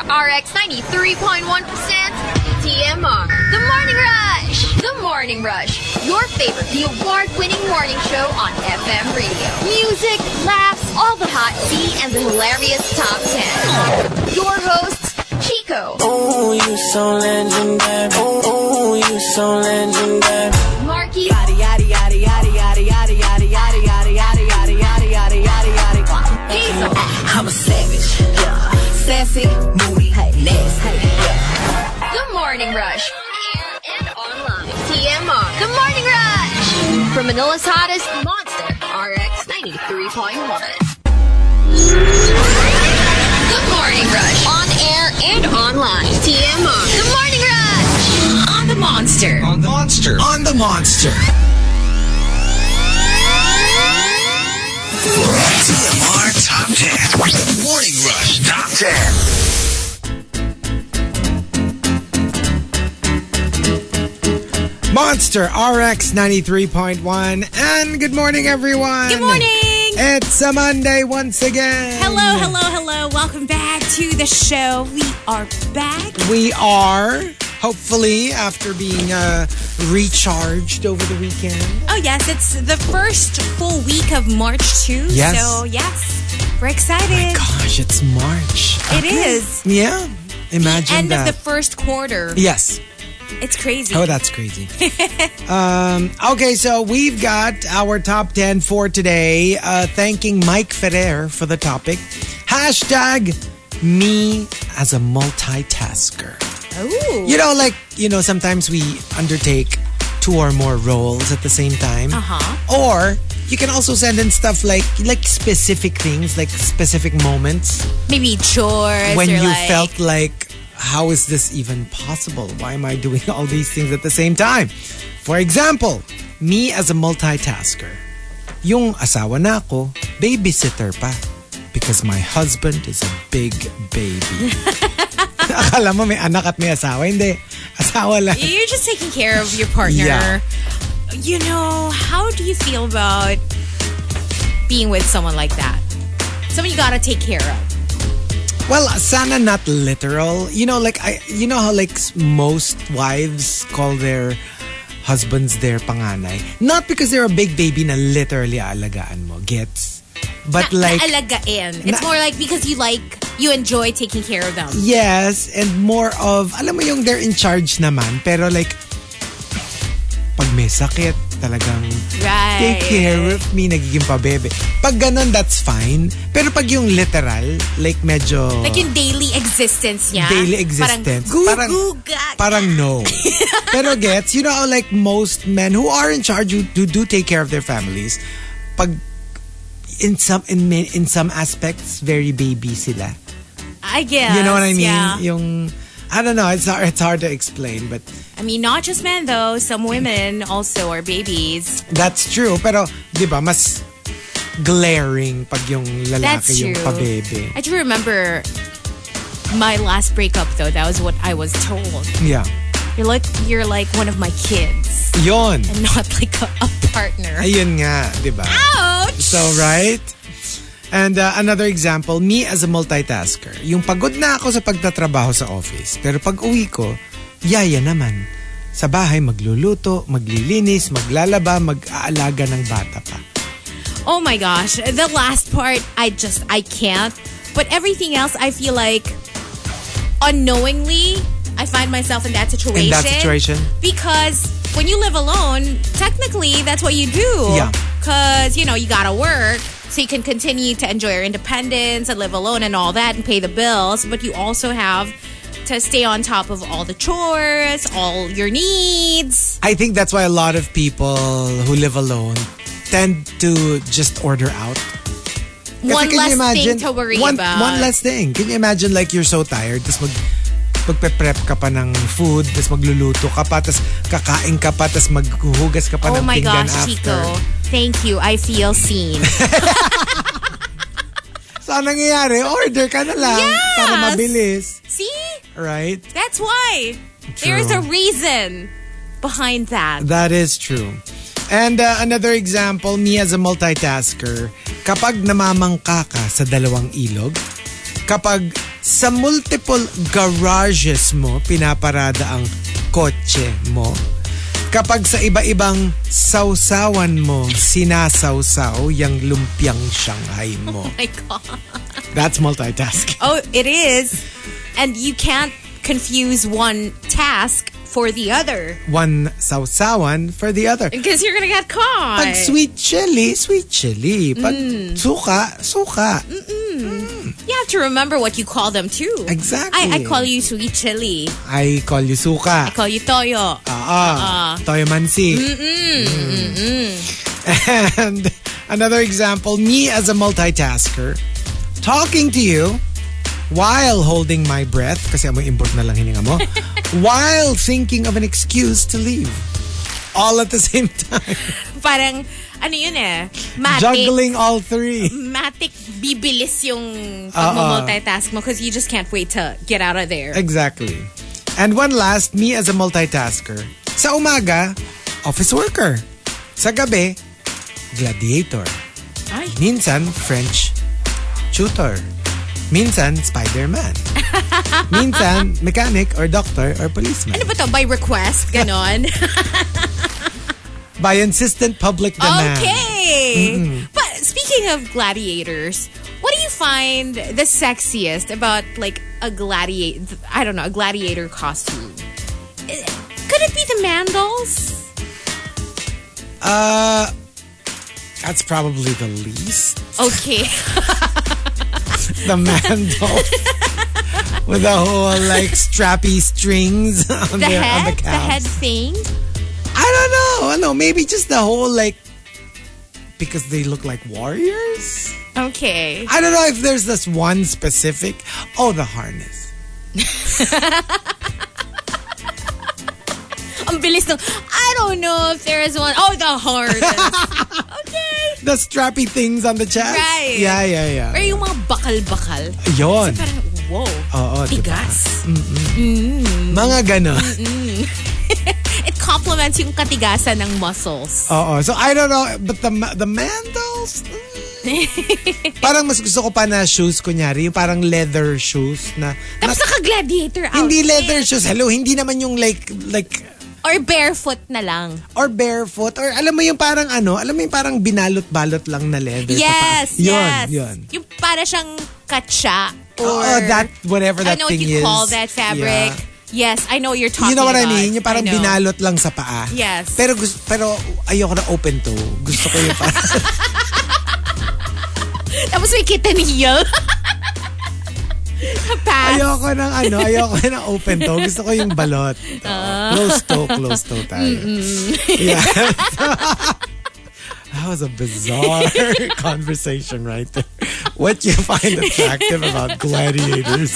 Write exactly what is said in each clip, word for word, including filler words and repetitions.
R X ninety-three point one percent T M R. The Morning Rush. The Morning Rush. Your favorite, the award-winning morning show on F M radio. Music, laughs, all the hot tea, and the hilarious top ten. Your hosts, Chico. Oh, you so legendary. Oh, oh, you so legendary. Marky. Yada yada yada yada yada yada yada yada yada yada yada yada yada yada yada. Diesel. I'm a savage. Yeah. Sassy, moody, nasty. Yeah. The Morning Rush. On air and online. T M R. The Morning Rush. From Manila's hottest, Monster R X ninety-three point one. The Morning Rush. On air and online. T M R. The Morning Rush. On the Monster. On the Monster. On the Monster. T M R Top ten. Morning Rush Top ten. Monster R X ninety-three point one. And good morning, everyone. Good morning. It's a Monday once again. Hello, hello, hello. Welcome back to the show. We are back. We are, hopefully, after being uh, recharged over the weekend. Oh, yes. It's the first full week of March, too. Yes. So, yes. We're excited. Oh my gosh, it's March. It is. Yeah. Imagine the end that. of the first quarter. Yes. It's crazy. Oh, that's crazy. um, okay, so we've got our top ten for today. Uh, thanking Mike Ferrer for the topic. Hashtag me as a multitasker. Ooh. You know, like, you know, sometimes we undertake two or more roles at the same time. Uh-huh. Or you can also send in stuff like like specific things, like specific moments. Maybe chores. When or you like... felt like, how is this even possible? Why am I doing all these things at the same time? For example, me as a multitasker. Yung asawa na ako, babysitter pa. Because my husband is a big baby. Akala mo may anak at may asawa? Hindi. Asawa lang. You're just taking care of your partner. Yeah. You know, how do you feel about being with someone like that? Someone you gotta take care of. Well, sana not literal. You know, like, I, you know how like most wives call their husbands their panganay? Not because they're a big baby na literally aalagaan mo. Gets? But na, like... Naalagain. It's na, more like because you like, you enjoy taking care of them. Yes, and more of, alam mo yung they're in charge naman, pero like, pag may sakit, talagang right. take care of me, nagiging pabebe. Pag ganun, that's fine. Pero pag yung literal, like medyo... Like yung daily existence niya. Daily existence. Parang, parang, parang no. Pero gets, you know how like most men who are in charge, who, who do take care of their families, pag in some in in some aspects, very baby sila. I guess. You know what I mean? Yeah. Yung... I don't know. It's hard, it's hard to explain, but... I mean, not just men though. Some women also are babies. That's true. Pero, di ba, mas glaring pag yung lalaki That's yung true. pabebe. I do remember my last breakup though. That was what I was told. Yeah. You're like, you're like one of my kids. Yon. And not like a, a partner. Ayun nga, di ba? Ouch! So, right? And uh, another example, me as a multitasker. Yung pagod na ako sa pagtatrabaho sa office. Pero pag uwi ko, yaya naman. Sa bahay, magluluto, maglilinis, maglalaba, mag-aalaga ng bata pa. Oh my gosh. The last part, I just, I can't. But everything else, I feel like unknowingly, I find myself in that situation. In that situation? Because when you live alone, technically, that's what you do. Yeah. Because, you know, you gotta work. So you can continue to enjoy your independence and live alone and all that and pay the bills. But you also have to stay on top of all the chores, all your needs. I think that's why a lot of people who live alone tend to just order out. Kasi One can less you imagine, thing to worry one, about. One less thing. Can you imagine like you're so tired, tapos mag, magpe-prep ka pa ng food, tapos magluluto ka pa, tapos kakain ka pa, tapos maghuhugas ka pa oh ng my pinggan gosh, after. Chico. Thank you. I feel seen. So, anong nangyayari? Order ka na lang yes! para mabilis. See? Right? That's why. True. There's a reason behind that. That is true. And uh, another example, me as a multitasker, kapag namamangka ka sa dalawang ilog, kapag sa multiple garages mo pinaparada ang kotse mo. Kapag sa iba-ibang sausawan mo sinasawsaw yung lumpiang Shanghai mo. Oh my God. That's multitasking. Oh, it is. And you can't confuse one task for the other. One sausawan for the other. Because you're gonna get caught. Pag sweet chili, sweet chili. Pag suka, suka. You have to remember what you call them too. Exactly. I, I call you sweet chili. I call you suka. I call you toyo. Ah, toyo mansi. And another example, me as a multitasker, talking to you while holding my breath, kasi amoy import na lang hininga mo, while thinking of an excuse to leave. All at the same time. Parang, ano yun eh, matic. Juggling all three. Matic, bibilis yung pag-multitask mo because you just can't wait to get out of there. Exactly. And one last, me as a multitasker. Sa umaga, office worker. Sa gabi, gladiator. Ay. Minsan, French tutor. Minsan, Spider-Man. Minsan, mechanic or doctor or policeman. Ano ba to? By request? Ganon? By insistent public demand. Okay. Mm-mm. But speaking of gladiators, what do you find the sexiest about like a gladiator, I don't know, a gladiator costume? Could it be the mandals? Uh, that's probably the least. Okay. The mandal. With the whole like strappy strings on the their head? on the The calves. head thing? I don't know. I don't know. Maybe just the whole like because they look like warriors. Okay. I don't know if there's this one specific. Oh, the harness. Ang bilis ng, I don't know if there is one. Oh, the harness. Okay. The strappy things on the chest. Right. Yeah, yeah, yeah. Or yung mga bakal-bakal. Yon. So parang, whoa. Oo, tigas. Mm. Mga ganon. It complements yung katigasan ng muscles. Oo. So I don't know, but the the mandals. Mm. Parang mas gusto ko pa na shoes, kunyari, yung parang leather shoes na. Tapos naka-gladiator outfit. Hindi leather shoes. Hello, hindi naman yung like like. Or barefoot na lang. Or barefoot. Or alam mo yung parang ano, alam mo yung parang binalot-balot lang na leather. Yes, pa yun, yes. Yun, Yung para siyang katsa. Or oh, that, whatever that I know thing what you is. call that fabric. Yeah. Yes, I know what you're talking You know what about. I mean? Yung parang I know. binalot lang sa paa. Yes. Pero gusto, pero ayoko na open toe. Gusto ko yung parang... Tapos may kitanillo. Pass. Ayoko ng ano, ayoko ng open toe. Gusto ko yung balot. Uh. Close toe, close toe tayo. Yeah. That was a bizarre conversation right there. What you find attractive about gladiators?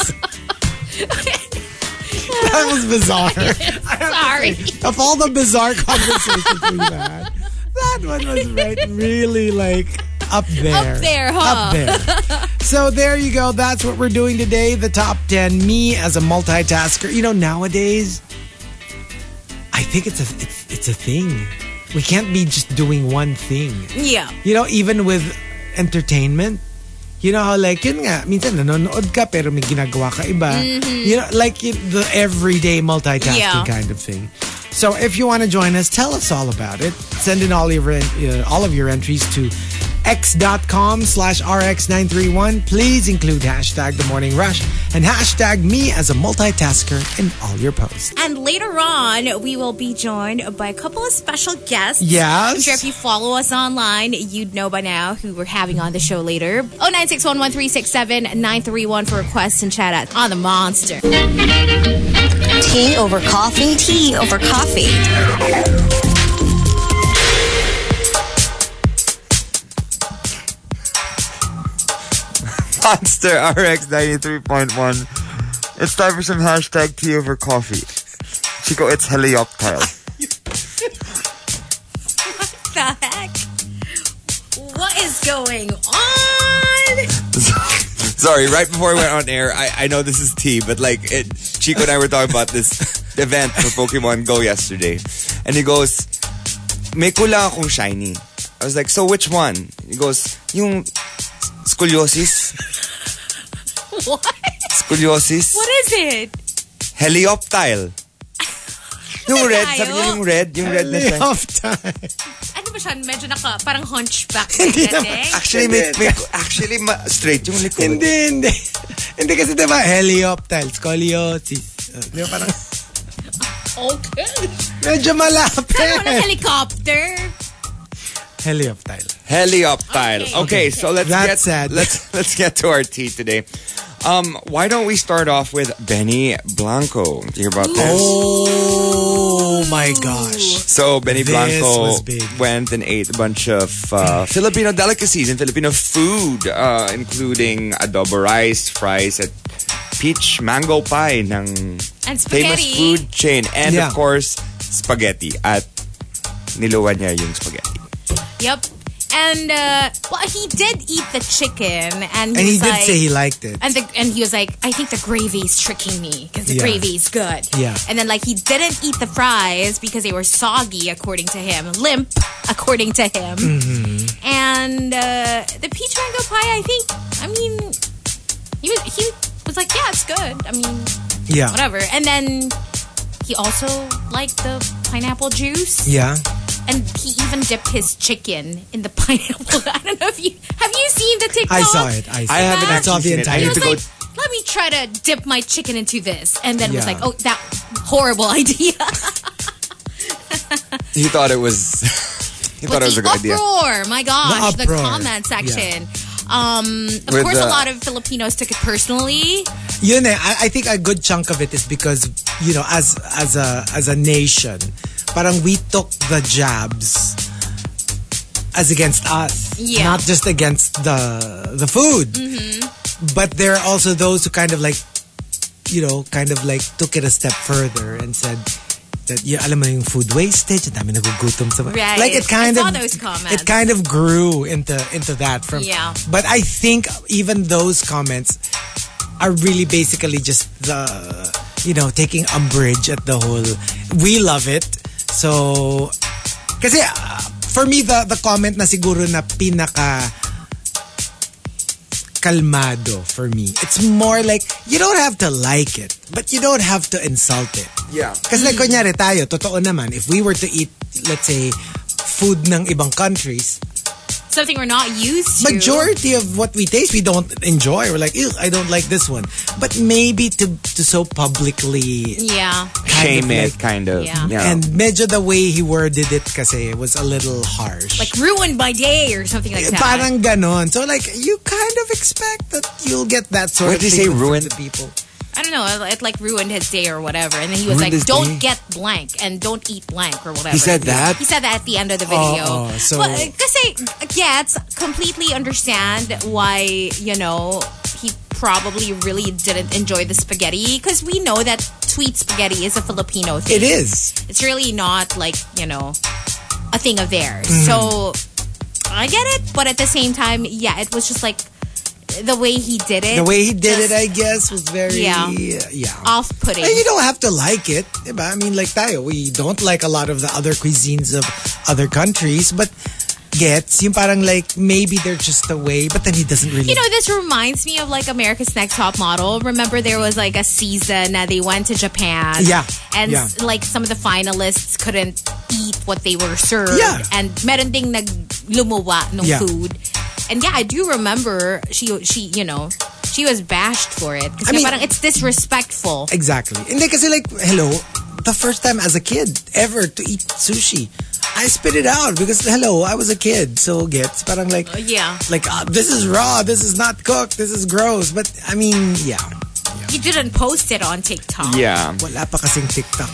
That was bizarre. Sorry. Of all the bizarre conversations we've had, that one was right, really like up there. Up there, huh? Up there. So there you go. That's what we're doing today. The top ten. Me as a multitasker. You know, nowadays, I think it's a it's, it's a thing. We can't be just doing one thing. Yeah. You know, even with entertainment. You know how like, yun nga, minsan nanonood ka pero may ginagawa ka iba. Mm-hmm. You know, like the everyday multitasking yeah. kind of thing. So if you want to join us, tell us all about it. Send in all your uh, all of your entries to x.com slash rx931. Please include hashtag The Morning Rush and hashtag me as a multitasker in all your posts. And later on, we will be joined by a couple of special guests. Yes. I'm sure if you follow us online, you'd know by now who we're having on the show later. oh nine six one, one three six seven, nine three one for requests and chat out on The Monster. Tea over coffee? Tea over coffee. Monster R X ninety-three point one. It's time for some hashtag tea over coffee. Chico, it's helioptile. What the heck? What is going on? Sorry, right before we went on air, I, I know this is tea, but like it, Chico and I were talking about this event for Pokemon Go yesterday. And he goes, may kulang akong shiny. I was like, so which one? He goes, yung scoliosis. What? Scoliosis. What is it? Helioptile. Yung red, sabi niyo yung red, yung red na siya. Ano ba siya? Medyo naka, parang hunchback. Hindi na naman. Actually, may, may, actually ma, straight yung likod. Hindi, hindi. Hindi kasi diba, helioptile, scoliosis. Uh, di ba parang, Okay. medyo malapit. Ano na helicopter? Helioptile. Helioptile. Okay, Okay. so let's That's get sad. let's let's get to our tea today. Um, why don't we start off with Benny Blanco? Do you hear about this? Oh my gosh. So Benny This Blanco was big. went and ate a bunch of uh, Filipino delicacies and Filipino food, uh, including adobo rice, fries, at peach mango pie ng And famous spaghetti. food chain, and Yeah. of course spaghetti. At niluwan niya yung spaghetti. Yep. And, uh, well, he did eat the chicken. And, And he was did like, say he liked it. And the, and he was like, I think the gravy's tricking me because the Yeah. gravy's good. Yeah. And then like he didn't eat the fries because they were soggy according to him, limp according to him. Mm-hmm. And uh, the peach mango pie, I think, I mean, he was he was like, yeah, it's good. I mean, Yeah. whatever. And then he also liked the pineapple juice. Yeah. And he even dipped his chicken in the pineapple. I don't know if you have you seen the TikTok? I saw it. I, saw I it. haven't I saw actually the seen it. I entire He need was to go- like, let me try to dip my chicken into this. And then was Yeah. like, oh, that horrible idea. He thought it was. He thought But it was a the good idea. uproar, my gosh, the, uproar. comment section. Um, of With course, a the- lot of Filipinos took it personally. Yun eh, I, I think a good chunk of it is because, you know, as as a as a nation, parang we took the jabs as against us, Yeah. not just against the the food. But there are also those who kind of like, you know, kind of like took it a step further and said that, yeah, alam mo yung food wastage, ang dami nagugutom sa Right. like it kind I saw of those comments. it kind of grew into into that from Yeah. but I think even those comments are really basically just the, you know, taking umbrage at the whole, we love it. So, kasi uh, for me, the, the comment na siguro na pinaka kalmado for me, it's more like, you don't have to like it, but you don't have to insult it. Yeah. Kasi like, kunyari tayo, totoo naman, if we were to eat, let's say, food ng ibang countries, Something we're not used to. majority of what we taste we don't enjoy. We're like, ew, I don't like this one. But maybe to to so publicly Yeah. Shame kind of it, like- kind of. Yeah. Yeah. and medyo the way he worded it kasi was a little harsh. Like ruined by day or something like that. Parang ganon. So like, you kind of expect that you'll get that sort What of did he thing say, from ruined? the people. I don't know. It, it like ruined his day or whatever. And then he was Ruined like, his don't day? get blank and don't eat blank or whatever. He said that? He said that at the end of the video. Oh, oh, so- But, uh, kasi gets completely understand why, you know, he probably really didn't enjoy the spaghetti because we know that sweet spaghetti is a Filipino thing. It is. It's really not like, you know, a thing of theirs. Mm-hmm. So I get it, but at the same time, yeah, it was just like the way he did it. The way he did just it, I guess, was very Yeah. yeah. off-putting. And you don't have to like it. Diba? I mean, like tayo, we don't like a lot of the other cuisines of other countries, but gets, yung parang like, maybe they're just a way, but then he doesn't really... You know, this reminds me of like America's Next Top Model. Remember there was like a season that they went to Japan. Yeah, And yeah. like some of the finalists couldn't eat what they were served. Yeah. And meron ding naglumuwa ng Yeah. food. And yeah, I do remember she, she you know, she was bashed for it. Kasi I mean- parang it's disrespectful. Exactly. Hindi kasi like, hello, the first time as a kid ever to eat sushi, I spit it out because, hello, I was a kid. So gets, parang like, Yeah. like, uh, this is raw, this is not cooked, this is gross. But, I mean, yeah. You didn't post it on TikTok. Yeah. Wala pa kasing TikTok.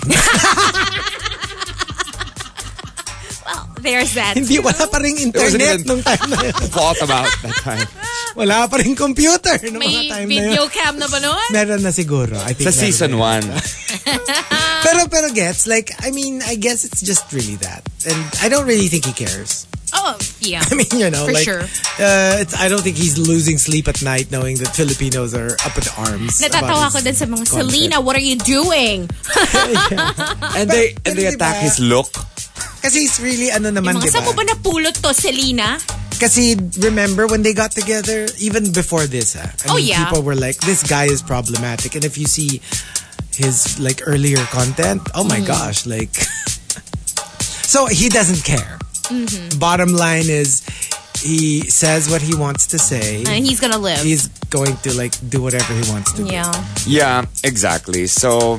Well, there's that. Hindi, wala pa ring internet even- nung time na yun. Thought about that time. Wala pa ring computer nung May mga time na yun. video cam na ba nun? Meron na siguro. I think Sa meron season na. one. Pero, pero gets, like, I mean, I guess it's just really that. And I don't really think he cares. Oh, yeah. I mean, you know, For like, sure. uh, it's, I don't think he's losing sleep at night knowing that Filipinos are up in arms. Natatawa about ko his din sa mga, concept. Selena, what are you doing? And they and Pero they diba, attack his look. Kasi he's really, ano naman, Mga, diba? saan mo ba napulot to, Selena? Kasi remember when they got together, even before this, ah, I Oh, mean, yeah. people were like, this guy is problematic. And if you see his like earlier content, oh my gosh, like. So he doesn't care. Bottom line is, he says what he wants to say. And he's gonna live. He's going to like do whatever he wants to do. yeah. Yeah, exactly. So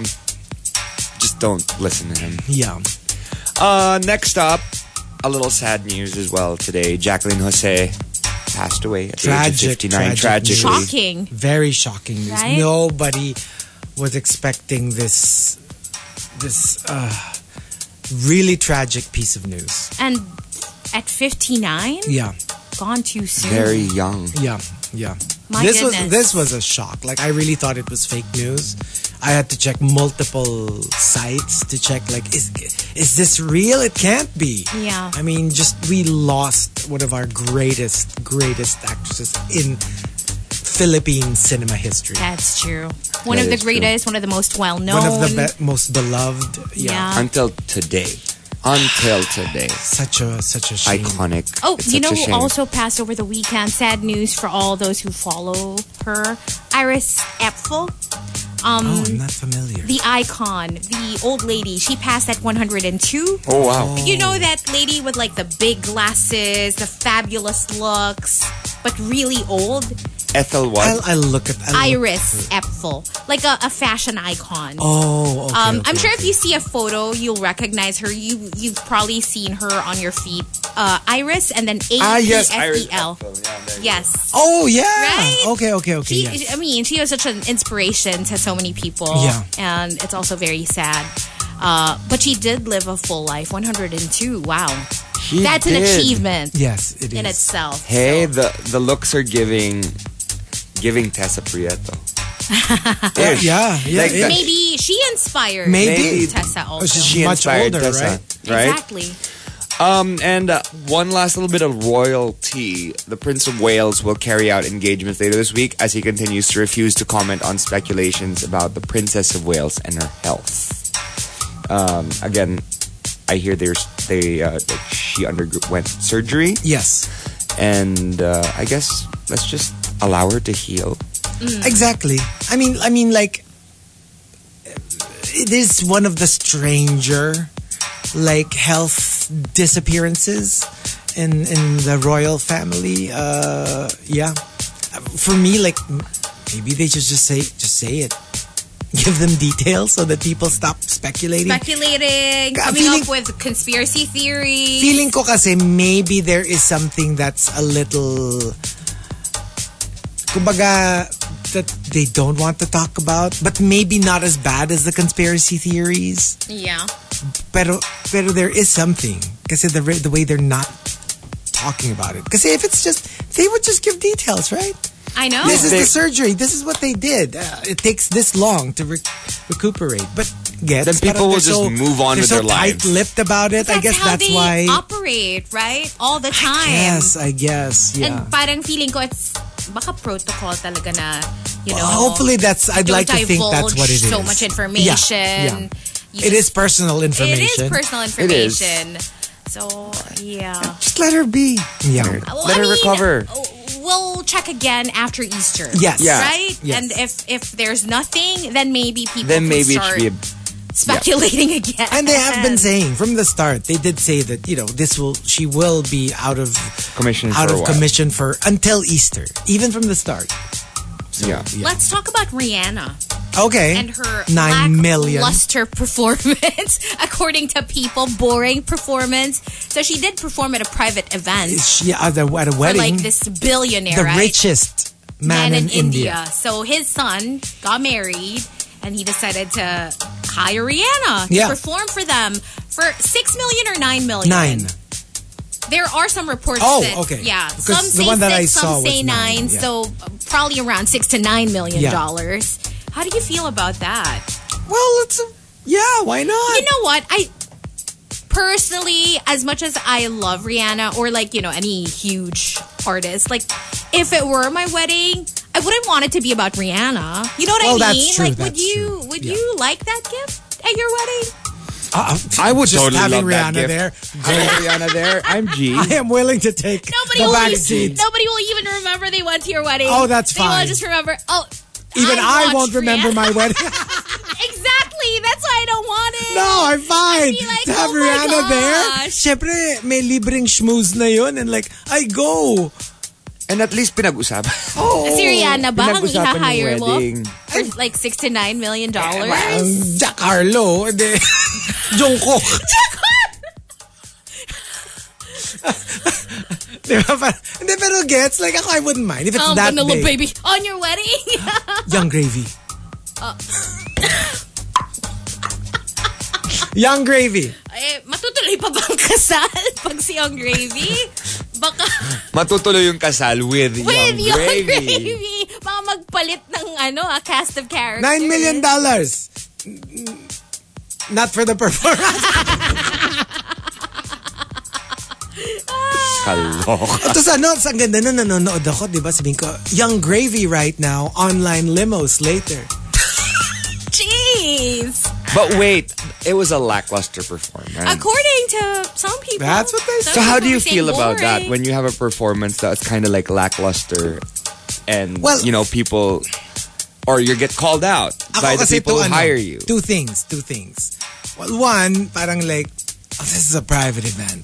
just don't listen to him. Yeah. Uh, next up, a little sad news as well today. Jacqueline Jose passed away at the age of Tragic, fifty-nine. tragic news. Tragically. Shocking. Very shocking news. Right? Nobody was expecting this this uh, really tragic piece of news. And at fifty-nine, Yeah. gone too soon. Very young. Yeah. Yeah. My this goodness. was this was a shock. Like I really thought it was fake news. I had to check multiple sites to check like is is this real? It can't be. Yeah. I mean, just we lost one of our greatest greatest actresses in Philippine cinema history. That's true. One That of the is true. greatest, one of the most well known. One of the be- most beloved. Yeah. Yeah. Until today. Until today. Such a such a shame. Iconic. Oh, It's you such know a who shame. also passed over the weekend? Sad news for all those who follow her. Iris Epfel. Um, Oh, I'm not familiar. the icon, the old lady. She passed at one hundred two. Oh, wow. You know that lady with like the big glasses, the fabulous looks, but really old? Ethel what? I'll, I'll look at I'll look- Iris Epfel. Like a, a fashion icon. Oh, okay, Um, okay, I'm sure okay. if you see a photo, you'll recognize her. You you've probably seen her on your feet. Uh, Iris and then A Ah, E yes. F Iris E L. Ethel. Yeah, there you Yes. Oh yeah. Right? Okay, okay, okay. She, yes. I mean, she was such an inspiration to so many people. Yeah. And it's also very sad. Uh, but she did live a full life, one hundred two. Wow. She That's an did. achievement Yes, it is. in itself. Hey, So- the the looks are giving giving Tessa Prieto. Ish. Yeah, yeah. Like it- that- Maybe she inspired Maybe. Tessa Oh, also. she's She much inspired older, Tessa, right? right? Exactly. Um, and uh, one last little bit of royalty. The Prince of Wales will carry out engagements later this week as he continues to refuse to comment on speculations about the Princess of Wales and her health. Um, again, I hear there's they uh, like she underwent surgery, Yes. and uh, I guess let's just allow her to heal. Exactly. I mean, I mean, like, it is one of the stranger, like, health disappearances in in the royal family. Uh, yeah. For me, like, maybe they should just say just say it. Give them details so that people stop speculating. Speculating, Ka- coming feeling- up with conspiracy theories. Feeling ko kasi maybe there is something that's a little, kumbaga, that they don't want to talk about, but maybe not as bad as the conspiracy theories. Yeah. Pero, pero there is something. Kasi the, re- the way they're not talking about it. Kasi if it's just, they would just give details, right? I know. This is They- the surgery. This is what they did. Uh, it takes this long to re- recuperate. But gets Then people parang will they're just so, move on they're with so their lives. tight-lipped about it. That's I guess how that's they why. operate, right? All the time. Yes, I guess. Yeah. And parang feeling ko it's baka protocol talaga na, you know. Hopefully that's, I'd don't like to think that's divulge what it is. so much information. Yeah, yeah. You It just- is personal information. It is personal It is. information. So, yeah. Just let her be. Yeah. Well, Let I her mean, recover. We'll check again after Easter. Yes. Yeah. Right? Yes. And if if there's nothing, then maybe people Then can maybe it start should be a speculating again. And they have been saying from the start, they did say that, you know, this will, she will be out of commission out for a of while. commission for until Easter, even from the start. Yeah. Let's talk about Rihanna Okay. and her nine million. lackluster performance, according to people, boring performance. So she did perform at a private event She, at, a, at a for wedding, like this billionaire, the right? richest man, man in, India. So his son got married and he decided to hire Rihanna to Yeah. perform for them for six million or nine million. Nine. There are some reports Oh, that, okay. yeah, Because some the say one that I six, saw some was say nine, nine, yeah. so uh, probably around six to nine million Yeah. dollars. How do you feel about that? Well, it's a, yeah, why not? You know what? I personally, as much as I love Rihanna or like, you know, any huge artist, like if it were my wedding, I wouldn't want it to be about Rihanna. You know what Well, I that's mean? true, Like would that's you true. would Yeah. you like that gift at your wedding? Uh, I would just totally having love that Rihanna gift. there. Having Rihanna there. I'm G. I am willing to take Nobody the will back even, seat. nobody will even remember they went to your wedding. Oh, that's they will fine. just remember, oh, Even I, watched won't remember Rihanna. my wedding. Exactly. That's why I don't want it. No, I'm fine. I'd be like, to have oh my Rihanna there, gosh. syempre, may libreng schmooze na yun. And like, I go. And at least pinag-usapan. Oh. Si Rihanna ba ang Pinag-usapan yung iha-hire mo? wedding. For like sixty-nine million dollars? Ang Jack Harlow. Hindi. Jungkook. Diba? Parang- Hindi, pero gets, like, ako, I wouldn't mind if it's Oh, that Manila big. baby. On your wedding? Young Gravy. Young Gravy. eh, matutuloy pa bang kasal pag si Young Gravy? Baka Matutuloy yung kasal with, with Young Young Gravy. Gravy. Baka magpalit ng ano, a cast of characters. Nine million dollars. Not for the performance. Kalok. Tapos ano, ang ganda na nanonood ako, di ba? Sabihin ko, Young Gravy right now, online limos later. Jeez. But wait, it was a lackluster performance. According to some people. That's what they some So how do people you are saying feel about that boring. when you have a performance that's kind of like lackluster and, Well- you know, people, or you get called out Ako by the kasi people to, who ano, hire you? Two things, two things. Well, one, parang like, oh, this is a private event.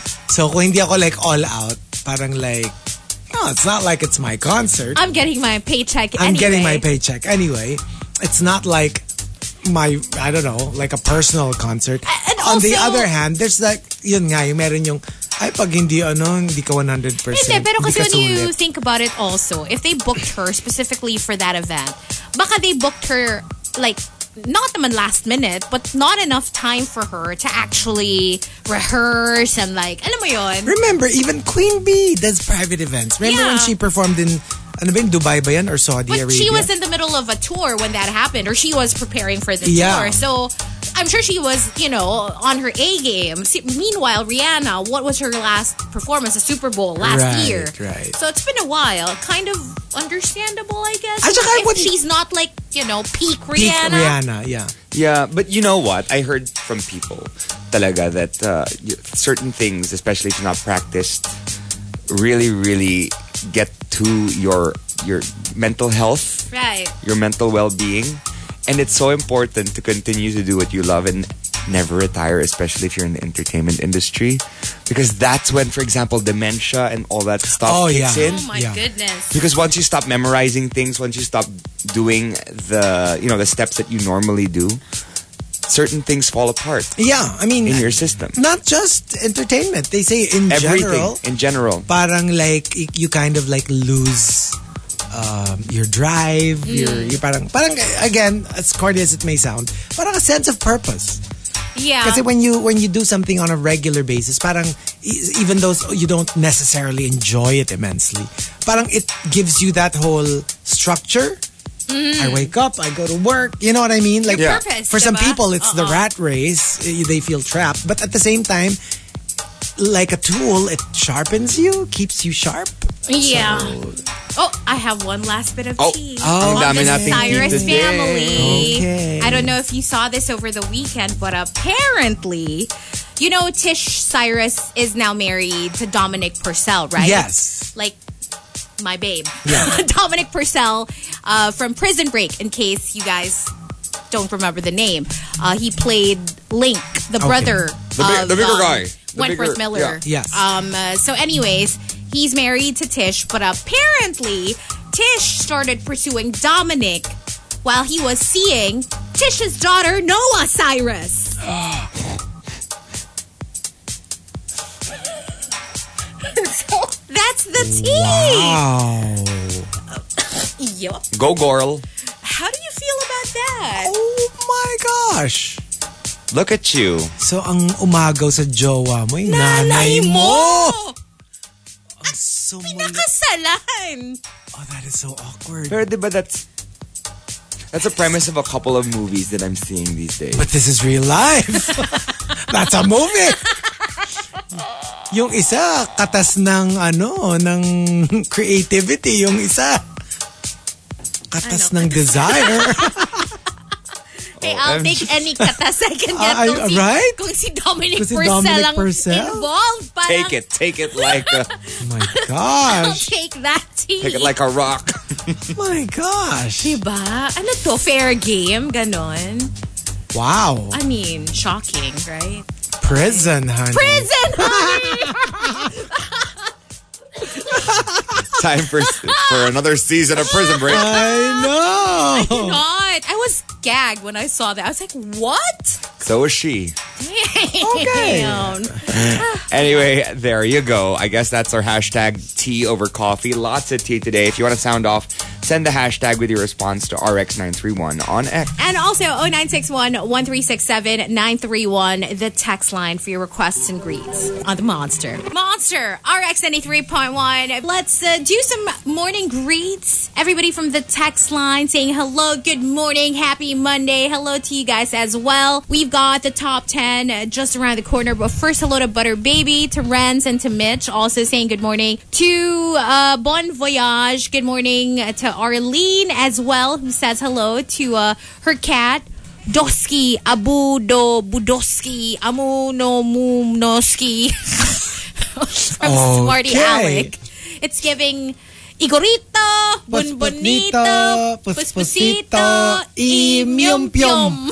So kung hindi ako like all out, parang like, no, it's not like it's my concert. I'm getting my paycheck I'm anyway. getting my paycheck anyway. It's not like my, I don't know, like a personal concert. And On the also- other hand, there's like, yun nga, yung meron yung, ay, pag hindi, ano, hindi ka one hundred percent. Hindi, pero kasi hindi ka when you sulit. think about it also, if they booked her specifically for that event, baka they booked her like not naman last minute, but not enough time for her to actually rehearse and like, alam mo yun? Remember, even Queen Bee does private events. Remember Yeah. when she performed in, ano ba yun, Dubai ba yan or Saudi But Arabia? she was in the middle of a tour when that happened, or she was preparing for the Yeah. tour. So I'm sure she was, you know, on her A game. See, meanwhile, Rihanna, what was her last performance? The Super Bowl last Right, year. right. So it's been a while. Kind of understandable, I guess. At saka I if wouldn't- she's not like, you know, peak Peak Rihanna. Rihanna, yeah. Yeah, but you know what? I heard from people talaga that uh, y- certain things, especially if you're not practiced, really, really get to your your mental health, Right. your mental well-being. And it's so important to continue to do what you love and never retire, especially if you're in the entertainment industry. Because that's when, for example, dementia and all that stuff Oh, kicks yeah. in. Oh my Yeah. goodness. Because once you stop memorizing things, once you stop doing the, you know, the steps that you normally do, certain things fall apart Yeah, I mean, in your system. not just entertainment. They say in Everything general, in general. parang like, y- you kind of like lose um, your drive, your, your parang, parang, again, as corny as it may sound, parang a sense of purpose. Yeah. Kasi when you when you do something on a regular basis, parang e- even though you don't necessarily enjoy it immensely, parang it gives you that whole structure. I wake up, I go to work. You know what I mean? Like Your purpose, for some diba? people, it's the Uh-uh. rat race. eh, They feel trapped, but at the same time, like a tool, it sharpens you, keeps you sharp. Yeah. Oh, I have one last bit of Oh, tea ang on dami the nating Cyrus tea today. family. Okay. I don't know if you saw this over the weekend, but apparently, you know, Tish Cyrus is now married to Dominic Purcell, right? Yes. Like my babe. Yeah. Dominic Purcell uh, from Prison Break, in case you guys don't remember the name. Uh, he played Link, the brother The big- of the bigger um, guy. The Wentworth bigger- Miller. yeah. Yes. Um, uh, so anyways, he's married to Tish, but apparently Tish started pursuing Dominic while he was seeing Tish's daughter, Noah Cyrus. So that's the tea. Wow. Yup. Go, girl. How do you feel about that? Oh my gosh. Look at you. So ang umagaw sa jowa mo, yung Nanay nanay mo! mo. Ang so mali- Pinakasalan! Oh, that is so awkward. Pero diba that's that's a premise of a couple of movies that I'm seeing these days. But this is real life. That's a movie. Yung isa, katas ng ano, ng creativity. Yung isa, katas Ano, ng desire. Hey, I'll take any kata second I- get kung, si, right? kung si Dominic Kung si Purcell Dominic ang Purcell? involved. Parang, Take it. Take it like a, Oh my I'll gosh. take that tea. take it like a rock. My gosh. Diba? Ano to? Fair game? Ganon. Wow. I mean, shocking, right? Prison, honey. Prison, honey! Time for for another season of Prison Break. I know. God, I was gagged when I saw that. I was like, what? So is she. Okay. Damn. Anyway, there you go. I guess that's our hashtag tea over coffee. Lots of tea today. If you want to sound off, send the hashtag with your response to R X nine three one on X. And also oh nine six one, one three six seven, nine three one, the text line for your requests and greets on the Monster. Monster, R X ninety-three point one. Let's uh, do some morning greets. Everybody from the text line saying hello, good morning, happy Monday. Hello to you guys as well. We've got the top ten uh, just around the corner. But first, hello to Butter Baby, to Renz, and to Mitch. Also saying good morning to uh, Bon Voyage. Good morning uh, to Arlene as well, who says hello to uh, her cat, Doski, Abu Do Budoski, Amu no Mumnoski. From Smarty Okay. Alec. It's giving Igorito, Bonbonito, Puspusito, Imyum-pyum.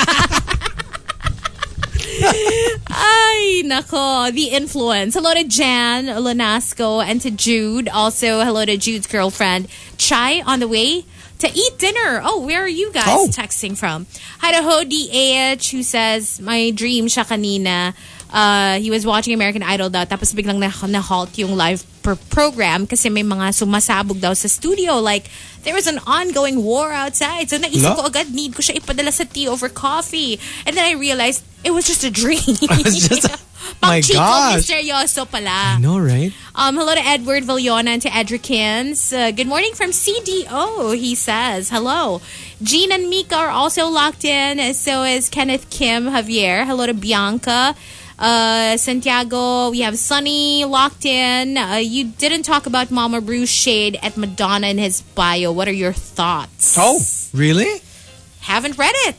Ay, nako. The influence. Hello to Jan Lonasco and to Jude. Also, hello to Jude's girlfriend, Chai, on the way to eat dinner. Oh, where are you guys Oh. texting from? Hi to Ho D H, who says, my dream siya kanina. Uh, he was watching American Idol daw, tapos biglang na- na-halt yung live per- program kasi may mga sumasabog daw sa studio. Like, there was an ongoing war outside. So naisip Hala? ko agad, need ko siya ipadala sa tea over coffee. And then I realized, it was just a dream. was just a- Pang my Chico, gosh. misteryoso pala. I know, right? Um, hello to Edward Villona and to Edricans. Uh, good morning from C D O, he says. Hello. Jean and Mika are also locked in. So is Kenneth Kim Javier. Hello to Bianca. Uh, Santiago, we have Sunny locked in. Uh, you didn't talk about Mama Bruce shade at Madonna in his bio. What are your thoughts? Oh, really? Haven't read it.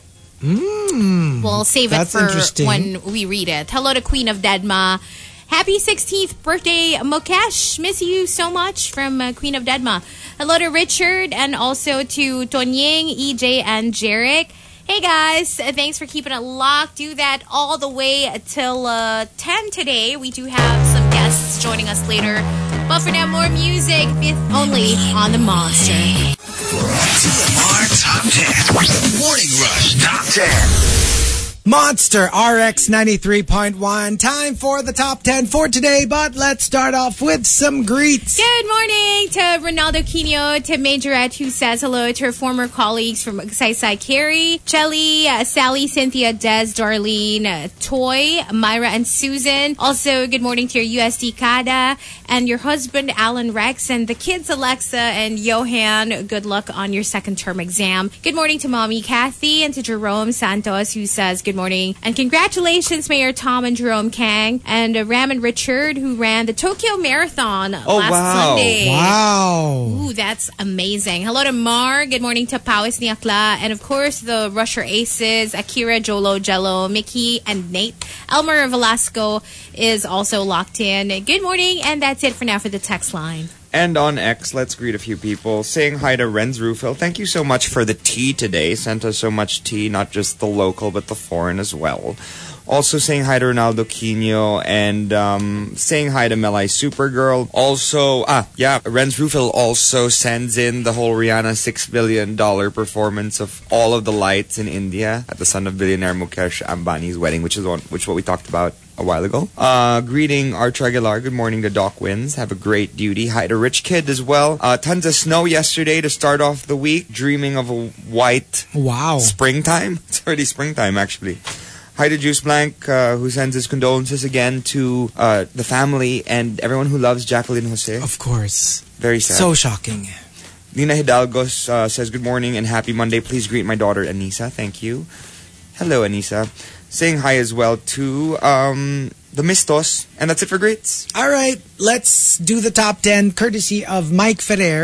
Mm. We'll save That's it for interesting. when we read it. Hello to Queen of Dedma. Happy sixteenth birthday, Mokesh. Miss you so much from uh, Queen of Dedma. Hello to Richard and also to Tonying, E J, and Jarek. Hey guys, uh, thanks for keeping it locked. Do that all the way till uh, ten today. We do have some guests joining us later. But for now, more music, fifth only on the Monster. T M R Top ten. Morning Rush Top ten. Monster R X ninety-three point one. Time for the top ten for today, but let's start off with some greets. Good morning to Ronaldo Quino, to Majorette, who says hello to her former colleagues from Saysay Carey, Chelly, uh, Sally, Cynthia, Des, Darlene, uh, Toy, Myra, and Susan. Also, good morning to your U S D Kada and your husband, Alan Rex, and the kids, Alexa and Johan. Good luck on your second term exam. Good morning to Mommy Kathy and to Jerome Santos, who says good morning. And congratulations, Mayor Tom and Jerome Kang, and uh, Ram and Richard, who ran the Tokyo Marathon Oh, last wow. Sunday. Wow. Ooh, that's amazing. Hello to Mar. Good morning to Pawis Niakla. And of course, the Rusher Aces, Akira, Jolo, Jello, Mickey, and Nate. Elmer Velasco is also locked in. Good morning, and that's it for now for the text line. And on X, let's greet a few people. Saying hi to Renz Rufil. Thank you so much for the tea today. Sent us so much tea, not just the local, but the foreign as well. Also saying hi to Ronaldo Quino and um, saying hi to Melai Supergirl. Also, ah, yeah, Renz Rufil also sends in the whole Rihanna six billion dollars performance of all of the lights in India at the son of billionaire Mukesh Ambani's wedding, which is one, which is what we talked about a while ago. Uh, greeting Arch Aguilar. Good morning to Doc Wins. Have a great duty. Hi to Rich Kid as well. Uh, tons of snow yesterday to start off the week. Dreaming of a white Wow. springtime. It's already springtime, actually. Hi to Juice Blank, uh, who sends his condolences again to uh, the family and everyone who loves Jacqueline Jose. Of course. Very sad. So shocking. Nina Hidalgo uh, says, good morning and happy Monday. Please greet my daughter, Anissa. Thank you. Hello, Anissa. Saying hi as well to um, the Mistos. And that's it for greets. All right, let's do the top ten courtesy of Mike Ferrer.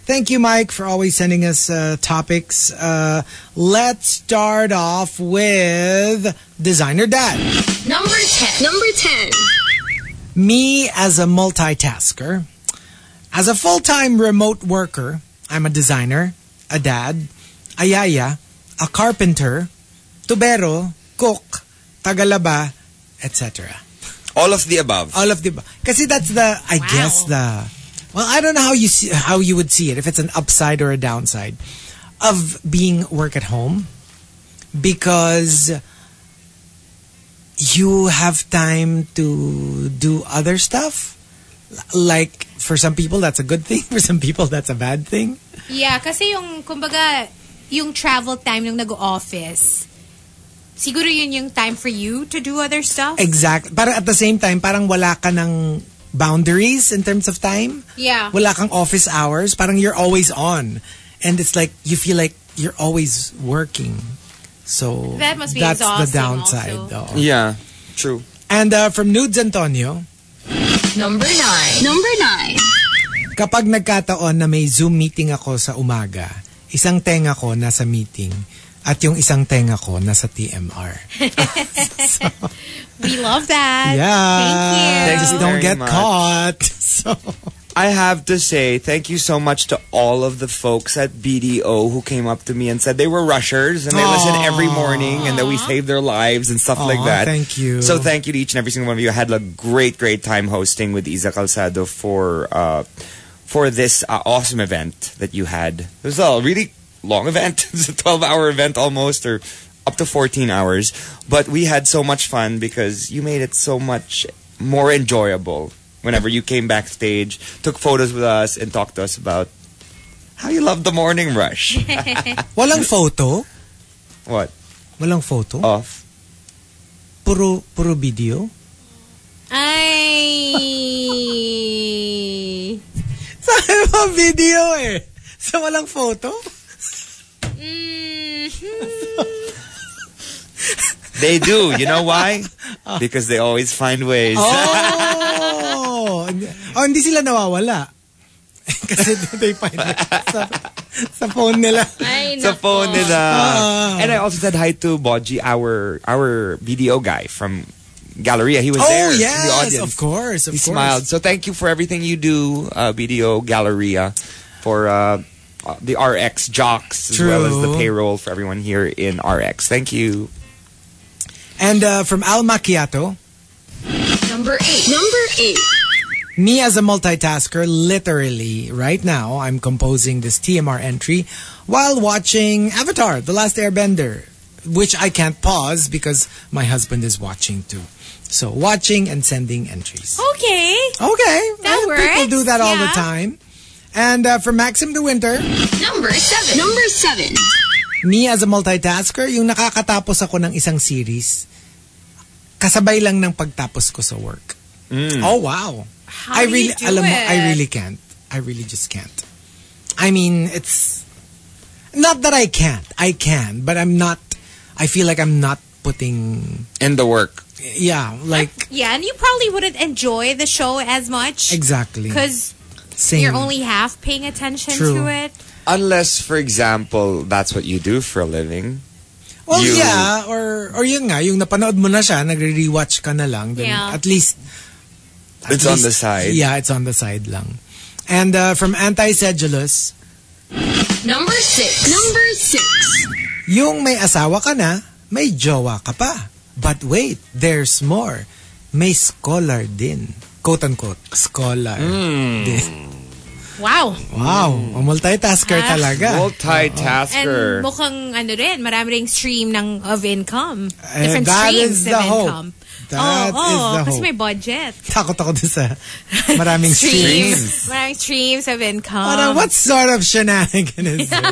Thank you, Mike, for always sending us uh, topics. Uh, let's start off with Designer Dad. Number ten. Number ten. Me as a multitasker. As a full-time remote worker, I'm a designer, a dad, a yaya, a carpenter, tubero, cook, tagalaba, et cetera. All of the above. All of the above. Kasi that's the, I Wow. guess the, well, I don't know how you see, how you would see it, if it's an upside or a downside of being work at home, because you have time to do other stuff. Like, for some people, that's a good thing. For some people, that's a bad thing. Yeah, kasi yung, kumbaga, yung travel time nung nag-office, siguro yun yung time for you to do other stuff. Exactly. But at the same time, parang wala ka ng boundaries in terms of time. Yeah. Wala kang office hours. Parang you're always on. And it's like, you feel like you're always working. So, That must be that's the exhausting downside. also. Oo. Yeah, true. And uh, from Nudes Antonio, Number nine. Number nine. kapag nagkataon na may Zoom meeting ako sa umaga, isang tenga ko nasa meeting at yung isang tenga ko nasa T M R. We love that. Yeah. Thank you. Just you don't very get much. caught. So, I have to say thank you so much to all of the folks at B D O who came up to me and said they were rushers and they listen every morning and that we saved their lives and stuff like Aw, that. thank you. So thank you to each and every single one of you. I had a great, great time hosting with Isa Calzado for uh, for this uh, awesome event that you had. It was a really long event. It was a twelve-hour event almost, or up to fourteen hours. But we had so much fun because you made it so much more enjoyable whenever you came backstage, took photos with us, and talked to us about how you love the morning rush. walang photo? What? Walang photo? Off? Puro, puro video? Ay. Sabi mo video eh. So walang photo? They do. You know why? Because they always find ways. Oh! Oh, hindi sila nawawala. Kasi they find it sa, sa phone nila. Ay, Sa nako. phone nila. Ah. And I also said hi to Boji, our our B D O guy from Galleria. He was Oh, there in the yes, audience. of course, of he course. smiled. So thank you for everything you do, uh, B D O Galleria, for uh, uh, the R X jocks as well as the True. payroll for everyone here in R X. Thank you. And uh, from Al Macchiato, Number eight. Number eight. me as a multitasker, literally, right now, I'm composing this T M R entry while watching Avatar, The Last Airbender, which I can't pause because my husband is watching too. So, watching and sending entries. Okay. Okay. That well, people works, do that all the yeah. time. And uh, from Maxim De Winter, Number seven. Number seven. me as a multitasker, yung nakakatapos ako ng isang series, kasabay lang ng pagtapos ko sa work. Oh, wow. How I do really, you do alam mo, it? I really can't. I really just can't. I mean, it's not that I can't. I can, but I'm not, I feel like I'm not putting, In the work. yeah, like, Yeah, and you probably wouldn't enjoy the show as much. exactly. Because Same. you're only half paying attention True. to it. Unless, for example, that's what you do for a living. Well, you- yeah, or or yun nga, yung napanood mo na siya, nagre-rewatch ka na lang, then Yeah. at least at It's on least- the side. Yeah, it's on the side lang. And uh, from Anti-Sedulous, Number six. Number six. yung may asawa ka na, may jowa ka pa. But wait, there's more. May scholar din. Quote-unquote, scholar Hmm. din. Wow. Wow, a multitasker Ah. talaga. Multitasker. And mukhang ano rin, marami ring stream ng of income. Eh, Different that streams is the of hope. income. That oh, is oh, the kasi hope. may budget. Takot ako dun sa maraming streams. Maraming streams of income. Parang, what sort of shenanigan is this?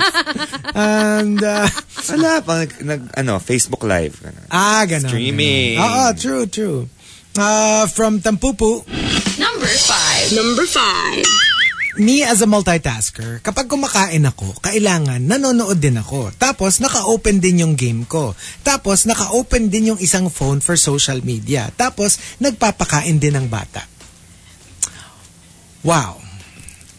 And, uh, Wala pa. Nag, nag- ano, Facebook Live. ah, ganun. Streaming. ganun. Oo, true, true. Uh, from Tampupu, Number five. Number five. me as a multitasker, kapag kumakain ako, kailangan nanonood din ako. Tapos, naka-open din yung game ko. Tapos, naka-open din yung isang phone for social media. Tapos, nagpapakain din ng bata. Wow.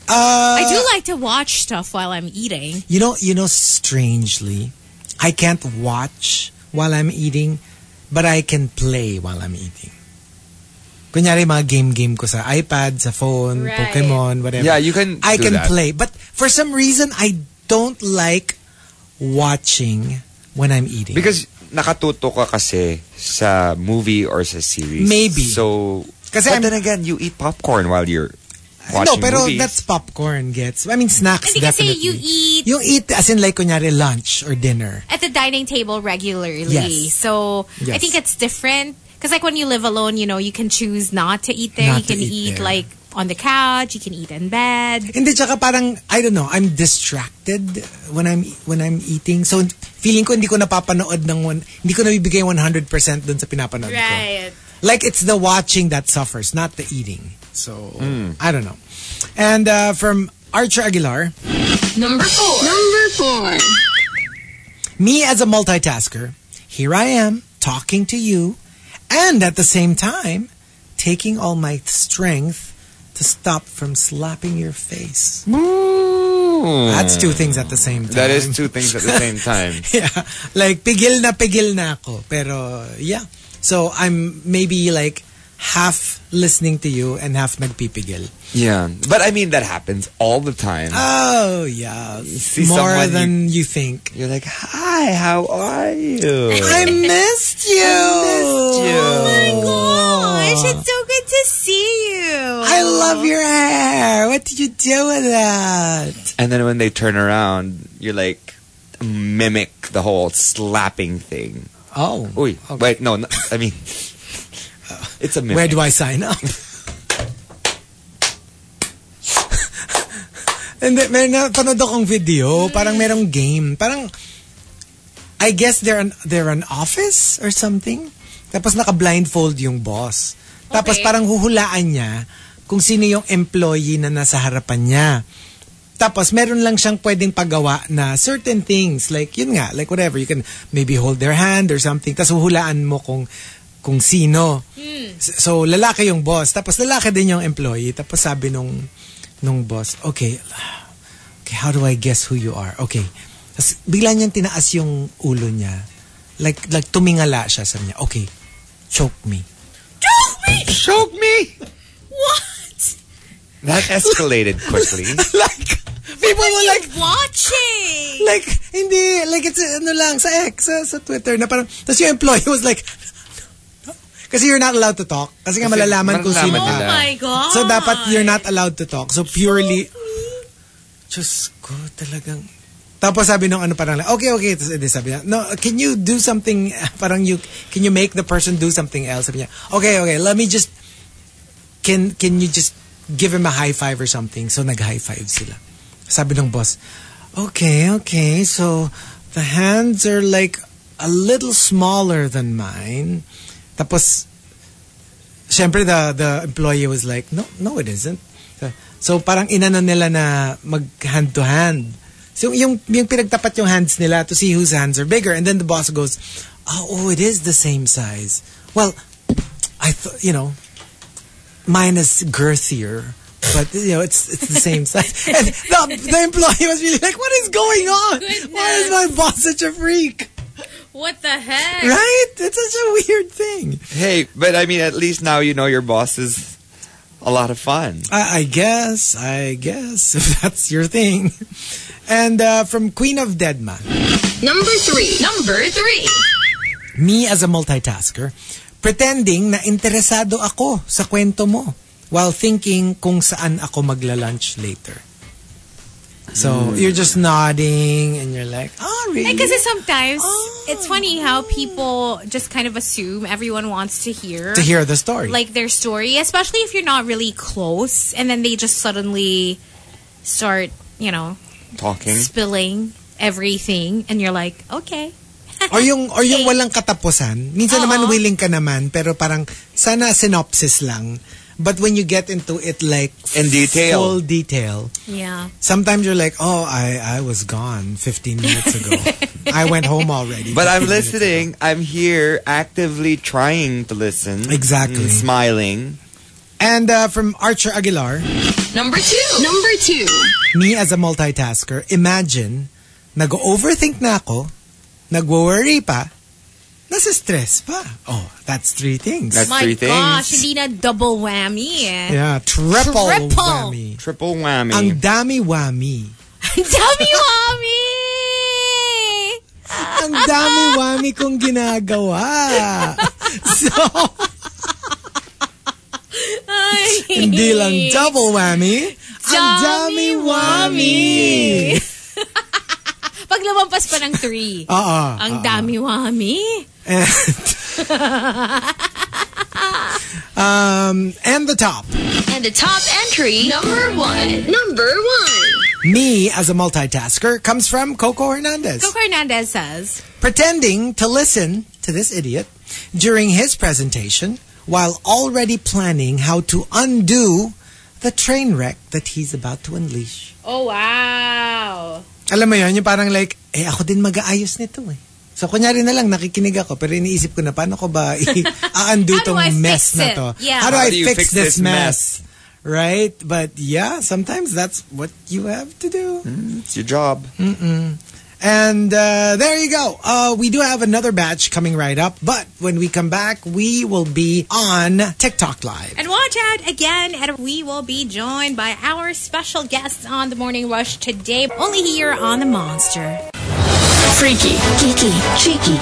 Uh, I do like to watch stuff while I'm eating. You know, you know, strangely, I can't watch while I'm eating, but I can play while I'm eating. Kunyari mga game-game ko sa iPad, sa phone, Right. Pokemon, whatever. Yeah, you can I do can that. play. But for some reason, I don't like watching when I'm eating. Because nakatuto ka kasi sa movie or sa series. Maybe. So, Kasi but I'm- then again, you eat popcorn while you're watching no, pero movies. that's popcorn gets. I mean, snacks Hindi kasi definitely. you eat You eat as in like kunyari lunch or dinner. at the dining table regularly. Yes. So I Yes. think it's different. Because like when you live alone, you know, you can choose not to eat there. Not you can to eat, eat there. like on the couch. You can eat in bed. Hindi, tsaka parang, I don't know, I'm distracted when I'm when I'm eating. So, feeling ko hindi ko napapanood ng one, hindi ko nabibigay one hundred percent dun sa pinapanood ko. Right. Like, it's the watching that suffers, not the eating. So, I don't know. And uh, from Archer Aguilar, Number four. Number four. me as a multitasker, here I am, talking to you, and at the same time, taking all my strength to stop from slapping your face. That's two things at the same time. That is two things at the same time. Yeah. Like, pigil na pigil na ako. Pero, yeah. So, I'm maybe like half listening to you and half nagpipigil. Yeah. But I mean, that happens all the time. Oh, yeah. see More someone than you, think. You're like, hi, how are you? I missed you. I missed you. Gosh, it's so good to see you. I love your hair. What did you do with that? And then when they turn around, you're like, mimic the whole slapping thing. Oh. Uy, okay. wait, no, no I mean, it's a mimic. Where do I sign up? And then, may napanood akong video, parang merong game. Parang, I guess they're an, they're an office or something. Tapos naka-blindfold yung boss. Tapos Okay. parang huhulaan niya kung sino yung employee na nasa harapan niya. Tapos meron lang siyang pwedeng pagawa na certain things. Like, yun nga, like whatever. You can maybe hold their hand or something. Tapos huhulaan mo kung kung sino. So, lalaki yung boss. Tapos lalaki din yung employee. Tapos sabi nung nung boss, okay, okay, how do I guess who you are? Okay. Tapos bigla niyang tinaas yung ulo niya. Like, like tumingala siya. Sabi niya, okay, choke me. Choke me! Choke me! What? That escalated quickly. Like, people were like, Watching! like, hindi, like it's, ano lang, sa X, sa, sa Twitter, na parang, tapos yung employee was like, kasi you're not allowed to talk. Kasi nga Kasi malalaman kung sino malalaman Oh nila. ka. my God. So, dapat you're not allowed to talk. So, purely, Diyos ko, talagang, tapos sabi nung ano parang, okay, okay, tapos edi sabi niya, no, can you do something, parang you, can you make the person do something else? Sabi niya, okay, okay, let me just, can, can you just give him a high five or something? So, nag-high five sila. Sabi ng boss, okay, okay, so, the hands are like a little smaller than mine. Tapos, syempre, the, the employee was like, no, no, it isn't. So, parang inano nila na mag hand to hand. So, yung, yung pinagtapat yung hands nila to see whose hands are bigger. And then the boss goes, oh, oh it is the same size. Well, I thought, you know, mine is girthier. But, you know, it's it's the same size. And the, the employee was really like, what is going on? Why is my boss such a freak? What the heck? Right? It's such a weird thing. Hey, but I mean, at least now you know your boss is a lot of fun. I, I guess, I guess, if that's your thing. And uh, from Queen of Deadman, Number three. Number three. me as a multitasker, pretending na interesado ako sa kwento mo while thinking kung saan ako magla-lunch later. So, you're just nodding and you're like, oh, really? Because sometimes Oh. it's funny how people just kind of assume everyone wants to hear To hear the story. like their story, especially if you're not really close, and then they just suddenly start, you know, Talking. spilling everything, and you're like, okay. or yung or yung walang katapusan. Minsan Oo. naman willing ka naman, pero parang sana synopsis lang. But when you get into it like In detail. full detail, Yeah. sometimes you're like, oh, I, I was gone fifteen minutes ago. I went home already. But I'm fifteen minutes listening. I'm here actively trying to listen. Exactly. and smiling. ago. And uh, from Archer Aguilar, Number two. Number two. me as a multitasker, imagine, nag-overthink na ako, nag-worry pa, nasa-stress pa. Oh, that's three things. That's My three things. gosh, hindi na double whammy eh. yeah, triple, Triple. whammy. Triple whammy. Ang dami whammy. Dami whammy! Ang dami whammy kong ginagawa. So, Ay. hindi lang double whammy, ang dami whammy. Pag lumampas pa ng three. Oo. Ang dami whammy. And, um, and the top. And the top entry, number one. Number one. Me as a multitasker comes from Coco Hernandez. Coco Hernandez says, Pretending to listen to this idiot during his presentation while already planning how to undo the train wreck that he's about to unleash. oh wow. Alam mo yun, yung parang like, eh ako din mag-aayos nito eh. So kunyari na lang, nakikinig ako, pero iniisip ko na, paano ko ba i-undo How do tong I mess fix na it? to? Yeah. How do How I do you fix, fix this this mess? Right? But yeah, sometimes that's what you have to do. Mm, it's your job. And uh, there you go. Uh, we do have another batch coming right up, but when we come back, we will be on TikTok Live. And watch out again, and we will be joined by our special guests on the Morning Rush today, only here on The Monster. Freaky. Geeky. Cheeky.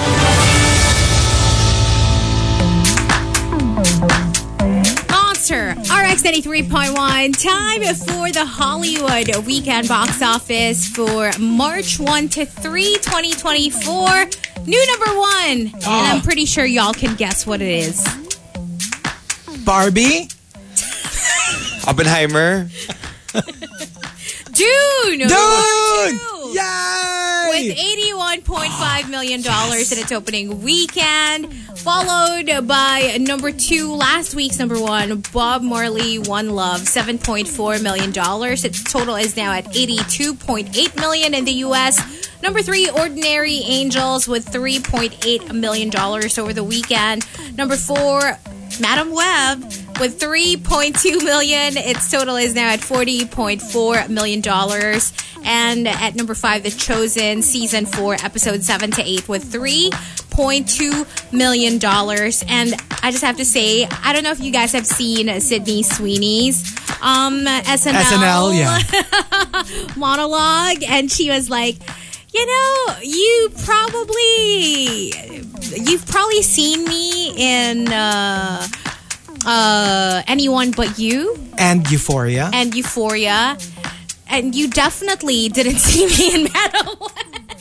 Monster, R X ninety-three point one. Time for the Hollywood Weekend Box Office for March first to third, twenty twenty-four. New number one. And I'm pretty sure y'all can guess what it is. Barbie? Oppenheimer. Dune! Dude! Two. Yay! With eighty-one point five million dollars in its opening weekend, followed by number two, last week's number one, Bob Marley, One Love, seven point four million dollars. Its total is now at eighty-two point eight million dollars in the U S. Number three, Ordinary Angels with three point eight million dollars over the weekend. Number four, Madam Web with three point two million dollars. Its total is now at forty point four million dollars. And at number five, The Chosen Season four, Episode seven to eight with three point two million dollars. And I just have to say, I don't know if you guys have seen Sydney Sweeney's um, S N L, S N L, yeah. monologue. And she was like, you know, you probably, you've probably seen me in uh, uh, Anyone But You And Euphoria. and Euphoria. And you definitely didn't see me in Madam Web.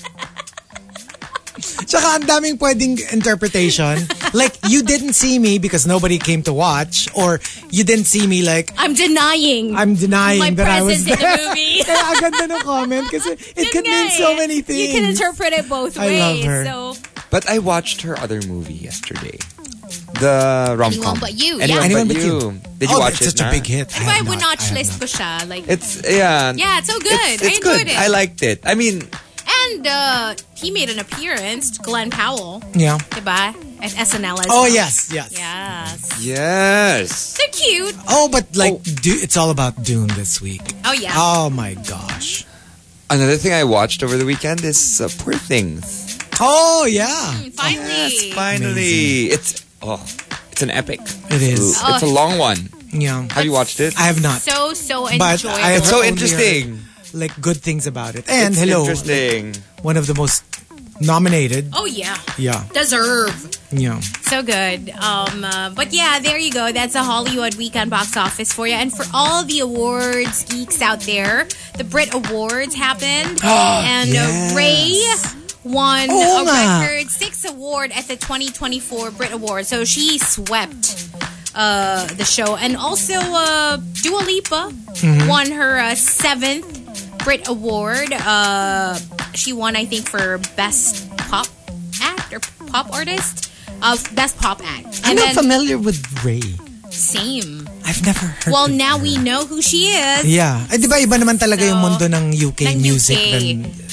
Tsaka ang daming pwedeng interpretation. Like, you didn't see me because nobody came to watch, or you didn't see me like, I'm denying. I'm denying my that I was presence there. in the movie. Kaya ang ganda ng comment kasi it could mean so many things. You can interpret it both I ways. love her. So But I watched her other movie yesterday. The rom-com. Anyone But You, Anyone, yeah. but, Anyone But you. You. Did you Oh, watch it's it? such a na? big hit. I if I have would not, not I have list not. ko siya. Like, It's, yeah. yeah, it's so good. It's, it's I good. enjoyed it. I liked it. I mean, And uh, he made an appearance, Glenn Powell, Yeah. diba? At S N L as Oh, well. yes, yes. Yes. yes. They're cute. Oh, but like, Du- it's all about Dune this week. Oh, yeah. Oh my gosh. Another thing I watched over the weekend is uh, Poor Things. Oh, yeah. Finally. Yes, finally. It's oh, it's an epic. It is. It's, it's a long one. Yeah. Have you watched it? I have not. So, so But enjoyable. I have It's so only interesting. heard, like, good things about it. And It's hello. interesting. One of the most nominated. Oh, yeah. Yeah. Deserve. Yeah. So good. Um, uh, but yeah, there you go. That's a Hollywood Weekend Box Office for you. And for all the awards geeks out there, the Brit Awards happened. and yes. uh, Ray won Oo a nga. record six award at the twenty twenty-four Brit Awards. So she swept uh, the show. And also uh, Dua Lipa won her uh, seventh Brit Award. Uh, she won, I think, for Best Pop Act or Pop Artist. Of Best Pop Act. I'm And not then, familiar with Ray. same. I've never heard Well, of now her. we know who she is. Yeah. Eh, di ba iba naman talaga yung So, mundo ng U K ng music U K. than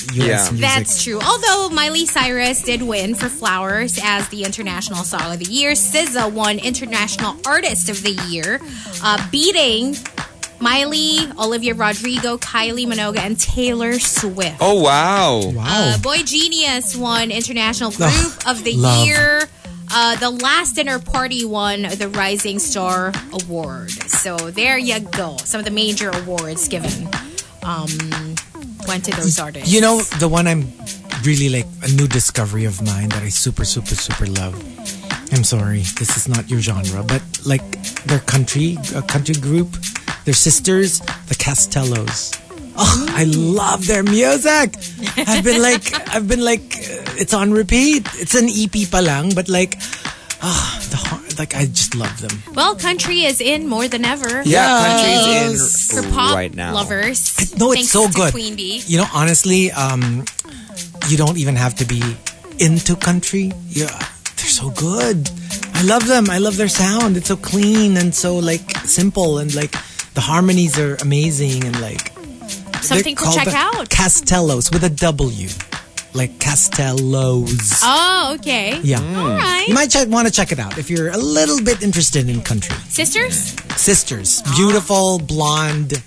U S Yeah. music. That's true. Although Miley Cyrus did win for Flowers as the International Song of the Year, S Z A won International Artist of the Year, uh, beating Miley, Olivia Rodrigo, Kylie Minogue, and Taylor Swift. Oh, wow. Wow. Uh, Boy Genius won International Group Ugh, of the love. Year. Uh, the Last Dinner Party won the Rising Star Award. So there you go. Some of the major awards given um, went to those artists. You know, the one I'm really like a new discovery of mine that I super, super, super love. I'm sorry, this is not your genre, but like their country, a country group, their sisters, the Castellos. Oh, I love their music. I've been like, I've been like, uh, it's on repeat. It's an E P pa lang, but like, ah, the har- like I just love them. Well, country is in more than ever. Yeah, Yes. country's For in pop right now. lovers. No, it's thanks so to good. Queen Bee. You know, honestly, um, you don't even have to be into country. Yeah, they're so good. I love them. I love their sound. It's so clean and so like simple, and like the harmonies are amazing, and like Something they're to called check the out. Castellos with a W, like Castellos. Oh, okay. Yeah. All right. You might check, want to check it out if you're a little bit interested in country. Sisters? Sisters, beautiful, blonde,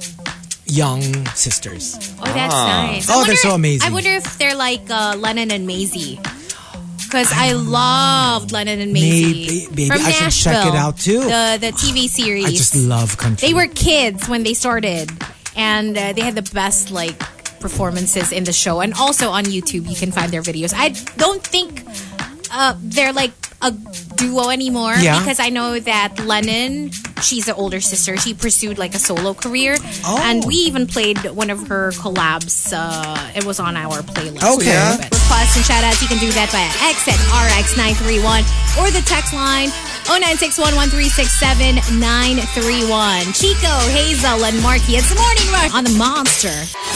young sisters. Oh, that's nice. I Oh, wonder- they're so amazing. I wonder if they're like uh, Lennon and Maisie. Because I loved Lennon and Maisie. Maybe- maybe From I should Nashville. check it out too. The, the T V series. I just love country. They were kids when they started. And uh, they had the best like performances in the show. And also on YouTube, you can find their videos. I don't think uh, they're like a duo anymore. Yeah. Because I know that Lennon, she's the older sister. She pursued like a solo career. Oh. And we even played one of her collabs. Uh, it was on our playlist. Okay. Yeah. Requests and shout-outs, you can do that via X at R X nine three one or the text line oh nine six one, one three six seven, nine three one. Chico, Hazel, and Marky. It's the Morning Rush on the Monster.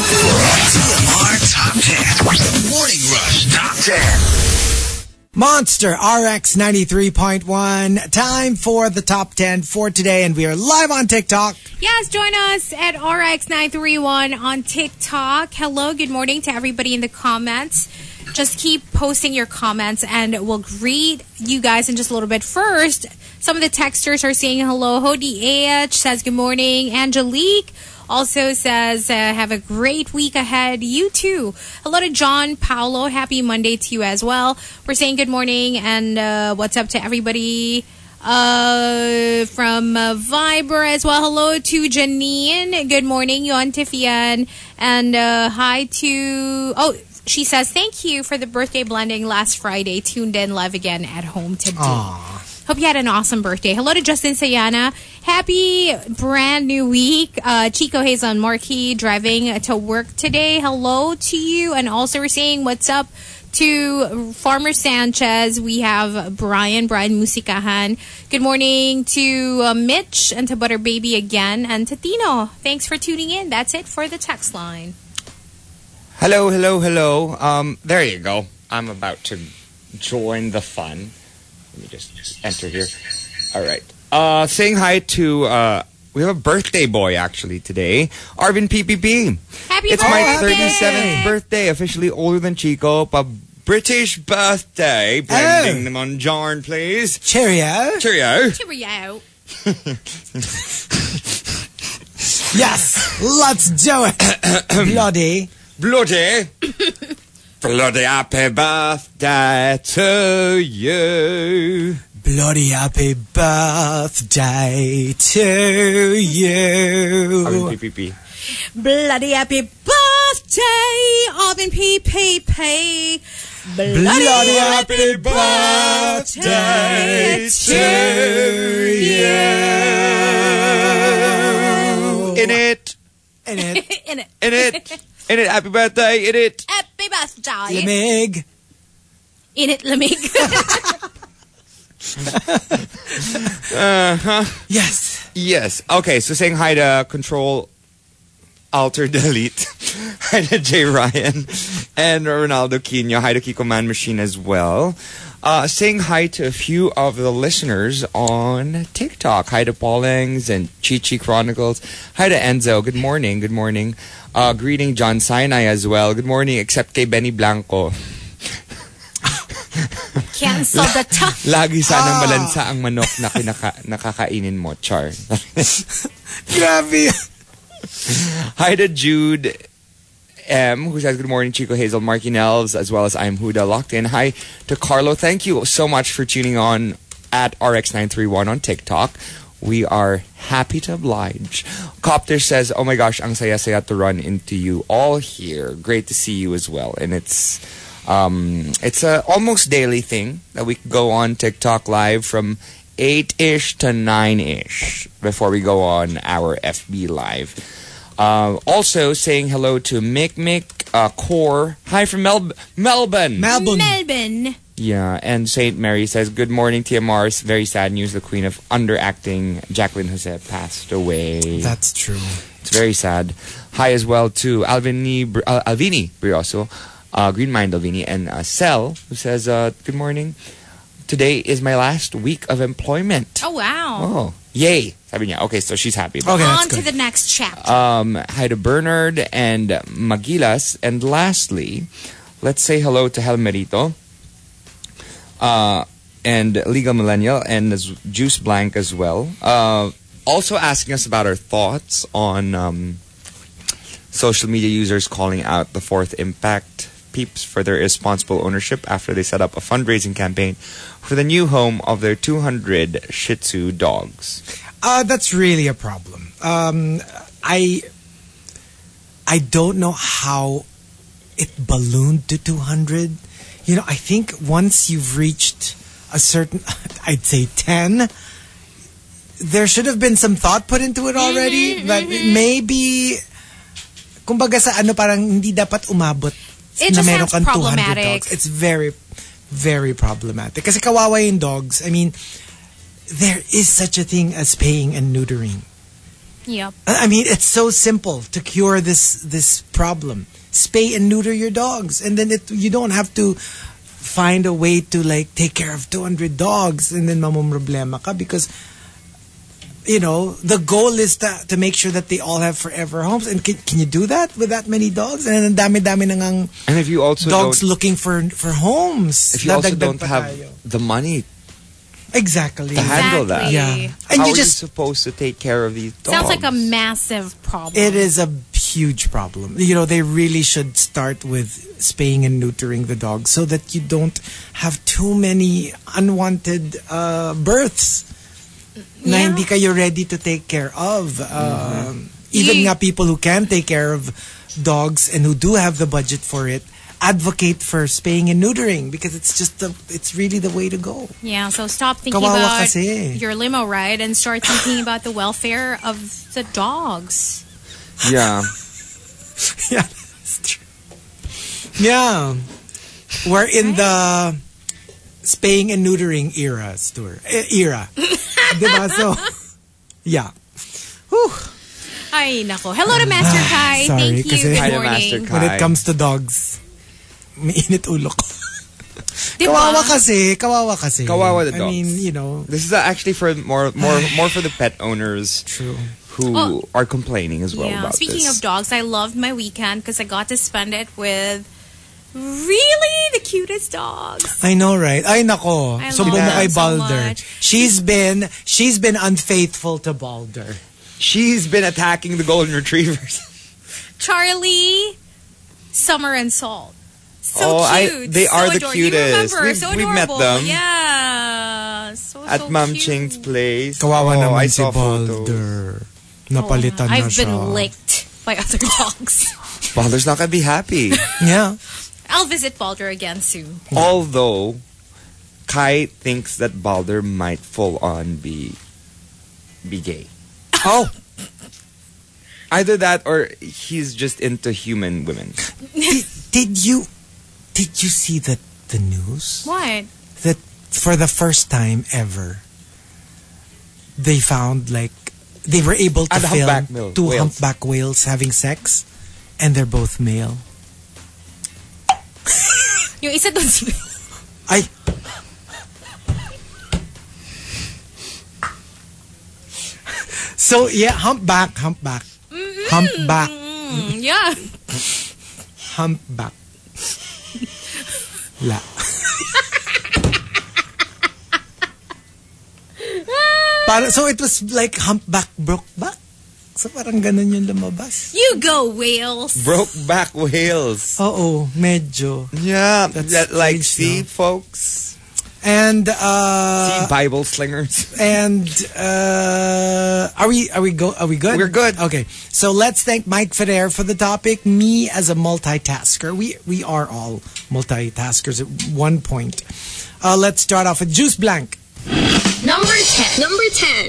T M R Top ten. Morning Rush Top ten. Monster R X ninety-three point one. Time for the top ten for today, and we are live on TikTok. Yes, join us at R X nine three one on TikTok. Hello, good morning to everybody in the comments. Just keep posting your comments and we'll greet you guys in just a little bit. First, some of the texters are saying hello. Hodi H says good morning. Angelique also says uh, have a great week ahead. You too. Hello to John Paolo. Happy Monday to you as well. We're saying good morning and uh, what's up to everybody uh, from uh, Viber as well. Hello to Janine. Good morning, Yon Tifian. And uh, hi to... Oh, she says, thank you for the birthday blending last Friday. Tuned in live again at home today. Aww. Hope you had an awesome birthday. Hello to Justin Sayana. Happy brand new week. Uh, Chico Hazel and Marquis driving to work today. Hello to you. And also we're saying what's up to Farmer Sanchez. We have Brian, Brian Musikahan. Good morning to uh, Mitch and to Butter Baby again. And to Tino. Thanks for tuning in. That's it for the text line. Hello, hello, hello. Um, there you go. I'm about to join the fun. Let me just, just enter here. All right. Uh, saying hi to, uh, we have a birthday boy actually today. Arvin P P P. Happy It's birthday! my thirty-seventh birthday, officially older than Chico. Pa British birthday. Blending them on Jarn, please. Cheerio. Cheerio. Cheerio. Yes, let's do it. Bloody. Bloody. Bloody happy birthday to you. Bloody happy birthday to you. Arvin P P P. Bloody happy birthday, Alvin P P P. Bloody, Bloody happy birthday to you. In it. In it. In it. In it. In it. Happy birthday. In it. Happy birthday. Lamig. In it, Lamig. Uh-huh. Yes. Yes. Okay, so saying hi to Control Alter Delete. Hi to Jay Ryan and Ronaldo Quino. Hi to Kiko Man Machine as well. Uh, saying hi to a few of the listeners on TikTok. Hi to Paulangs and Chichi Chronicles. Hi to Enzo. Good morning. Good morning. Uh, greeting John Sinai as well. Good morning, except kay Benny Blanco. Cancel the top. Lagi sanang malansa ang manok na kinaka- nakakainin mo, Char. Grabe. Hi to Jude M, who says, good morning, Chico, Hazel, Marky Nelves, as well as I'm Huda, locked in. Hi to Carlo. Thank you so much for tuning on at R X nine three one on TikTok. We are happy to oblige. Copter says, oh my gosh, ang saya-saya to run into you all here. Great to see you as well. And it's um, it's a almost daily thing that we go on TikTok live from eight-ish to nine-ish before we go on our F B Live. Uh, also saying hello to Mick Mick uh, Core. Hi from Mel- Melbourne. Melbourne. Melbourne. Yeah, and Saint Mary says, good morning, T M R. Very sad news. The queen of underacting, Jacqueline Jose, passed away. That's true. It's very sad. Hi as well to Alvini, uh, Alvini Brioso, uh, Green Mind Alvini, and uh, Cell, who says, uh, good morning. Today is my last week of employment. Oh, wow. Oh, yay. Sabi niya. Okay, so she's happy about Okay, that's On to good. the next chapter. Um, hi to Bernard and Magilas. And lastly, let's say hello to Helmerito uh, and Legal Millennial and Juice Blank as well. Uh, also asking us about our thoughts on um, social media users calling out the Fourth Impact peeps for their irresponsible ownership after they set up a fundraising campaign for the new home of their two hundred Shih Tzu dogs. Uh, that's really a problem. Um, I I don't know how it ballooned to two hundred. You know, I think once you've reached a certain, I'd say ten, there should have been some thought put into it already. Mm-hmm, but mm-hmm. maybe, kumbaga sa ano, parang hindi dapat umabot It na just meron sounds kang two hundred problematic. dogs. It's very, very problematic. Kasi kawawa yung dogs. I mean, there is such a thing as spaying and neutering. Yep. I mean, it's so simple to cure this this problem. Spay and neuter your dogs, and then it, you don't have to find a way to like take care of two hundred dogs, and then mamumroblema ka because you know the goal is to to make sure that they all have forever homes. And can, can you do that with that many dogs? And then dami-dami na ngang And if you also dogs don't, looking for for homes, if you also dadagdag don't pa have tayo. the money exactly to handle that, Exactly. yeah, and how you are just you supposed to take care of these dogs? Sounds like a massive problem. It is a huge problem. You know, they really should start with spaying and neutering the dogs so that you don't have too many unwanted uh, births na Yeah. hindi kayo ready to take care of. Um, even You- nga people who can take care of dogs and who do have the budget for it advocate for spaying and neutering because it's just the, it's really the way to go. Yeah, so stop thinking Kawawa about kasi. your limo ride and start thinking about the welfare of the dogs. Yeah. Yeah, that's true. Yeah. We're in the spaying and neutering era, Stuart. Eh, Era. Diba? So, yeah. Whew. Ay, nako. Hello to Master Kai. Sorry, Thank you. kasi- Good Hi to morning. Master Kai. When it comes to dogs, may init ulo ko. Diba? Kawawa kasi, kawawa kasi. Kawawa the I dogs. mean, you know, This is actually for more more more for the pet owners true. who Oh. are complaining as well Yeah, about speaking this. of dogs, I loved my weekend because I got to spend it with really the cutest dogs. I know, right? Ay, nako. I Sumbong love mo kay them so Balder. much. She's been, she's been unfaithful to Balder. She's been attacking the golden retrievers. Charlie, Summer, and Salt. So Oh, I- cute. they so are the adorable. cutest. You remember? We've- so we've met adorable. them. Yeah. So, At so Ma'am cute. Ching's place. Kawawa oh, naman I si saw photos. Balder. Napalitan Oh, na I've siya. been licked by other dogs. Balder's not gonna be happy. Yeah. I'll visit Balder again soon. Although Kai thinks that Balder might full on be be gay. Oh, Either that or he's just into human women. did, did you did you see the the news What? that for the first time ever they found like they were able to Ah, the film humpback whale- two whales. humpback whales having sex and they're both male. Yung isa doon si... Ay! So, yeah, humpback, humpback. Mm-hmm. Humpback. Mm, yeah. Humpback. La. Para, so it was like humpback broke back. So parang ganun yung lumabas. You go, whales. Broke back whales. Oo, medyo. Yeah, That's that, like, strange, see, no? folks? And uh See, Bible slingers. and uh are we are we go are we good? We're good. Okay. So let's thank Mike Ferrer for the topic. Me as a multitasker. We we are all multitaskers at one point. Uh let's start off with Juice Blank. Number ten. Number ten.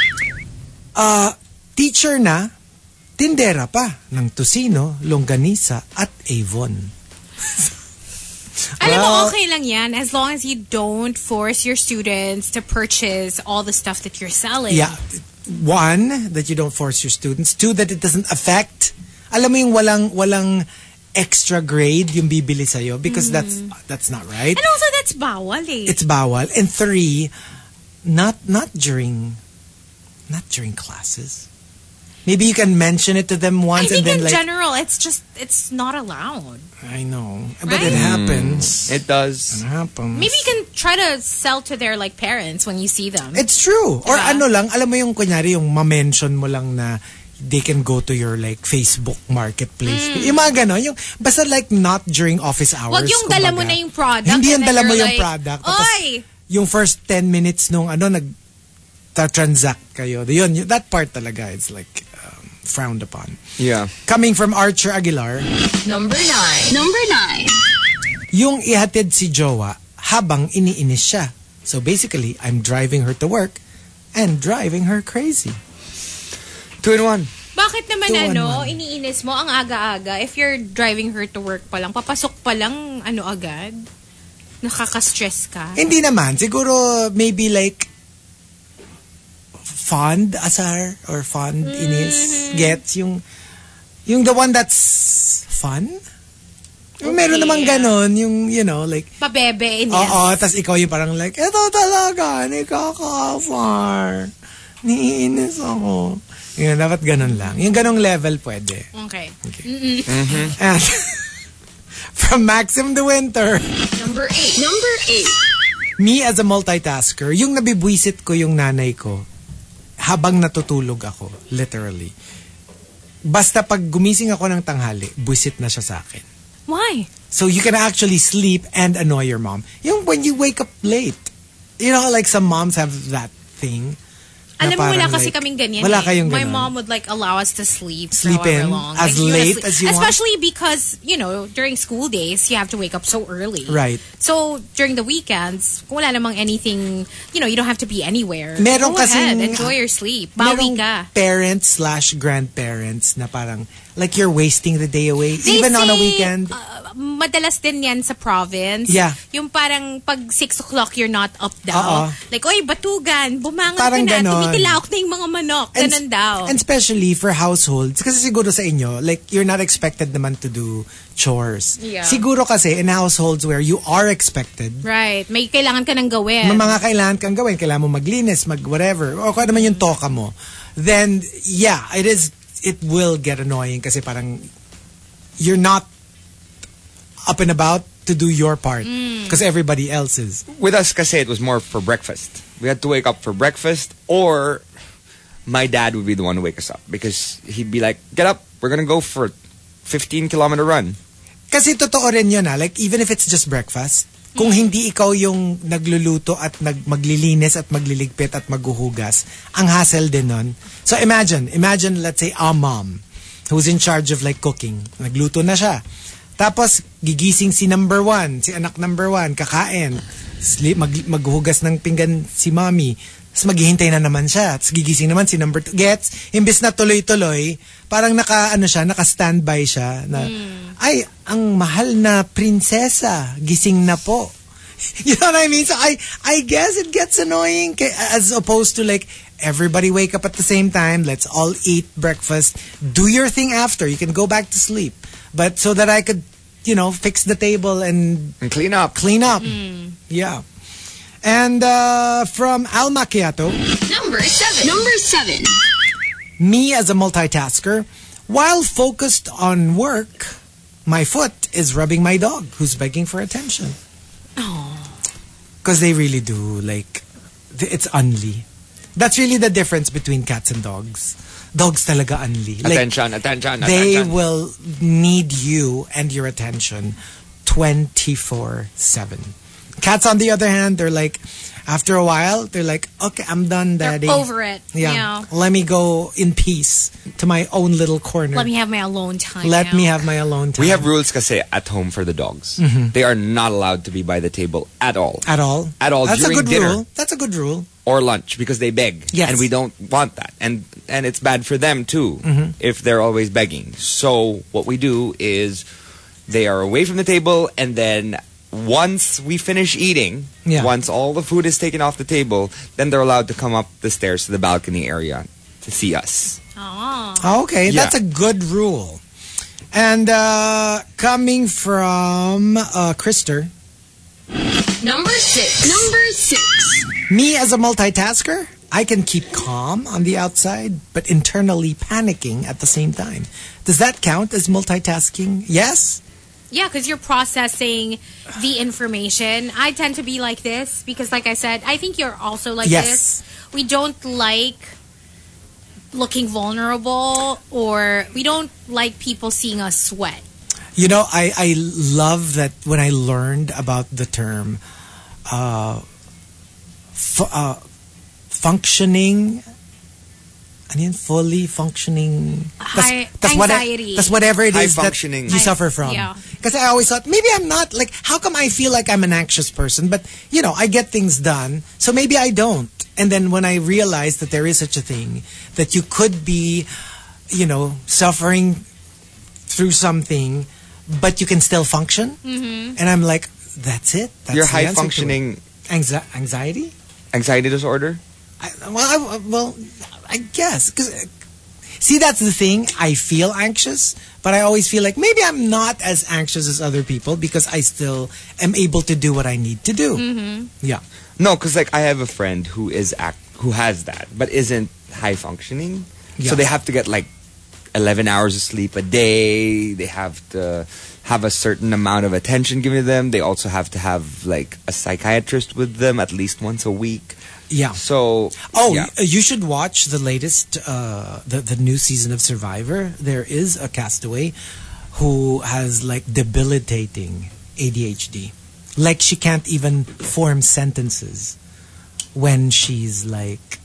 Uh teacher na, tindera pa ng Tocino, Longganisa at Avon. Alam mo, Well- okay lang yan as long as you don't force your students to purchase all the stuff that you're selling. Yeah. One, that you don't force your students. Two, that it doesn't affect. Alam mo yung walang walang extra grade yung bibili sa'yo because that's that's not right. And also, that's bawal eh. It's bawal. And three, not not during not during classes. Maybe you can mention it to them I once and think then in like general, it's just, it's not allowed. I know. But Right? it happens. It does. It happens. Maybe you can try to sell to their like parents when you see them. It's true. Or Diba? ano lang, alam mo yung kunyari yung ma-mention mo lang na they can go to your like Facebook marketplace. Yung mga ganon, yung basta like not during office hours. Wag yung dala mo kumbaga. na yung product. Hindi yung and then dala mo you're yung like, product. Tapos Oy! yung first ten minutes nung ano, nag transact kayo. Yun, yun, that part talaga, it's like um, frowned upon. Yeah. Coming from Archer Aguilar, Number nine. Number nine. yung ihatid si jowa habang iniinis siya. So basically, I'm driving her to work and driving her crazy. Two in one. Bakit naman Two on ano, one. iniinis mo ang aga-aga if you're driving her to work pa lang, papasok pa lang ano agad? Nakaka-stress ka? Hindi naman. Siguro, maybe like, fond asar or fond inis. Gets? Yung, yung the one that's fun? Yung meron Okay. namang ganon. Yung, you know, like, Pabebe, inis. oo, tas ikaw yung parang like, eto talaga, nikaka-far. Niinis ako. Yun, dapat ganon lang. Yung ganong level pwede. Okay. And, from Maxim de Winter, Number eight. Number eight. me as a multitasker, yung nabibwisit ko yung nanay ko habang natutulog ako, literally. Basta pag gumising ako ng tanghali, buwisit na siya sa akin. Why? So you can actually sleep and annoy your mom. Yung when you wake up late. You know, like some moms have that thing. na Alam mo, wala parang kasi like, kaming ganyan Wala eh. kayong My ganon. mom would like allow us to sleep Sleep for however in long. as Like, you wanna late sleep- as you want? Especially because, you know, during school days, you have to wake up so early. Right. So, during the weekends, kung wala namang anything, you know, you don't have to be anywhere. Meron Go ahead, kasing- enjoy your sleep. Bawi Merong ka. parents slash grandparents na parang like you're wasting the day away They even on a say, weekend. uh, madalas din yan sa province. Yeah. Yung parang pag six o'clock you're not up daw. Oo. Like, oy, batugan, bumangon Parang ka na, ganon. tumitilaok na yung mga manok. Ganun daw. And especially for households, kasi siguro sa inyo, like, you're not expected naman to do chores. Yeah. Siguro kasi in households where you are expected, Right. May kailangan ka nang gawin. may mga kailangan kang gawin, kailangan mo maglinis, mag whatever, o kung ano naman yung toka mo, then, yeah, it is, it will get annoying kasi parang you're not up and about to do your part because everybody else is. With us, kasi it was more for breakfast. We had to wake up for breakfast, or my dad would be the one to wake us up because he'd be like, "Get up, we're gonna go for a fifteen kilometer run." Kasi totoo rin yun ah, like even if it's just breakfast, kung hindi ikaw yung nagluluto at nag maglilinis at magliligpit at maghuhugas, ang hassle din nun. So imagine, imagine let's say a mom who's in charge of like cooking. Nagluto na siya. Tapos gigising si number one, si anak number one, kakain. Sleep, mag, maghuhugas ng pinggan si mommy. Tapos maghihintay na naman siya. Tapos gigising naman si number two. Gets? Imbis na tuloy-tuloy, parang naka, ano siya, naka-standby siya. Na, ay, ang mahal na prinsesa, gising na po. You know what I mean? So I, I guess it gets annoying k- as opposed to like everybody wake up at the same time. Let's all eat breakfast. Do your thing after. You can go back to sleep. But so that I could, you know, fix the table and And clean up. clean up. Yeah. And uh, from Al Macchiato, Number seven. Number seven. me as a multitasker, while focused on work, my foot is rubbing my dog who's begging for attention. Because they really do, like, th- it's unli. That's really the difference between cats and dogs. Dogs talaga unli. Like, Attention, attention, they attention. will need you and your attention twenty-four seven. Cats, on the other hand, they're like, after a while, they're like, okay, I'm done, They're daddy. over it. Yeah. Yeah. Let me go in peace to my own little corner. Let me have my alone time. Let now. me have my alone time. We have rules kasi at home for the dogs. They are not allowed to be by the table at all. At all? At all That's during a good dinner. rule. That's a good rule. Or lunch because they beg. Yes. And we don't want that. And and it's bad for them too if they're always begging. So what we do is they are away from the table, and then once we finish eating, Yeah. once all the food is taken off the table, then they're allowed to come up the stairs to the balcony area to see us. Oh. Oh, okay, Yeah. that's a good rule. And uh, coming from uh, Krister, Number six. Number six. me as a multitasker, I can keep calm on the outside, but internally panicking at the same time. Does that count as multitasking? Yes? Yeah, because you're processing the information. I tend to be like this because, like I said, I think you're also like Yes. this. We don't like looking vulnerable, or we don't like people seeing us sweat. You know, I, I love that when I learned about the term uh, fu- uh, functioning, ano yun, fully functioning. High what- anxiety. that's whatever it High is that functioning. you High- suffer from. yeah. Because I always thought, maybe I'm not, like, how come I feel like I'm an anxious person? But, you know, I get things done, so maybe I don't. And then when I realized that there is such a thing, that you could be, you know, suffering through something, but you can still function. Mm-hmm. And I'm like, that's it. That's Your the high answer to it. functioning Anxi- anxiety? anxiety disorder? I, well, I, well, I guess. 'Cause, uh, see, that's the thing. I feel anxious, but I always feel like maybe I'm not as anxious as other people because I still am able to do what I need to do. Mm-hmm. Yeah. No, because like I have a friend who is act who has that, but isn't high functioning. Yeah. So they have to get like eleven hours of sleep a day. They have to have a certain amount of attention given to them. They also have to have like a psychiatrist with them at least once a week. Yeah. So Oh, yeah. y- you should watch the latest, uh, the the new season of Survivor. There is a castaway who has like debilitating A D H D. Like she can't even form sentences when she's like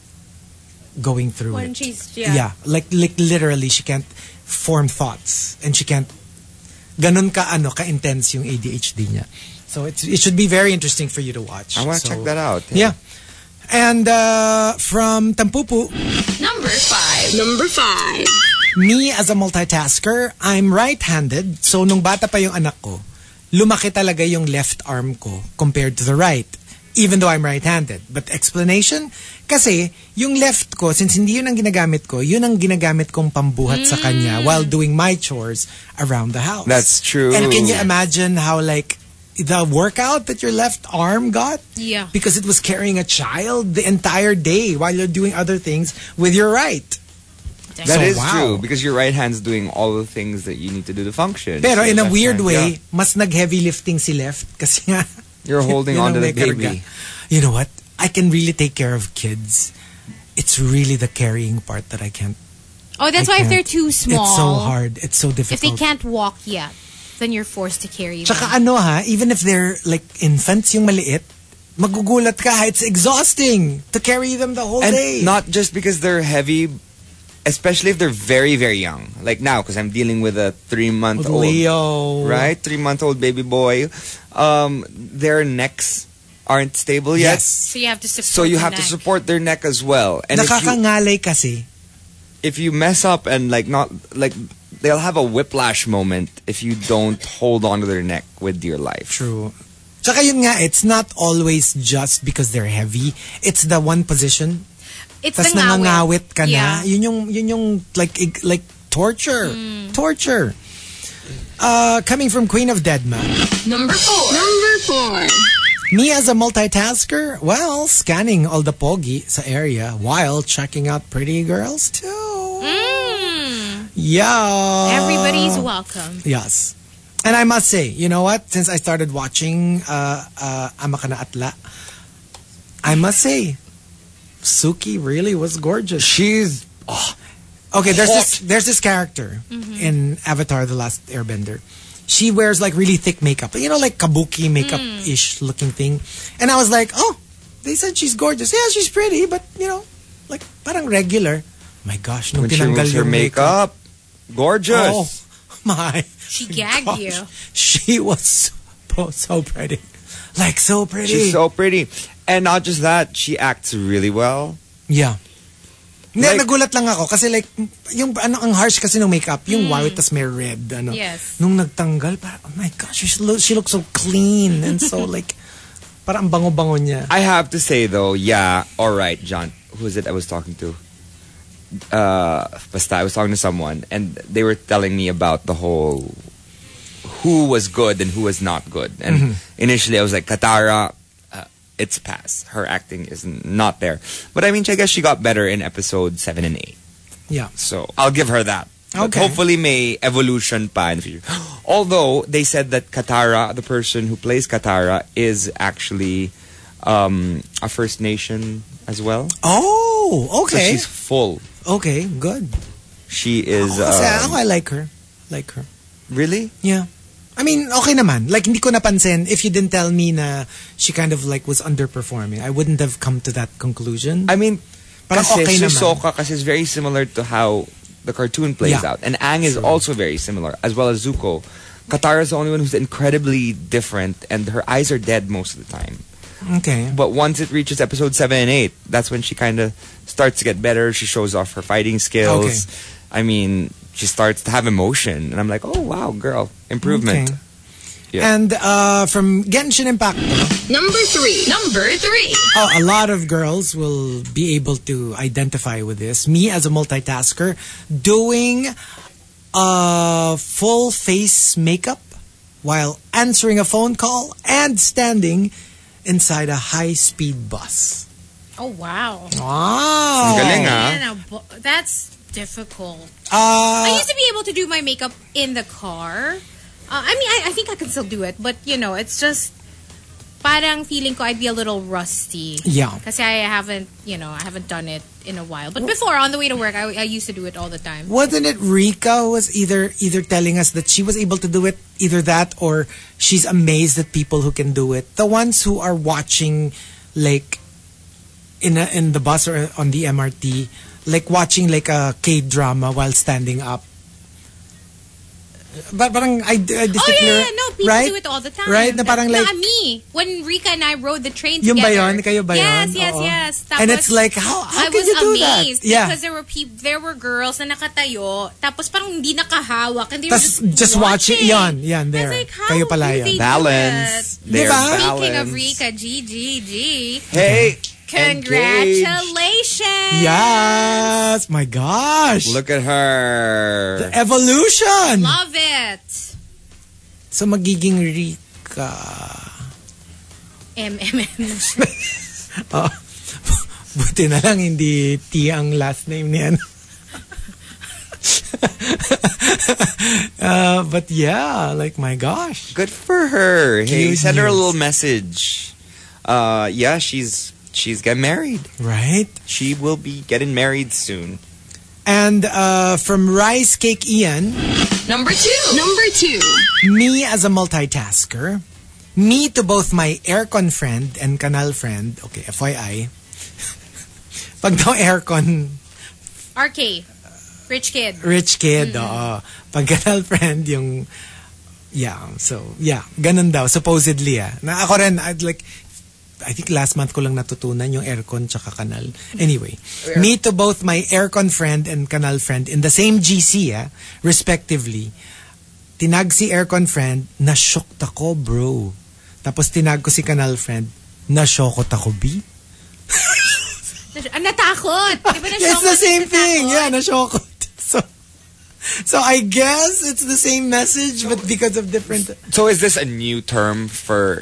going through When it. she's- yeah. yeah, like like literally she can't form thoughts and she can't. Ganun ka ano ka intense yung A D H D niya. So it's, it should be very interesting for you to watch. I want to So, check that out. yeah. And uh, from Tampupu, Number five. Number five. me as a multitasker, I'm right-handed. So nung bata pa yung anak ko, lumaki talaga yung left arm ko compared to the right. Even though I'm right-handed. But explanation? Kasi yung left ko, since hindi yun ang ginagamit ko, yun ang ginagamit kong pambuhat sa kanya while doing my chores around the house. That's true. And can you imagine how like the workout that your left arm got? Yeah. Because it was carrying a child the entire day while you're doing other things with your right. That So, is wow. true because your right hand's doing all the things that you need to do to function. Pero So in a left weird hand, way, yeah. mas nag-heavy lifting si left kasi nga You're holding yun on ang to the may karga. baby. You know what? I can really take care of kids. It's really the carrying part that I can't. Oh, that's I why if can't. they're too small. It's so hard. It's so If difficult. they can't walk yet, then you're forced to carry them. Tsaka ano ha, even if they're like infants yung maliit, magugulat ka ha. It's exhausting to carry them the whole And day. not just because they're heavy, especially if they're very, very young. Like now, because I'm dealing with a three-month-old. Leo. Right? Three-month-old baby boy. Um, their necks aren't stable yet. Yes. So you have to support So you the have to neck. support their neck as well. And if you, Nakakangalay kasi. if you mess up and like not, like, they'll have a whiplash moment if you don't hold on to their neck with your life. True. Tsaka yun nga, it's not always just because they're heavy. It's the one position. It's Tas the ngawit. nangangawit ka na. Yeah. Yun yung, yun yung like, ig- like torture. Torture. Uh, coming from Queen of Deadma. Number four. Number four. Me as a multitasker, well, scanning all the pogi sa area while checking out pretty girls too. Mm. Yeah. Everybody's welcome. Yes. And I must say, you know what? Since I started watching uh, uh, Ama Ka Na Atla, I must say, Suki really was gorgeous. She's oh, Okay, there's hot. this there's this character in Avatar: The Last Airbender. She wears like really thick makeup, you know, like kabuki makeup-ish looking thing. And I was like, oh, they said she's gorgeous. Yeah, she's pretty, but you know, like parang regular. My gosh, nung when she tinanggal removes her yung makeup, gorgeous. Oh my! She gagged gosh. you. She was so, so pretty, like so pretty. She's so pretty. And not just that, she acts really well. Yeah. Hindi, Like- nagulat lang ako kasi like, yung ano, ang harsh kasi ng makeup, yung white tas may red, ano. Yes. Nung nagtanggal, parang, oh my gosh, she, look, she looks so clean and so like, parang ang bango-bango niya. I have to say though, yeah, all right, John. Who is it I was talking to? Uh, basta, I was talking to someone, and they were telling me about the whole who was good and who was not good. And initially, I was like, Katara, uh, it's pass. Her acting is n- not there. But I mean, I guess she got better in episode seven and eight. Yeah. So I'll give her that. But Okay. hopefully may evolution pa in the future. Although they said that Katara, the person who plays Katara, is actually um, a First Nation as well. Oh, So okay. she's full. Okay, good. She is Ako, kasi um, ako, I like her. Like her. really. Yeah. I mean, okay naman. Like, hindi ko napansin. If you didn't tell me na she kind of like was underperforming, I wouldn't have come to that conclusion. I mean, Parang kasi okay si naman. Sokka kasi is very similar to how the cartoon plays Yeah. out. And Aang is also very similar, as well as Zuko. Katara is the only one who's incredibly different, and her eyes are dead most of the time. Okay. But once it reaches episode seven and eight, that's when she kind of starts to get better. She shows off her fighting skills. I mean, she starts to have emotion. And I'm like, oh, wow, girl. Improvement. Okay. Yeah. And uh, from Genshin Impact, Number three. Number three. oh, a lot of girls will be able to identify with this. Me as a multitasker, doing uh, full face makeup while answering a phone call and standing inside a high-speed bus. Oh, wow. Wow. Ang galing, ah. Man, a bo- that's difficult. Uh, I used to be able to do my makeup in the car. Uh, I mean, I, I think I can still do it, but you know, it's just parang feeling ko I'd be a little rusty. Yeah. Kasi I haven't, you know, I haven't done it in a while. But before, on the way to work, I, I used to do it all the time. Wasn't it Rika who was either either telling us that she was able to do it, either that or she's amazed at people who can do it. The ones who are watching, like in a, in the bus or on the M R T, like watching like a K drama while standing up. But parang I, I Oh, yeah, distinctly- yeah, no, people right? do it all the time. Right? Na parang no, like, me. When Rika and I rode the train yung together. ba yun? Kayo ba yes, yun? yes, Oo. yes. And Tapos, it's like, how, how I can was you do amazed that? Yeah. because there were people, there were girls na nakatayo, tapos parang hindi nakahawak, and they were Tas just, just watching. watching. Yan, yan, I there. was like, how Kayo pala do yun. they do Balance. that? They're Diba? balanced. Speaking of Rika, G G G, Hey. congratulations! Yes! My gosh! Look at her. The evolution! Love it! So magiging Rika. M M M. Oh, buti na lang hindi T ang last name niyan. uh, but yeah, like my gosh. Good for her. Hey, Cute send her a news. little message. Uh, yeah, she's she's getting married. Right? She will be getting married soon. And uh, from Rice Cake Ian, Number two. Number two. me as a multitasker, me to both my aircon friend and canal friend, okay, F Y I, pag daw aircon, R K. Rich kid. rich kid, oo. Pag canal friend, yung, yeah, so, yeah, ganun daw, supposedly, ah. Na ako rin, I'd like, I think last month ko lang natutunan yung aircon tsaka kanal. Anyway, me to both my aircon friend and canal friend in the same G C, ah, respectively. Tinag si aircon friend, na-shocked ako, bro. Tapos tinag ko si Canal Friend, na-shokot ako, B. Ah, natakot. Di ba It's the same thing. Yeah, na-shokot. So, so I guess it's the same message, but because of different... So is this a new term for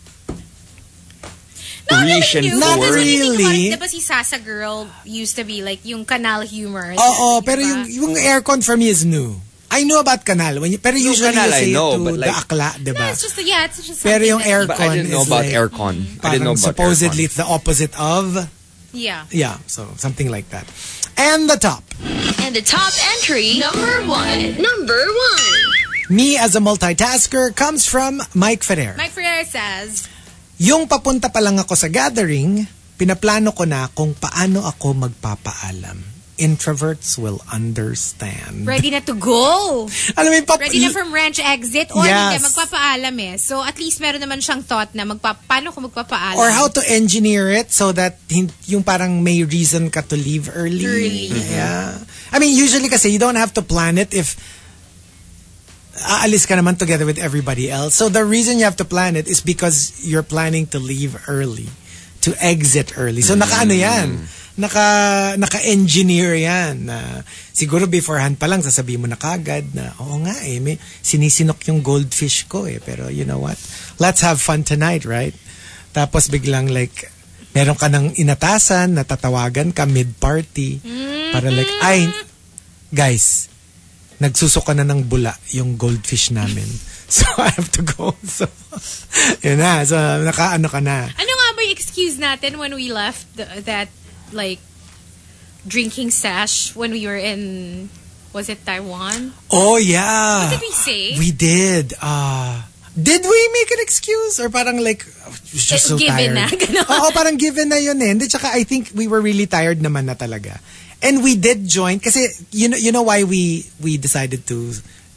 No, Rish and naman yun. Not Because when you think about really. it, Diba si Sasa Girl used to be like yung canal humor. Oo, Diba? pero yung, yung aircon for me is new. I know about Canal, when you, pero Yung usually Canal, you say I know, it to but like- the akla, diba? No, it's just, yeah, it's just Pero something yung that- aircon But I didn't know is about like, aircon. I didn't know parang about supposedly aircon. it's the opposite of... Yeah. Yeah, so something like that. And the top. And the top entry, number one. Number one. Me as a multitasker comes from Mike Ferrer. Mike Ferrer says, Yung papunta pa lang ako sa gathering, pinaplano ko na kung paano ako magpapaalam. Introverts will understand. ready na to go. Alam mo yung pap- Ready na from ranch exit or Yes. hindi, magpapaalam eh. So at least meron naman siyang thought na magpa paano ko magpapaalam. or how to engineer it so that hin- yung parang may reason ka to leave early. Early. Yeah. I mean, usually kasi you don't have to plan it if aalis ka naman together with everybody else. So the reason you have to plan it is because you're planning to leave early, to exit early. So naka ano yan? Naka, naka-engineer yan. Na siguro beforehand pa lang sasabihin mo na kagad na, oo nga eh, may sinisinok yung goldfish ko eh. Pero you know what? Let's have fun tonight, right? Tapos biglang like, meron ka ng inatasan, natatawagan ka mid-party. Para like, ay, guys, nagsusok ka na ng bula yung goldfish namin. So I have to go. So, yun na. So, naka-ano ka na. Ano nga ba yung excuse natin when we left the, that like drinking sesh when we were in, was it Taiwan? Oh, yeah. What did we say? We did. Uh, did we make an excuse? Or parang like, oh, just It's so given tired. na, ganon. Oo, parang given na yun eh. Hindi, tsaka I think we were really tired naman na talaga. And we did join, kasi you know, you know why we we decided to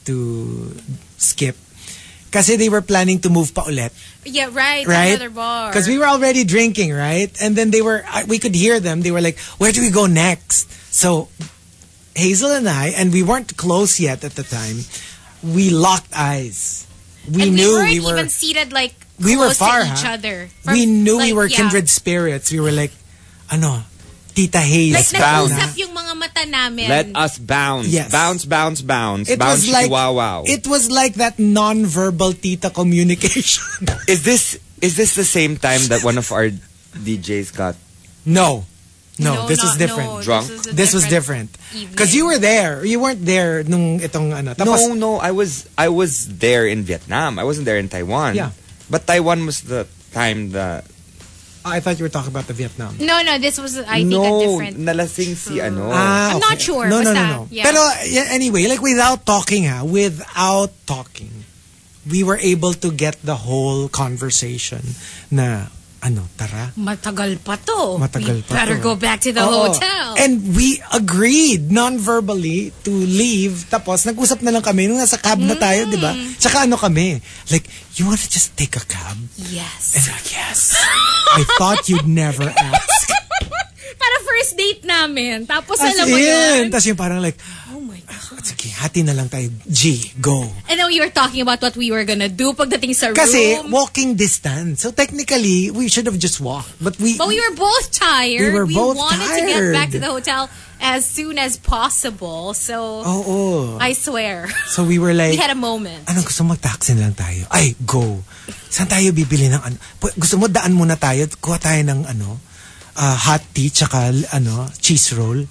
to skip? Kasi they were planning to move pa ulit. Yeah, right. Right? Another bar. Because we were already drinking, right? And then they were, we could hear them. They were like, where do we go next? So Hazel and I, and we weren't close yet at the time, we locked eyes. We and knew we weren't we were, even seated like we were close far, to each huh? other. we knew we like, were yeah. kindred spirits. We were like, ano, Tita Haze. Like, bounce. nag-usap yung mga mata namin. let us bounce. Yes. Bounce, bounce, bounce. It bounce, was like, wow, wow. it was like that non-verbal tita communication. Is this is this the same time that one of our D Js got no. No, No, this not- was different. no, Drunk? This was, a This was different. evening. Because you were there. You weren't there nung itong ano. Tapos, No, no, I was I was there in Vietnam. I wasn't there in Taiwan. Yeah. But Taiwan was the time that I thought you were talking about the Vietnam. No, no, this was, I think, no, a different. nalasing si ano. Ah, I'm okay. not sure, No, no, no, basta, no. yeah. Pero yeah, anyway, like without talking, ha, without talking, we were able to get the whole conversation na, ano, tara. Matagal pa to. Matagal we pa better to. go back to the Oo. hotel. And we agreed non-verbally to leave. Tapos nag-usap na lang kami nung nasa cab na tayo, di ba? Mm. Tsaka ano kami, like, you want to just take a cab? yes. And like, yes. I thought you'd never ask. Para first date namin. Tapos As alam mo yun. in. Tapos yung parang like, Oh my God. sige, hati na lang tayo. G, go. And then we were talking about what we were gonna do pagdating sa Kasi room. walking distance. So technically, we should have just walked. But we, But we were both tired. We were both wanted to get back tired. to the hotel as soon as possible. So, oh, oh. I swear. So we were like, We had a moment. anong gusto mo, mag-taxi na lang tayo? Ay, go. Saan tayo bibili ng ano? Pu- Gusto mo, daan muna tayo. Kuha tayo ng ano, uh, hot tea, tsaka ano, cheese roll.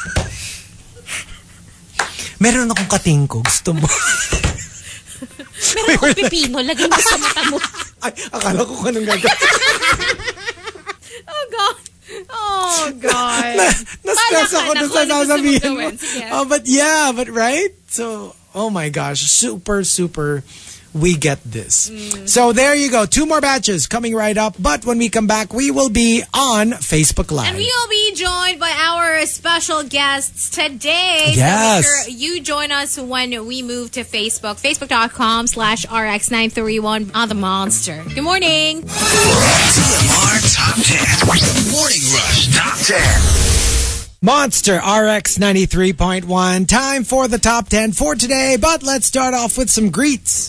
Meron akong katingko. Gusto mo? Meron akong pipino. Lagay mo sa mata mo. Ay, akala ko kung anong gagawin. Oh, God. Oh, God. na, na-stress Bala ka ako na dun kung sa ano gusto sasabihin mong mo. gawin. Sige. Oh, but yeah, but right? So, oh my gosh, super, super, we get this. Mm. So there you go. Two more batches coming right up. But when we come back, we will be on Facebook Live. And we will be joined by our special guests today. Yes. So make sure you join us when we move to Facebook. Facebook.com slash RX931 on the Monster. Good morning. T M R Top ten. Morning Rush Top ten. Monster R X ninety-three point one. Time for the top ten for today. But let's start off with some greets.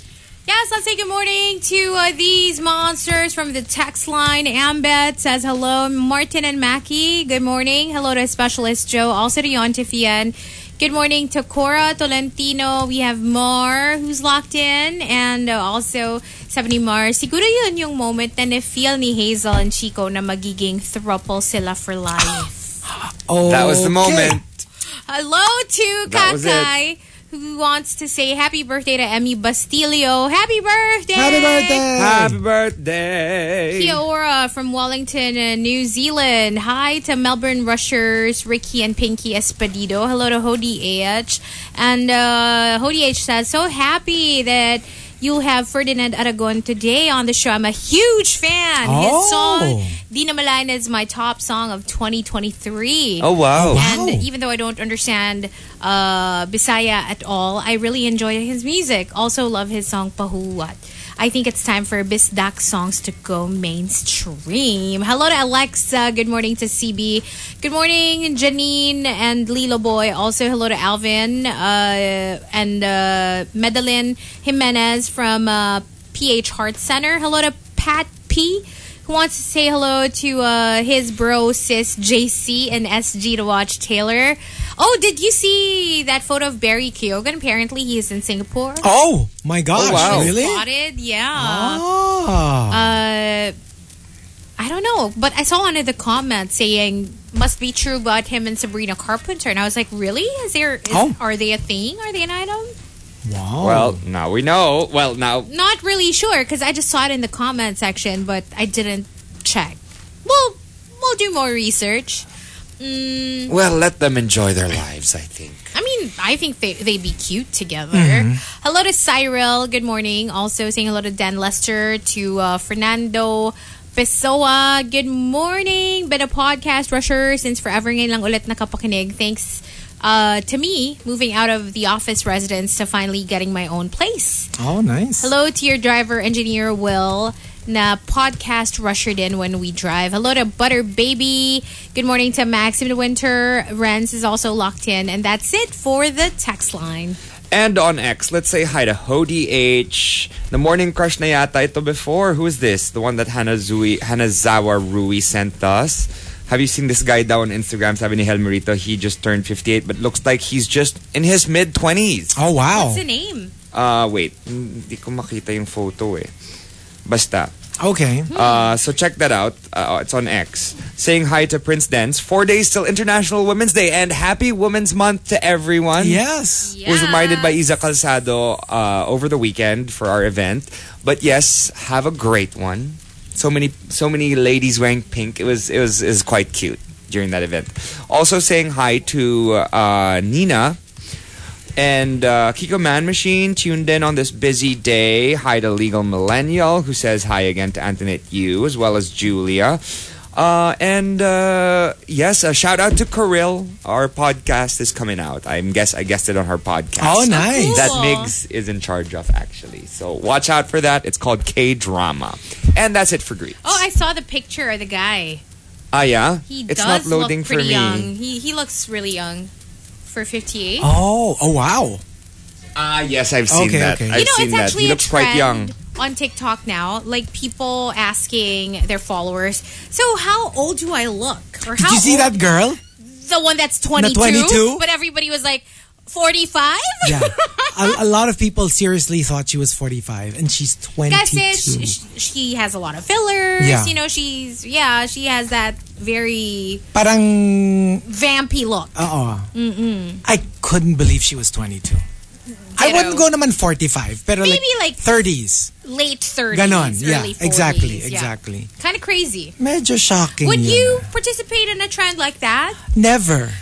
Yes, let's say good morning to uh, these monsters from the text line. Ambet says hello. Martin and Mackie, good morning. Hello to Specialist Joe. Also to Yontifian. Good morning to Cora Tolentino. We have Mar who's locked in. And uh, also, sabi ni Mar, siguro yun yung moment na na-feel ni Hazel and Chico na magiging throuple sila for life. Oh, That was the moment. Hello to That was Kakai, who wants to say happy birthday to Emmy Bastilio. Happy birthday! Happy birthday! Happy birthday. Kiora from Wellington, uh, New Zealand. Hi to Melbourne Rushers, Ricky and Pinky Espedido. Hello to Hody H. And uh, Hody H says, so happy that you'll have Ferdinand Aragon today on the show. I'm a huge fan. Oh. His song, Di Na Malayan, is my top song of twenty twenty-three. Oh, wow. And Wow. even though I don't understand uh, Bisaya at all, I really enjoy his music. Also love his song Pahuwat. I think it's time for Bisdak songs to go mainstream. Hello to Alexa. Good morning to C B. Good morning, Janine and Lilo Boy. Also, hello to Alvin uh, and uh, Medellin Jimenez from uh, P H Heart Center. Hello to Pat P, who wants to say hello to uh, his bro sis J C and S G to watch Taylor. Oh, did you see that photo of Barry Keoghan? Apparently, he is in Singapore. Oh my gosh! Oh, wow. Really? Spotted, yeah. Oh. Uh, I don't know, but I saw one of the comments saying must be true about him and Sabrina Carpenter, and I was like, really? Is there? Is, Oh. Are they a thing? Are they an item? Wow. Well, now we know. Well, now Not really sure because I just saw it in the comment section, but I didn't check. Well, we'll do more research. Mm, well, let them enjoy their lives, I think. I mean, I think they, they'd be cute together. Mm-hmm. Hello to Cyril. Good morning. Also saying hello to Dan Lester, to uh, Fernando Pessoa. Good morning. Been a podcast rusher since forever ngayon lang ulit nakapakinig. Thanks uh, to me moving out of the office residence to finally getting my own place. Oh, nice. Hello to your driver, engineer Will, na podcast rushered in when we drive. Hello to Butter Baby. Good morning to Max in Winter. Renz is also locked in. And that's it for the text line. And on X, let's say hi to Hody H. The morning crush na yata ito before. Who is this? The one that Hanazui, Hanazawa Rui sent us. Have you seen this guy down on Instagram? Sabi ni Helmerito, he just turned fifty-eight, but looks like he's just in his mid-twenties. Oh, wow. What's the name? Uh, wait. Hindi ko makita yung photo eh. Basta. Okay. Uh, so check that out. Uh, it's on X. Saying hi to Prince Dance. Four days till International Women's Day. And happy Women's Month to everyone. Yes. Was reminded by Isa Calzado uh, over the weekend for our event. But yes, have a great one. So many, so many ladies wearing pink. It was, it was, it was quite cute during that event. Also saying hi to uh, Nina and uh, Kiko Man Machine tuned in on this busy day. Hi to Legal Millennial, who says hi again to Antoinette Yu, as well as Julia. Uh, and uh, yes, a shout out to Kirill. Our podcast is coming out. I guess I guessed it on her podcast. Oh, nice. cool. That Migs is in charge of, actually. So watch out for that. It's called K-Drama. And that's it for greets. Oh, I saw the picture of the guy. Ah, yeah? He it's does not loading look for pretty me. young. He, he looks really young for fifty-eight. Oh, oh, wow. Ah, yes, I've seen Okay, that. okay. I've You know, seen it's that. actually He a looks quite young. trend on TikTok now. Like people asking their followers, so how old do I look? Or how Did you see old? that girl? The one that's twenty-two? twenty-two? But everybody was like, forty-five? Yeah. a, a lot of people seriously thought she was forty-five and she's twenty-two. Kasi she, she has a lot of fillers. Yeah. You know, she's, yeah, she has that very Parang, vampy look. oo. I couldn't believe she was twenty-two. I Ditto. wouldn't go naman forty-five, pero Maybe like, like thirties. Late thirties. Ganon, yeah, early forties. exactly, Yeah. exactly. Kind of crazy. Medyo shocking Would yun, you ah. participate in a trend like that? Never.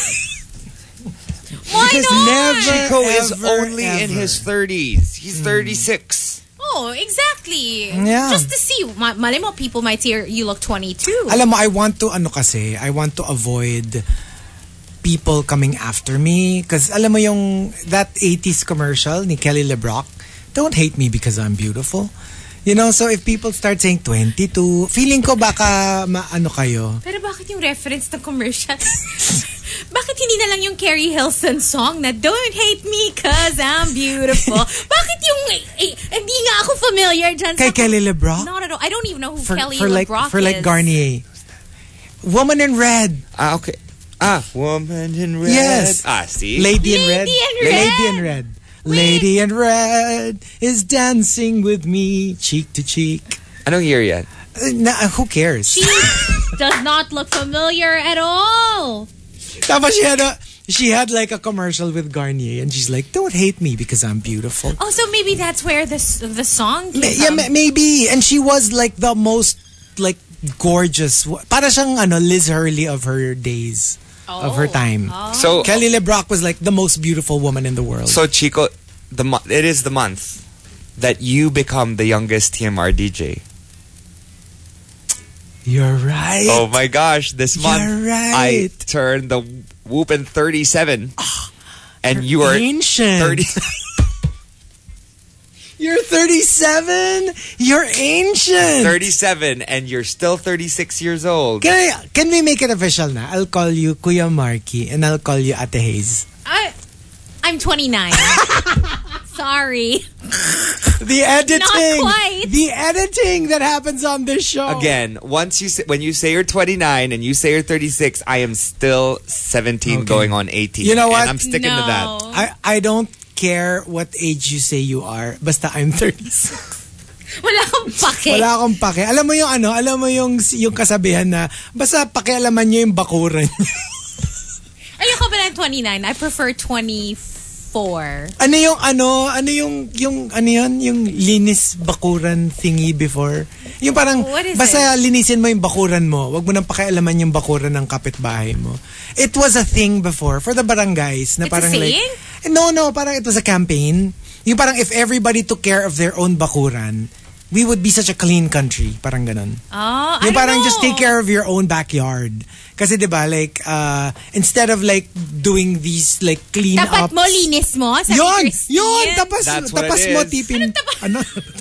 Why Because not? never- Chico is ever, only in ever. his thirties. He's thirty-six. Oh, exactly. Yeah. Just to see. Ma- Malay mo, people might say you look twenty-two. Alam mo, I want to, ano kasi, I want to avoid people coming after me. Because alam mo yung, that eighties commercial ni Kelly LeBrock, don't hate me because I'm beautiful. You know, so if people start saying twenty-two, feeling ko baka maano kayo. Pero bakit yung reference ng commercial? bakit hindi na lang yung Carrie Hilson song na Don't Hate Me Cause I'm Beautiful? Bakit yung, eh, hindi nga ako familiar dyan Kay sa... Kelly LeBrock? No, no, no. I don't even know who For, Kelly for like, LeBrock for like is. Garnier. Woman in Red. Ah, okay. Ah, Woman in Red. Yes. Ah, see? Lady in Red. Lady in Red. Lady in Red. Lady in Red is dancing with me cheek to cheek. Anong year yan? Uh, na, who cares? She does not look familiar at all. Tapos she had a she had like a commercial with Garnier and she's like, don't hate me because I'm beautiful. Oh, so maybe that's where this the song came Ma- yeah, from. ma- maybe. And she was like the most like gorgeous. Para siyang ano, Liz Hurley of her days. Of her time. Oh. So Kelly LeBrock was like the most beautiful woman in the world. So Chico, the mo- it is the month that you become the youngest T M R D J. You're right. Oh my gosh, this month You're right. I turned the whoopin' thirty-seven. And you are ancient. thirty. You're thirty-seven. You're ancient. thirty-seven and you're still thirty-six years old. Can I, can we make it official na? I'll call you Kuya Marky and I'll call you Ate Haze. I, I'm twenty-nine. Sorry. The editing. Not quite. The editing that happens on this show. Again, once you say, when you say you're twenty-nine and you say you're thirty-six, I am still seventeen Okay. going on eighteen. You know what? And I'm sticking no. to that. I, I don't care what age you say you are. Basta I'm thirty-six. Wala akong pake. Wala akong pake. Alam mo yung ano, alam mo yung yung kasabihan na basta pakialaman nyo yung bakuran. Ayoko ba ng twenty-nine? I prefer twenty-four. Ano yung ano, ano yung yung ano yun, yung linis bakuran thingy before? Yung parang What is basta linisin mo yung bakuran mo. Wag mo nang pakialaman yung bakuran ng kapitbahay mo. It was a thing before for the barangays na It's a parang like saying? no no, parang it was a campaign. Yung parang if everybody took care of their own bakuran, we would be such a clean country. Parang ganun. Oh, I Yung don't parang know. just take care of your own backyard. Kasi diba, like, uh, instead of like doing these like clean Tapat ups. mo, linis mo. Sabi Yun! Christine. Yun! Tapas, That's what tapas it mo, is. tipin. Ano?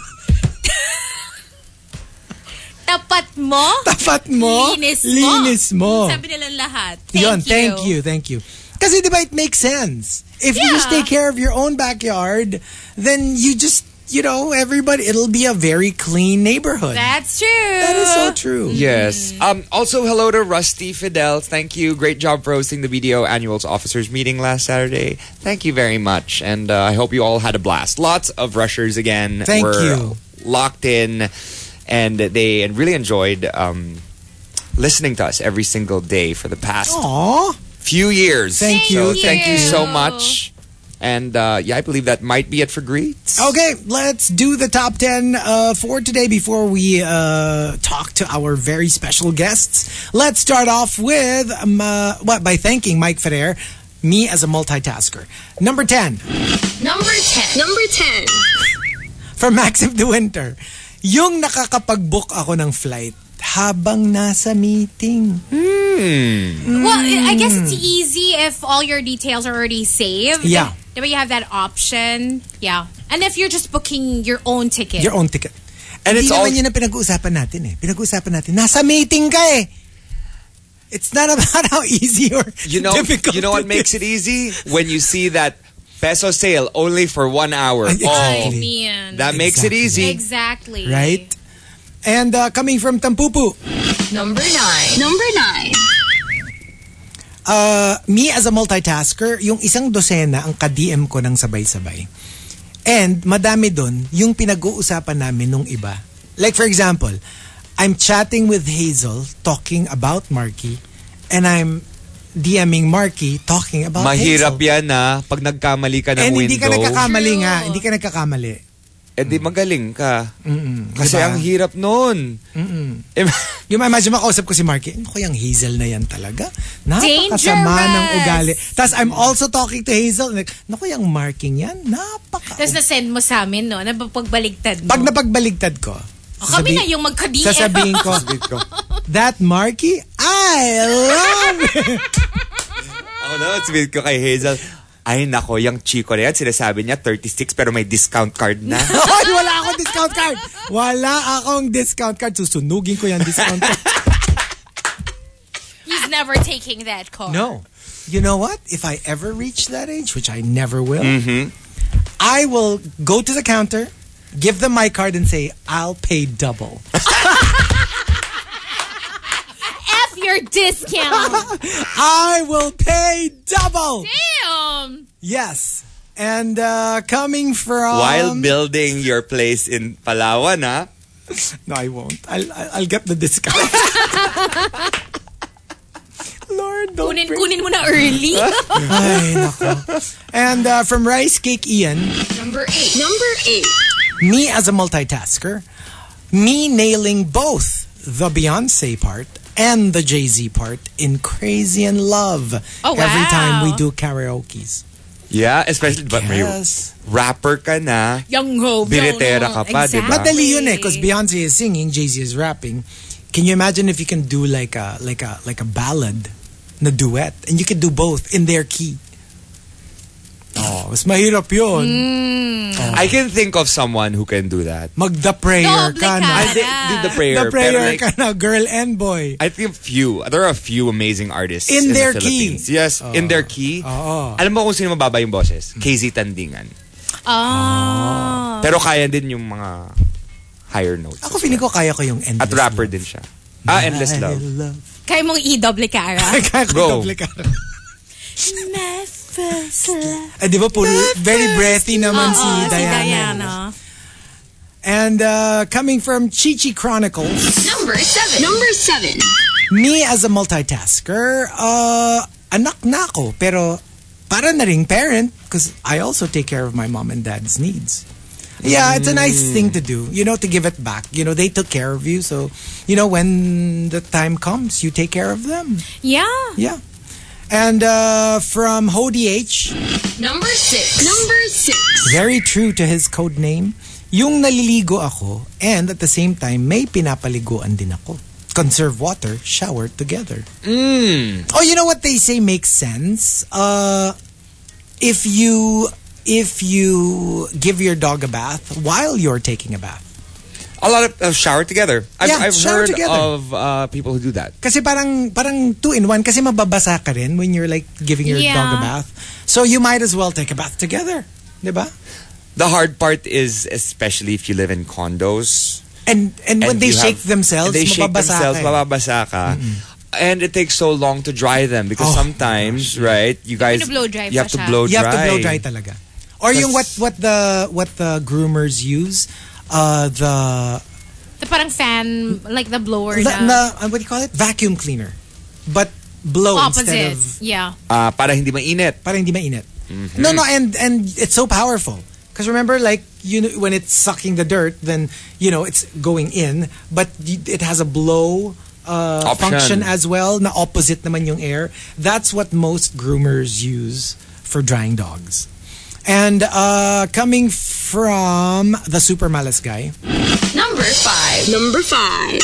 Tapat mo. Tapat mo. Linis mo. Linis mo. Sabi nilang lahat. Thank Yun, you. thank you, thank you. Kasi diba, it makes sense. If you just Yeah. take care of your own backyard, then you just, you know, everybody, it'll be a very clean neighborhood. That's true. That is so true. Yes. Um. Also, hello to Rusty Fidel. Thank you. Great job for hosting the B D O Annuals Officers Meeting last Saturday. Thank you very much. And uh, I hope you all had a blast. Lots of rushers again. Thank were you. Locked in. And they really enjoyed um, listening to us every single day for the past Aw. few years. Thank So you. thank you so you. much. And uh, yeah, I believe that might be it for greets. Okay, let's do the top ten uh, for today before we uh, talk to our very special guests. Let's start off with, um, uh, what, by thanking Mike Ferrer, me as a multitasker. Number ten, Number ten. Number ten. from Maxim De Winter. Yung nakakapag-book ako ng flight habang nasa meeting. Well, I guess it's easy if all your details are already saved. Yeah. Diba you have that option? Yeah. And if you're just booking your own ticket. Your own ticket. And Hindi it's all naman yun ang pinag-uusapan natin eh. Pinag-uusapan natin, nasa meeting ka eh. It's not about how easy or you know difficult you know what it makes is. it easy? When you see that peso sale only for one hour. Exactly. Ay, Oh, man. that makes it Exactly. easy. Exactly. Right? And uh, coming from Tampupu, Number nine. Number nine. uh, me as a multitasker, yung isang dosena ang ka-D M ko ng sabay-sabay. And madami dun yung pinag-uusapan namin nung iba. Like for example, I'm chatting with Hazel talking about Marky and I'm DMing Marky talking about Mahirap Hazel. yan na pag nagkamali ka ng And window. hindi ka nagkakamali True. nga. Hindi ka nagkakamali. Eh di magaling ka. Mm-mm. Kasi Diba? ang hirap nun. Mm-mm. Im- Yung imagine makausap ko si Marky, ano ko yung Hazel na yan talaga? Napakasama Dangerous. ng ugali. Tapos I'm also talking to Hazel. Like, naku, yung marking yan, napaka... Tapos na-send mo sa amin, no? Napagbaligtad mo. Pag napagbaligtad ko, O, kami sabi- na yung magka-D M. sasabihin ko, that Marky, I love it. Ako na, sabihin ko kay Hazel, ay nako, yung Chico na yan, sinasabi niya thirty-six pero may discount card na. Ay, wala akong discount card. Wala akong discount card. Susunugin ko yung discount card. He's never taking that card. No. you know what? If I ever reach that age, which I never will, Mm-hmm. I will go to the counter, give them my card, and say, I'll pay double. F your discount. I will pay double. Damn. Yes. And uh, coming from... While building your place in Palawan, ah. No, I won't. I'll, I'll get the discount. Lord, don't Kunin, bring... kunin mo na early. Ay, nako. And uh, from Rice Cake Ian, Number eight. Number eight. me as a multitasker, me nailing both the Beyonce part and the Jay-Z part in Crazy in Love Oh, every wow. time we do karaoke's. Yeah, especially, but may Yes. rapper ka na. Young ho. Biretera ka pa, di ba? Madali yun eh, because Beyonce is singing, Jay-Z is rapping. Can you imagine if you can do like a like a like a ballad, na duet, and you can do both in their key? Oh, mas mahirap yun. I can think of someone who can do that. Magda prayer Doble ka na. I ka. think do the prayer. The prayer pero like, ka na, girl and boy. I think a few. There are a few amazing artists In in, their the key. Philippines. Yes, in their key. Oo. Alam mo kung sino mababa yung boses? K Z Tandingan. Oh. Pero kaya din yung mga higher notes. Ako feeling ko kaya ko yung Endless At rapper Love. din siya. Ah, Endless Love. Kaya mong i-double cara. Kaya ko Go. double ka. My first love. Eh, di ba puro, very breathy naman Oo, si si Diana. Diana. And uh, coming from Chichi Chronicles, Number seven. Number seven. me as a multitasker, uh, anak na ako, pero para na ring parent because I also take care of my mom and dad's needs. Yeah, it's a nice thing to do, you know, to give it back. You know, they took care of you, so, you know, when the time comes, you take care of them. Yeah. Yeah. And uh, from Hody H, Number six. Number six. very true to his code name, yung naliligo ako and at the same time, may pinapaliguan din ako. Conserve water, shower together. Mm. Oh, you know what they say makes sense? Uh, if you if you give your dog a bath while you're taking a bath. A lot of uh, shower together. I've, Yeah, I've shower heard together. of uh, people who do that. Kasi parang parang two in one kasi mababasa ka rin when you're like giving your Yeah. dog a bath. So you might as well take a bath together. Diba? The hard part is, especially if you live in condos. And and when and they you shake have- themselves, and they shake mababasa themselves, ka eh. mababasa ka. And it takes so long to dry them because Oh, sometimes, right, you guys, to blow dry you have pa to siya. blow You dry. have to blow dry talaga. Or yung what Tas- what the what the groomers use, uh the The parang fan, like the blower the, na. na, uh, what do you call it? Vacuum cleaner. But blow instead Opposite. of Yeah. Ah, para hindi mainit. para hindi mainit. No, no, and and it's so powerful. Because remember, like, you know, when it's sucking the dirt, then, you know, it's going in, but y- it has a blow uh, Option. function as well, na opposite naman yung air. That's what most groomers use for drying dogs. And uh, coming from the super malas guy, Number five. Number five.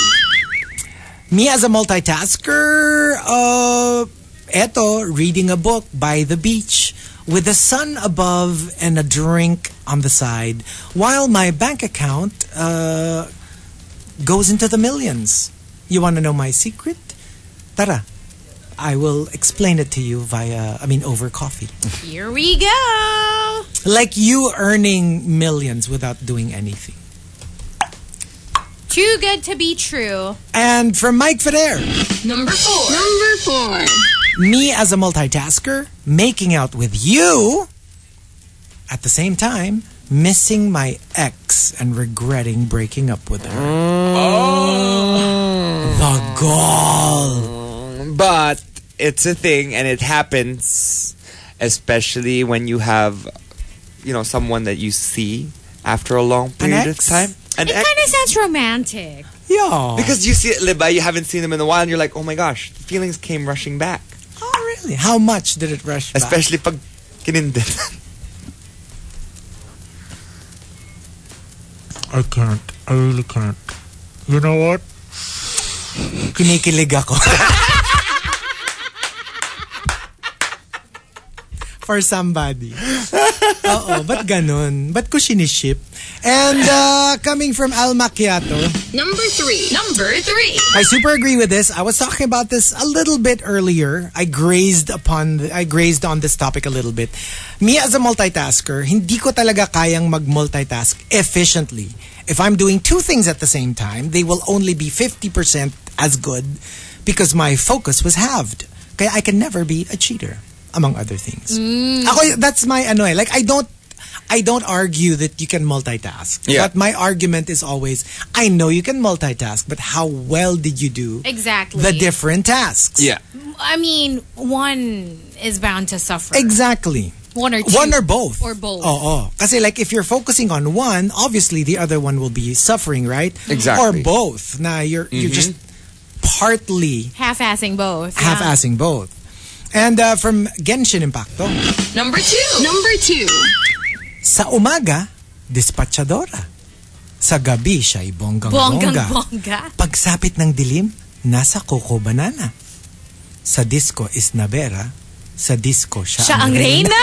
me as a multitasker, uh, eto, reading a book by the beach with the sun above and a drink on the side while my bank account uh, goes into the millions. You want to know my secret? Tara, I will explain it to you via, I mean, over coffee. Here we go. Like you earning millions without doing anything. Too good to be true. And from Mike Ferrer, Number four. Number four. me as a multitasker, making out with you, at the same time, missing my ex and regretting breaking up with her. Oh. The gall. But it's a thing and it happens, especially when you have, you know, someone that you see after a long period of ex? time. An It ex. kind of sounds romantic. Yeah. Because you see it, Liba, you haven't seen them in a while and you're like, oh my gosh, the feelings came rushing back. Oh, really? How much did it rush back? Especially pag kinindin. I can't. I really can't. You know what? Kinikilig ako. For somebody. Oo, ba't ganun? Ba't ko siniship? And uh, coming from Al Macchiato, Number three. Number three. I super agree with this. I was talking about this a little bit earlier. I grazed upon, the, I grazed on this topic a little bit. Me as a multitasker, hindi ko talaga kayang mag-multitask efficiently. If I'm doing two things at the same time, they will only be fifty percent as good because my focus was halved. Kaya I can never be a cheater, among other things. Ako, that's my ano eh. Like, I don't I don't argue that you can multitask. Yeah. But my argument is always, I know you can multitask, but how well did you do Exactly. the different tasks? Yeah. I mean, one is bound to suffer. Exactly. One or two. One or both. Or both. Oo. Kasi like if you're focusing on one, obviously the other one will be suffering, right? Exactly. Or both. Na you're you're just partly Half-assing both. yeah. half-assing both. And uh, from Genshin Impacto, Number two. Number two. sa umaga, dispatchadora. Sa gabi, siya'y bonggang-bongga. Bonggang-bongga. Pagsapit ng dilim, nasa Coco Banana. Sa disco is Navera. Sa disco, siya, Siya ang reyna.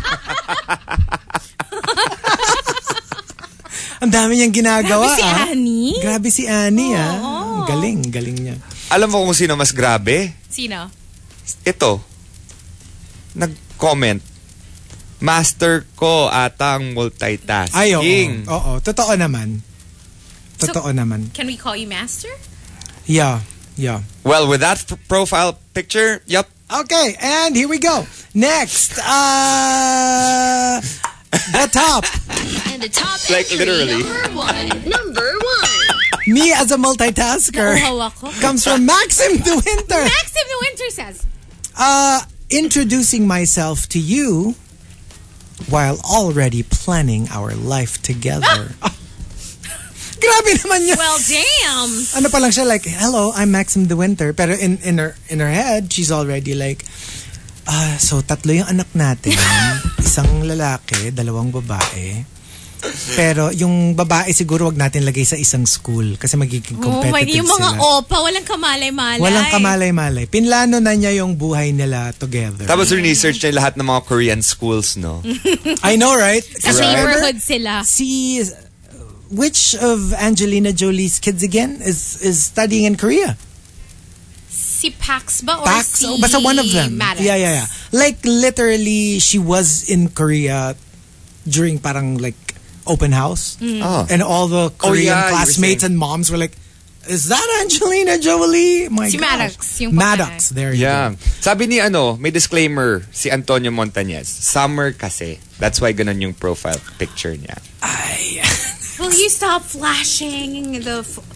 Ang dami niyang ginagawa. Grabe si ah. Annie. Grabe si Annie, Oo. ah. Galing, galing niya. Alam mo kung sino mas grabe? Sino? Ito. Nag-comment. Master ko atang multitasking. Ay, oo. Oo, totoo naman. Totoo So- naman. Can we call you master? Yeah, yeah. Well, with that f- profile picture, yep. Okay, and here we go. Next, uh, the top. And the top Like, entry, literally. number one. Number one. Me as a multitasker Nauhaw ako. comes from Maxim De Winter. Maxim the Winter says, Uh, introducing myself to you while already planning our life together. Ah! Grabe naman yun. well, damn. Ano pa lang siya, like, hello, I'm Maxim De Winter. Pero in, in, her, in her head, she's already like, ah, so tatlo yung anak natin. Isang lalaki, dalawang babae. Pero yung babae siguro wag natin lagay sa isang school kasi magiging Oh my, competitive yung mga sila. opa, walang kamalay-malay. Walang kamalay-malay. Pinlano na niya yung buhay nila together. Tapos research niya lahat ng mga Korean schools, no? I know, right? Sa Kasi neighborhood remember, sila. Si, which of Angelina Jolie's kids again is is studying in Korea? Si Pax ba or Pax? si Oh, basta one of them. Maddox? Yeah, yeah, yeah. Like literally, she was in Korea during parang like open house. Oh. And all the Korean Oh, yeah, you were classmates saying. and moms were like, is that Angelina Jolie? My Si gosh. Maddox, yung Maddox, there you Yeah. go. Sabi ni ano, may disclaimer si Antonio Montañez. Summer kasi. That's why ganun yung profile picture niya. Ay. Will you stop flashing the... F-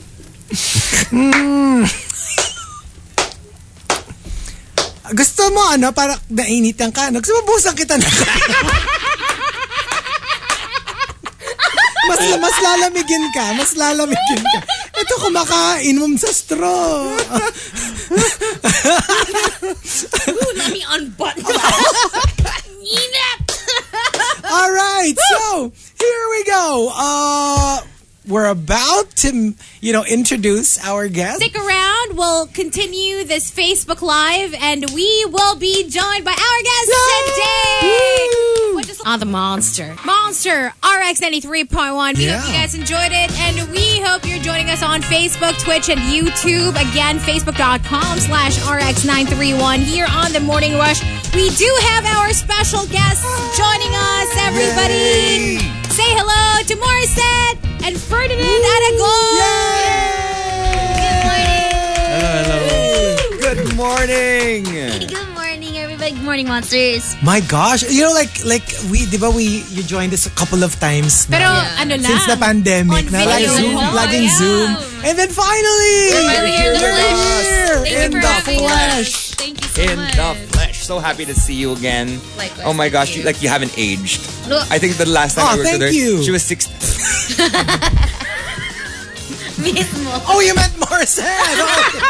Gusto mo ano, para nainitan ka. Nagsumabusan kita na. mas, mas lalamigin ka. Mas lalamigin ka. Ito kumakain mo sa straw. Ooh, let me unbutton that. Ninap! All right, so here we go. Uh, we're about to, you know, introduce our guest. Stick around. We'll continue this Facebook Live, and we will be joined by our guest today. What is on the Monster? Monster R X ninety-three point one. We hope you Yeah. guys enjoyed it, and we hope you're joining us on Facebook, Twitch, and YouTube. Again, facebook.com slash RX931 here on The Morning Rush. We do have our special guests joining us, everybody. Say hello to Morissette and Ferdinand Aragon. Good morning! Good morning, everybody. Good morning, monsters. My gosh, you know, like, like we, di ba we, you joined us a couple of times Pero na, ano lang. since the pandemic, On na video like Zoom, lang. laging Yeah. Zoom. And then finally, finally here in the we're flesh. here Thank you in for the having flesh. us. Thank you so In much. the flesh. So happy to see you again. Likewise, Oh my thank gosh, you. you, like you haven't aged. No. I think the last time Oh, I worked thank with her, you. she was six. Mismo. Oh, you meant Morissette.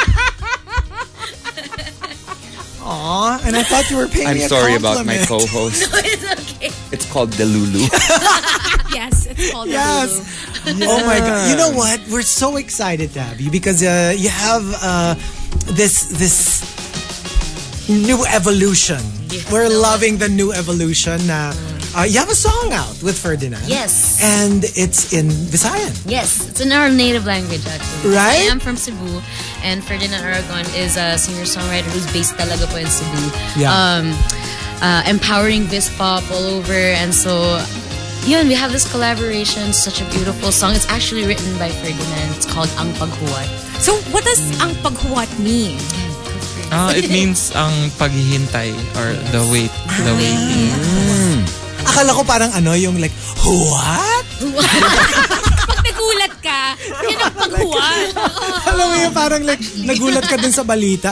Oh. Aw, and I thought you were paying I'm me a sorry about my compliment. co-host. It's okay. It's called Delulu. Yes, it's called Yes. the Lulu. Oh my God! You know what? We're so excited to have you because uh, you have uh, this this new evolution. We're loving the new evolution. Na uh, you have a song out with Ferdinand. Yes. And it's in Visayan. Yes, it's in our native language actually. Right? I am from Cebu, and Ferdinand Aragon is a singer-songwriter who's based talaga po in Cebu. Yeah. Um, uh, empowering Vis Pop all over, and so yun, we have this collaboration, such a beautiful song. It's actually written by Ferdinand. It's called Ang Paghuwat. So what does ang paghuwat mean? Uh, it means ang paghihintay or the wait, the waiting. Mm. Akala ko parang ano, yung like, what? Pag nagulat ka, yun ang paghuwat. Alam mo yung parang like, nagulat ka dun sa balita.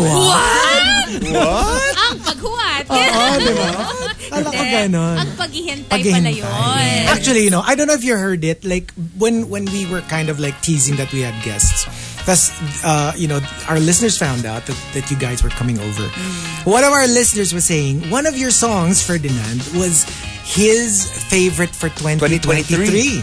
What? What? Ang paghuwat. Oo, di ba? Akala ko ganon. Ang paghihintay pala yun. Actually, you know, I don't know if you heard it, like, when when we were kind of like teasing that we had guests, that's, uh, you know, our listeners found out that, that you guys were coming over. Mm. One of our listeners was saying, one of your songs, Ferdinand, was his favorite for twenty twenty-three.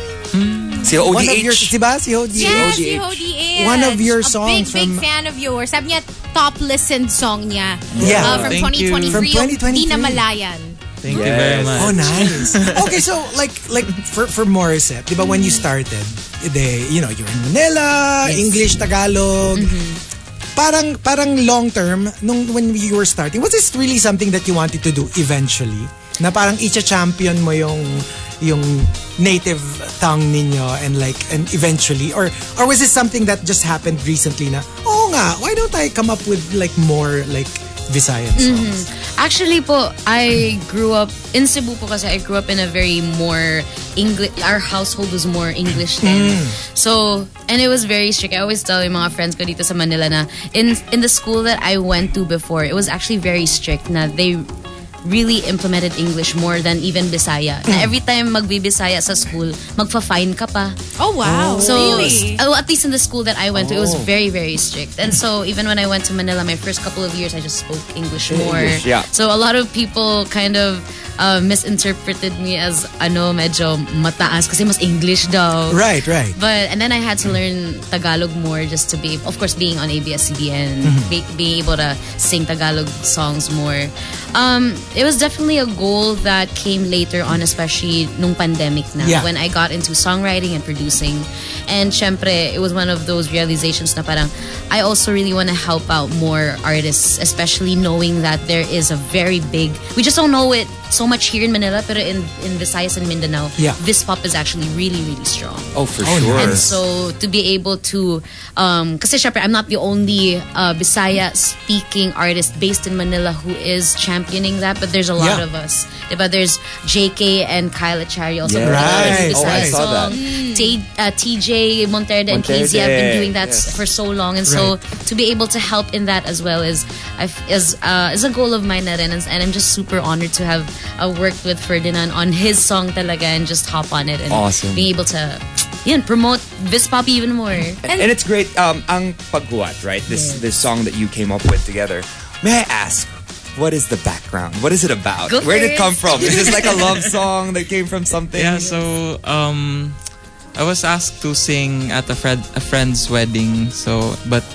Mm. Si O D H. One of your, diba? Si O D H. Yeah, si O D H. One of your a songs big, from... big fan of yours. Sabi niya, top listened song niya. Yeah. Uh, from Thank twenty twenty-three. you. From twenty twenty-three. Yung Di Na Malayan. Thank yes. you very much. Oh, nice. Okay, so like like for for Morissette, diba, when you started, they, you know, you're in Manila, yes. English, Tagalog. Mm-hmm. Parang parang long term nung when you were starting, was this really something that you wanted to do eventually? Na parang icha-champion mo yung yung native tongue ninyo and like and eventually or or was this something that just happened recently na, oh nga, why don't I come up with like more like Visayan songs? Mm-hmm. Actually po, I grew up in Cebu po kasi I grew up in a very more English, our household was more English then. Mm. So, and it was very strict. I always tell yung mga friends ko dito sa Manila na in in the school that I went to before, it was actually very strict na they really implemented English more than even Bisaya. Mm. Na every time magbi-Bisaya sa school, magfa-fine ka pa. Oh, wow. So, really? Oh, at least in the school that I went oh. to, it was very, very strict. And so, even when I went to Manila, my first couple of years, I just spoke English more. English, yeah. So, a lot of people kind of uh, misinterpreted me as, ano, medyo mataas kasi mas English daw. Right, right. But, and then I had to learn Tagalog more just to be, of course, being on A B S C B N, mm-hmm. be, being able to sing Tagalog songs more. Um, it was definitely a goal that came later on, especially nung pandemic na, yeah. when I got into songwriting and producing. And syempre, it was one of those realizations na parang, I also really want to help out more artists, especially knowing that there is a very big, we just don't know it so much here in Manila, pero in, in Visayas and Mindanao, yeah. Vis Pop is actually really, really strong. Oh, for oh, sure. And so, to be able to, um, kasi syempre, I'm not the only uh, Bisaya-speaking artist based in Manila who is championing that, but there's a lot yeah. of us. Diba? There's J K and Kyle Achari also yeah. Right. Bisaya Oh, I saw song. that. T- uh, T J Monterde and K Z have been doing that yes. for so long, and so right. to be able to help in that as well is is uh, is a goal of mine na rin, and, and I'm just super honored to have uh, worked with Ferdinand on his song talaga and just hop on it and awesome. being able to yeah, promote Vis Pop even more. And, and it's great. Um, Ang Paghuwat, right? This yeah. this song that you came up with together. May I ask, what is the background? What is it about? Go Where did it first. come from? Is this like a love song that came from something? Yeah, so um, I was asked to sing at a friend a friend's wedding. So, but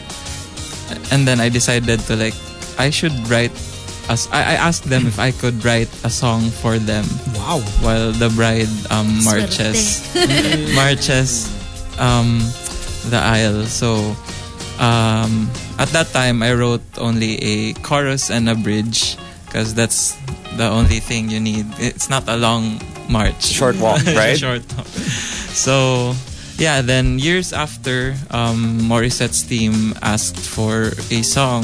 and then I decided to like I should write. As I, I asked them if I could write a song for them. Wow. While the bride um, marches marches um, the aisle. So um, at that time I wrote only a chorus and a bridge because that's the only thing you need. It's not a long march. Short walk, right? Short walk. So yeah, then years after, um, Morissette's team asked for a song.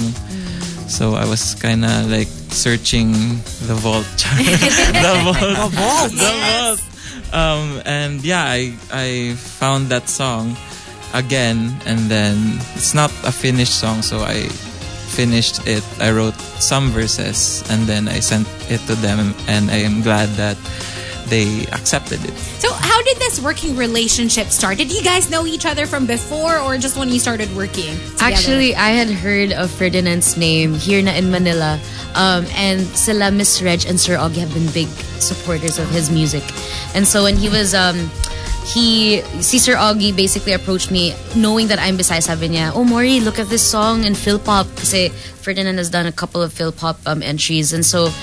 So I was kind of like searching the vault. the vault. The vault. The vault. Um, and yeah, I, I found that song again. And then it's not a finished song. So I finished it. I wrote some verses. And then I sent it to them. And I am glad that they accepted it. So how did this working relationship start? Did you guys know each other from before or just when you started working together? Actually, I had heard of Ferdinand's name here na in Manila. Um, and sila Miss Reg and Sir Augie have been big supporters of his music. And so when he was... Um, He, si Sir Augie basically approached me knowing that I'm Bisaya. Sabi niya, oh Maury, look at this song in Philpop. Kasi Ferdinand has done a couple of Philpop um, entries. And so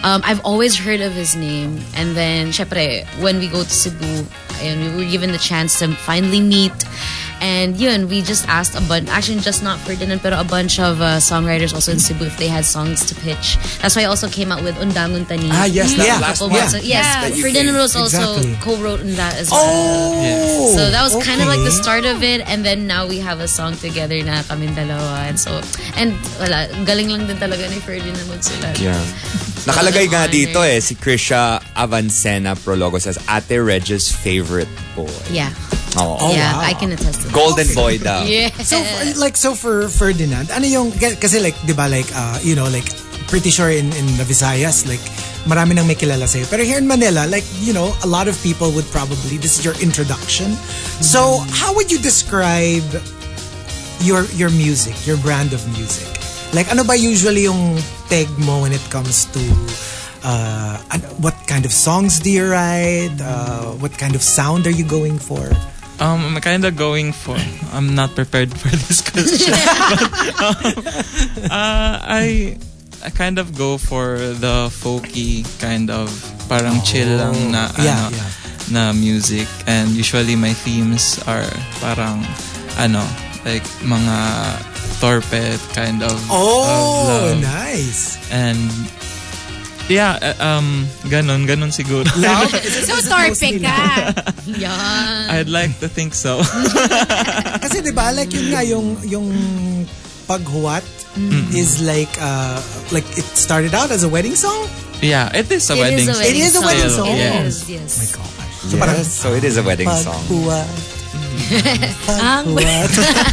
Um, I've always heard of his name. And then, syempre, when we go to Cebu, and we were given the chance to finally meet. And yun, we just asked a bunch, actually just not Ferdinand, pero a bunch of uh, songwriters also in Cebu if they had songs to pitch. That's why I also came out with Undangon Tani. Ah, yes, that Yeah. last Couple one. months ago. Yes, That you Ferdinand came. was also Exactly. co-wrote in that as well. Oh! So that was kind of like the okay. start of it, and then now we have a song together na kaming dalawa. And so, and wala, galing lang din talaga ni Ferdinand magsulat. Yeah. Nakalagay nga Honor. dito eh, si Krisha Avancena Prologo says, Ate Reg's favorite boy. Yeah. Oh. Oh, yeah, wow. I can attest to that. Golden boy daw. Yeah. So, for- like, so for Ferdinand, ano yung, kasi like, di ba, like, uh, you know, like, pretty sure in, in the Visayas, like, marami nang may kilala sa'yo. Pero here in Manila, like, you know, a lot of people would probably, this is your introduction. So, how would you describe your your music, your brand of music? Like, ano ba usually yung peg mo when it comes to uh, ano- what kind of songs do you write? Uh, what kind of sound are you going for? Um, I'm kind of going for. I'm not prepared for this question. but, um, uh, I I kind of go for the folky kind of parang chill lang na Yeah, ano, yeah. na music, and usually my themes are parang ano like mga torped kind of Oh, of love. nice. And yeah, uh, um ganon ganon siguro. Love? So torpe ka. Yan. I'd like to think so. Kasi 'di ba like yun nga yung yung paghuwat is like uh like it started out as a wedding song. Yeah, it is a It wedding is a song. wedding It is a wedding Still, song. It yeah. is, yes. My gosh. So Yes, parang so it is a wedding song. paghuwat. Ang Paghuwat.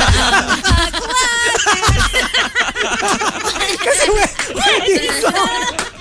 Kasi we- wedding song.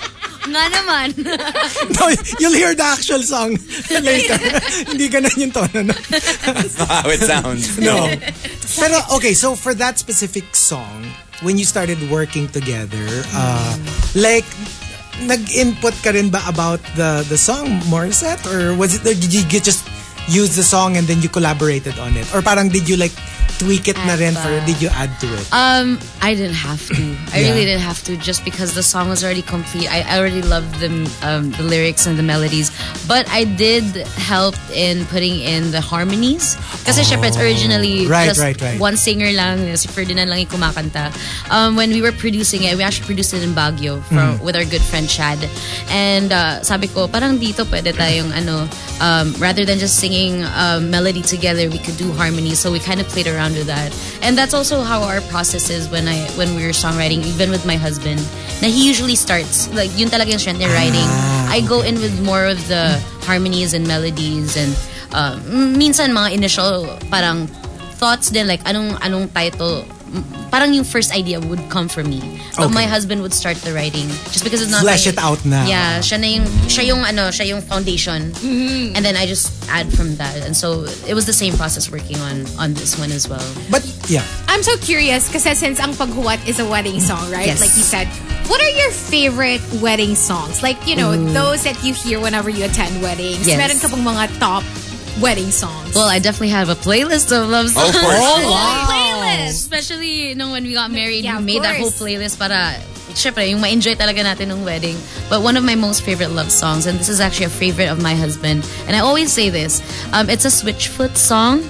Nga naman. No, you'll hear the actual song later. Hindi ganun yung tono. No? That's not how it sounds. No. Pero okay, so for that specific song, when you started working together, uh, like, nag-input ka rin ba about the the song, Morissette? Or was it, or did you get just use the song and then you collaborated on it? Or parang did you like tweak it na rin, or did you add to it? Um, I didn't have to. I Yeah. really didn't have to, just because the song was already complete. I, I already loved the um, the lyrics and the melodies, but I did help in putting in the harmonies. Kasi syempre, it's originally Right, just right, right. one singer lang, si Ferdinand lang yung kumakanta. Um, when we were producing it, we actually produced it in Baguio from, with our good friend Chad. And uh, sabi ko, parang dito pwede tayong ano, um, rather than just singing um, melody together, we could do harmony. So we kind of played around with that. And that's also how our process is when I when we were songwriting, even with my husband. Na he usually starts, like yun talaga yung strength niya writing. I go in with more of the harmonies and melodies, and um, minsan mga initial parang thoughts din, like anong anong title, parang yung first idea would come from me. But Okay. my husband would start the writing, just because it's not Flesh my- it out na. Yeah, siya na yung siya yung ano, siya yung foundation. And then I just add from that. And so it was the same process working on on this one as well. But yeah, I'm so curious kasi since ang Paghuwat is a wedding song, right? Yes. Like you said, what are your favorite wedding songs? Like, you know, those that you hear whenever you attend weddings. Yes. Meron ka pong mga top wedding songs? Well, I definitely have a playlist of love songs. Oh, for sure. wow. Playlist. Especially nung when we got married, Yeah, we of made that whole course. playlist para, syempre, yung ma-enjoy talaga natin ng wedding. But one of my most favorite love songs, and this is actually a favorite of my husband, and I always say this, um, it's a Switchfoot song,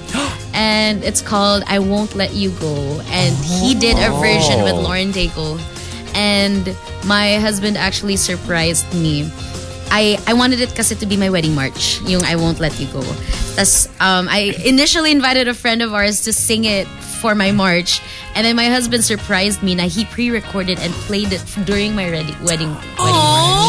and it's called I Won't Let You Go. And he did a version with Lauren Daigle. And my husband actually surprised me. I, I wanted it kasi to be my wedding march, yung I Won't Let You Go. Tas, um, I initially invited a friend of ours to sing it for my march, and then my husband surprised me na he pre-recorded and played it during my ready, wedding wedding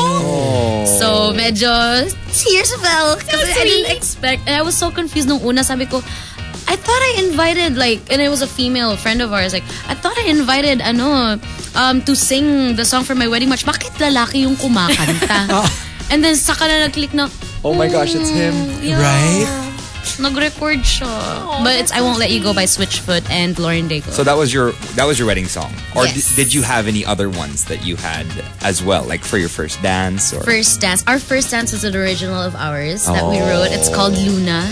march. So medyo tears fell kasi I didn't expect, and I was so confused nung una. Sabi ko, I thought I invited, like, and it was a female friend of ours, like, I thought I invited ano um to sing the song for my wedding march. Bakit lalaki yung kumakanta? And then saka na nag-click na, Oh my gosh, it's him. yeah. Right? Nag-record siya. But it's I Won't Let You Go by Switchfoot and Lauren Daigle. So that was your that was your wedding song, or Yes. d- did you have any other ones that you had as well, like for your first dance or? First Dance. Our First Dance is an original of ours that we Oh. wrote. It's called Luna.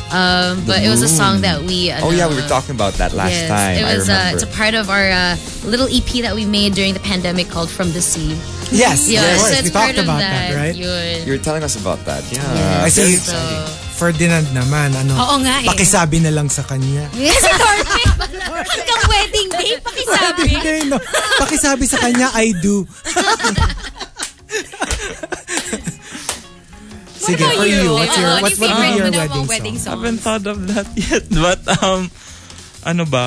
Um, but it was a song that we... Oh yeah, we ano, were talking about that last yes, time. It was, I uh, remember. it's a part of our uh, little E P that we made during the pandemic called From the Sea. Yes, Yeah, of so course. it's We talked part of about that. that, right? Yun. You were telling us about that. Yeah. I see. So, Ferdinand naman, ano, Oo nga eh. pakisabi na lang sa kanya. Si Torpe. Hanggang wedding day, pakisabi. Hindi, no. Pakisabi sa kanya, I do. Sige, about for you, you? what's your, Oo, what, ano what yung would be favorite your mo na wedding mga wedding song? songs? Haven't thought of that yet. But, um, ano ba?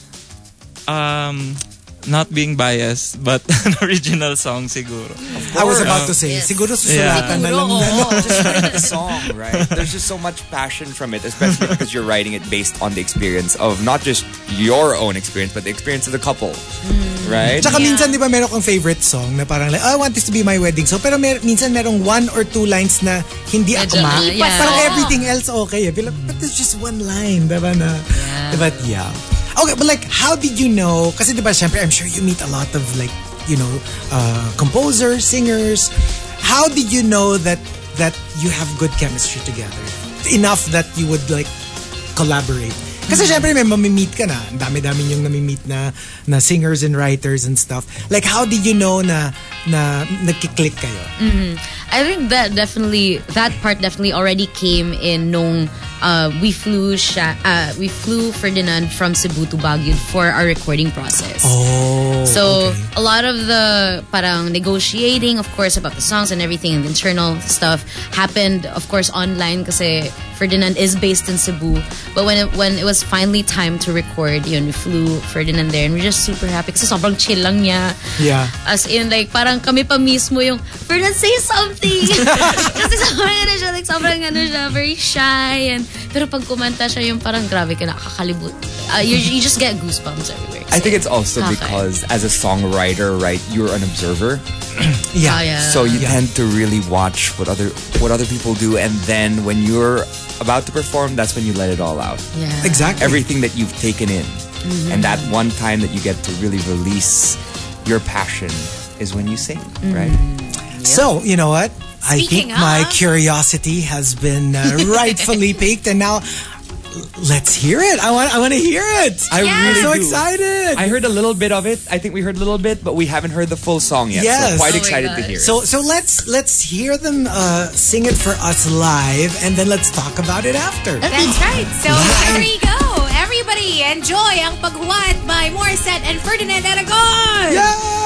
Um, not being biased, but an original song siguro. I was about Um, to say, Yes. siguro susulatan na lang. No, just write the song, right? There's just so much passion from it, especially because you're writing it based on the experience of not just your own experience, but the experience of the couple, right? Tsaka minsan, di ba, meron kang favorite song na parang like, oh, I want this to be my wedding song. Pero mer- minsan merong one or two lines na hindi Medyo, akma. yeah. Parang everything else okay. Eh. But there's just one line, di ba na? Yeah. But yeah. Okay, but like, how did you know? Kasi di ba, syempre, I'm sure you meet a lot of like, you know, uh, composers, singers. How did you know that that you have good chemistry together? Enough that you would like collaborate? Kasi syempre may mamimit ka na. Ang dami-dami yung namimit na, na singers and writers and stuff. Like, how did you know na, na nagkiklik kayo? Mm-hmm. I think that definitely, that part definitely already came in nung uh, we flew siya, uh, we flew Ferdinand from Cebu to Baguio for our recording process. Oh, So, okay. a lot of the parang negotiating, of course, about the songs and everything and the internal stuff happened, of course, online kasi Ferdinand is based in Cebu. But when it, when it was finally time to record, yun, we flew Ferdinand there and we're just super happy kasi sobrang chill lang niya. Yeah. As in, like, parang kami pa mismo yung, Ferdinand, say something! Kasi sobrang ano siya, like, sobrang ano siya, very shy. And, pero pag kumanta siya, yung parang grabe ka, nakakalibut. Uh, you, you just get goosebumps everywhere. I think it's also Okay. because as a songwriter, right, you're an observer. Yeah. Oh, yeah. So you Yeah. tend to really watch what other what other people do, and then when you're about to perform, that's when you let it all out. Yeah. Exactly. Everything that you've taken in, and that one time that you get to really release your passion is when you sing, right? So, you know what? I Speaking think my of- curiosity has been uh, rightfully piqued, and now let's hear it. I want I want to hear it. I Yeah. really I'm so do. excited. I heard a little bit of it. I think we heard a little bit, but we haven't heard the full song yet. Yes. So quite Oh my excited to gosh. hear it. So so let's let's hear them uh, sing it for us live, and then let's talk about it after. That's right. So, there you go. Everybody, enjoy ang Paghuwat by Morissette and Ferdinand Aragon. Yay!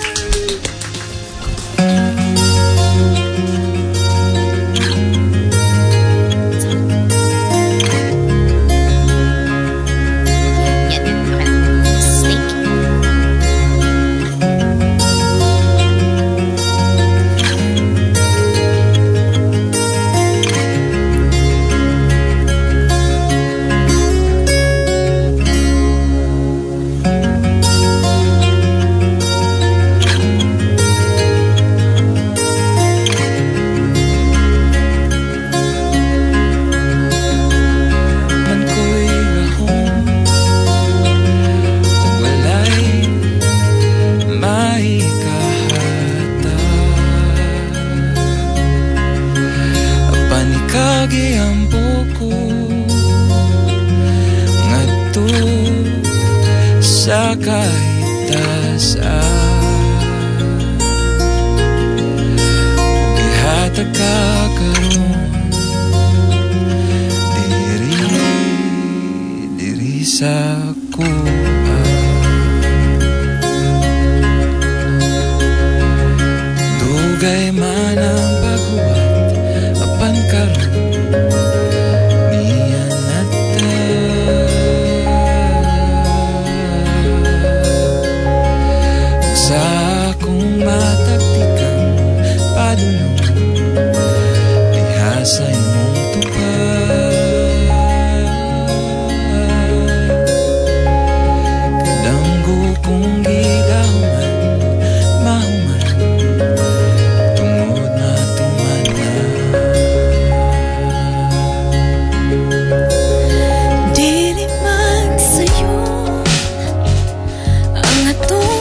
Man ko'y rahong kung wala'y maikahata. Panikagi ang buko ngadto sa kaitasan. Gihatag ka karon diri diri sa kuha. Dugay man ang paghuwat apan karon niya nata. Sa akong matagtikan padulong diha sa imong tupad. Kadanggo kong gidaman mahuman tungod na tumanan. Dili man sa'yo ang atong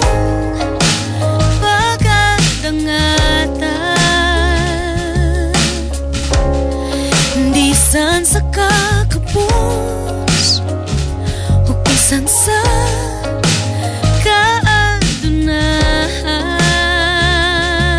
pagkadangatan. Bisan sa kakapos o bisan sa kaadunan.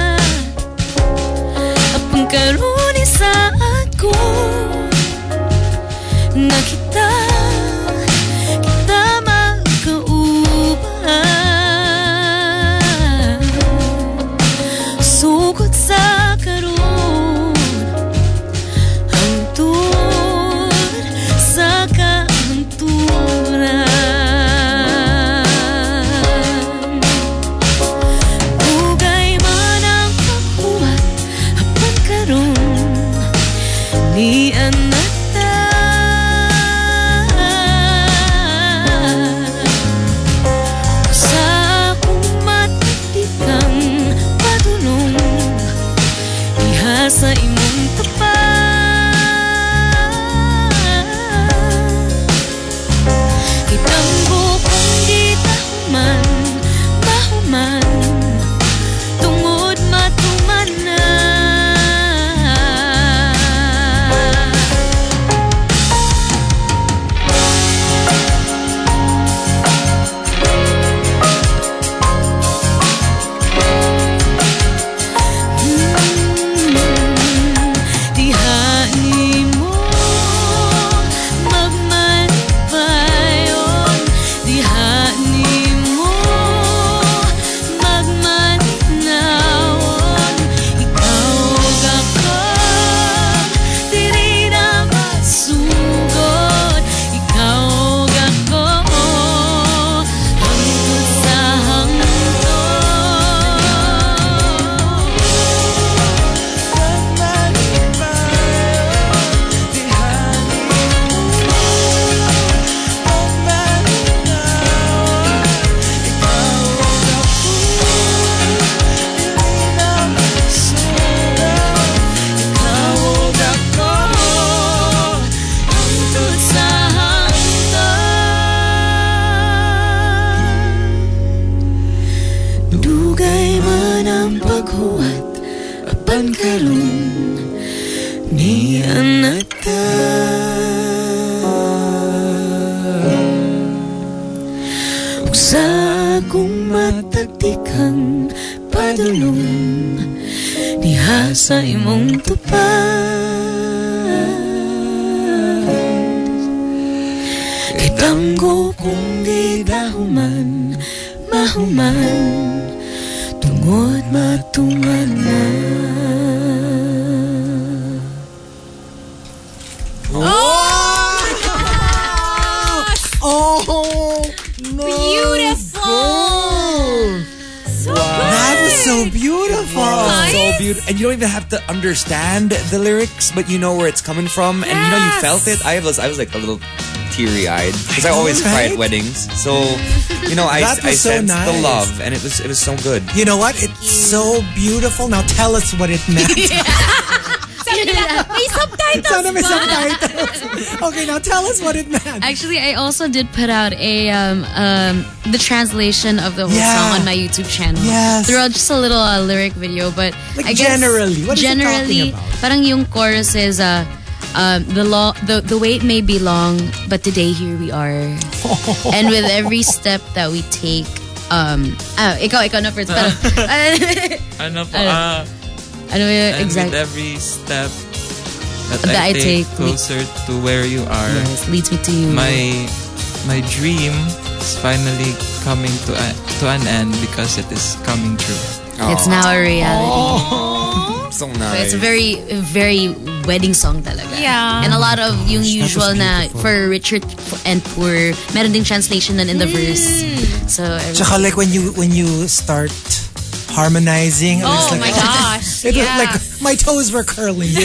Dugay man ang paghuwat apan karon niya nata. Sa akong matagtikang padulong diha sa imong tupad. Kitanggo kung di dahuman mahuman tungod matuman na. Oh, no. Beautiful. So That was so beautiful. So beautiful. And you don't even have to understand the lyrics, but you know where it's coming from. And you know, you Yes. felt it. I was I was like a little teary-eyed because I always cry at weddings. So, you know, I, That I was so sensed the nice. love, and it was it was so good. You know what? It's so beautiful. Now tell us what it meant. Sabi nila, may subtitles Sana may ba? subtitles. Okay, now tell us what it meant. Actually, I also did put out a um, um, the translation of the whole Yeah. song on my YouTube channel. Yes. Throughout just a little uh, lyric video, but Like I guess generally, what is it generally, talking about? parang yung chorus is uh, um, the lo- the the wait may be long, but today here we are, and with every step that we take, um, ah, ikaw ikaw na first, parang, Ano po, Ano? ah, ano yung and exact with every step that, That I, I take, take, closer to where you are, yes, leads me to you. my my dream is finally coming to a, to an end because it is coming true. It's now a reality. So So nice. it's a very, very wedding song talaga. Yeah. And a lot of yung that was usual na beautiful. for rich and poor, meron ding translation na in the verse. So, every- Tsaka like when you when you start harmonizing, it was Oh like, my gosh. it was Yeah. like my toes were curling.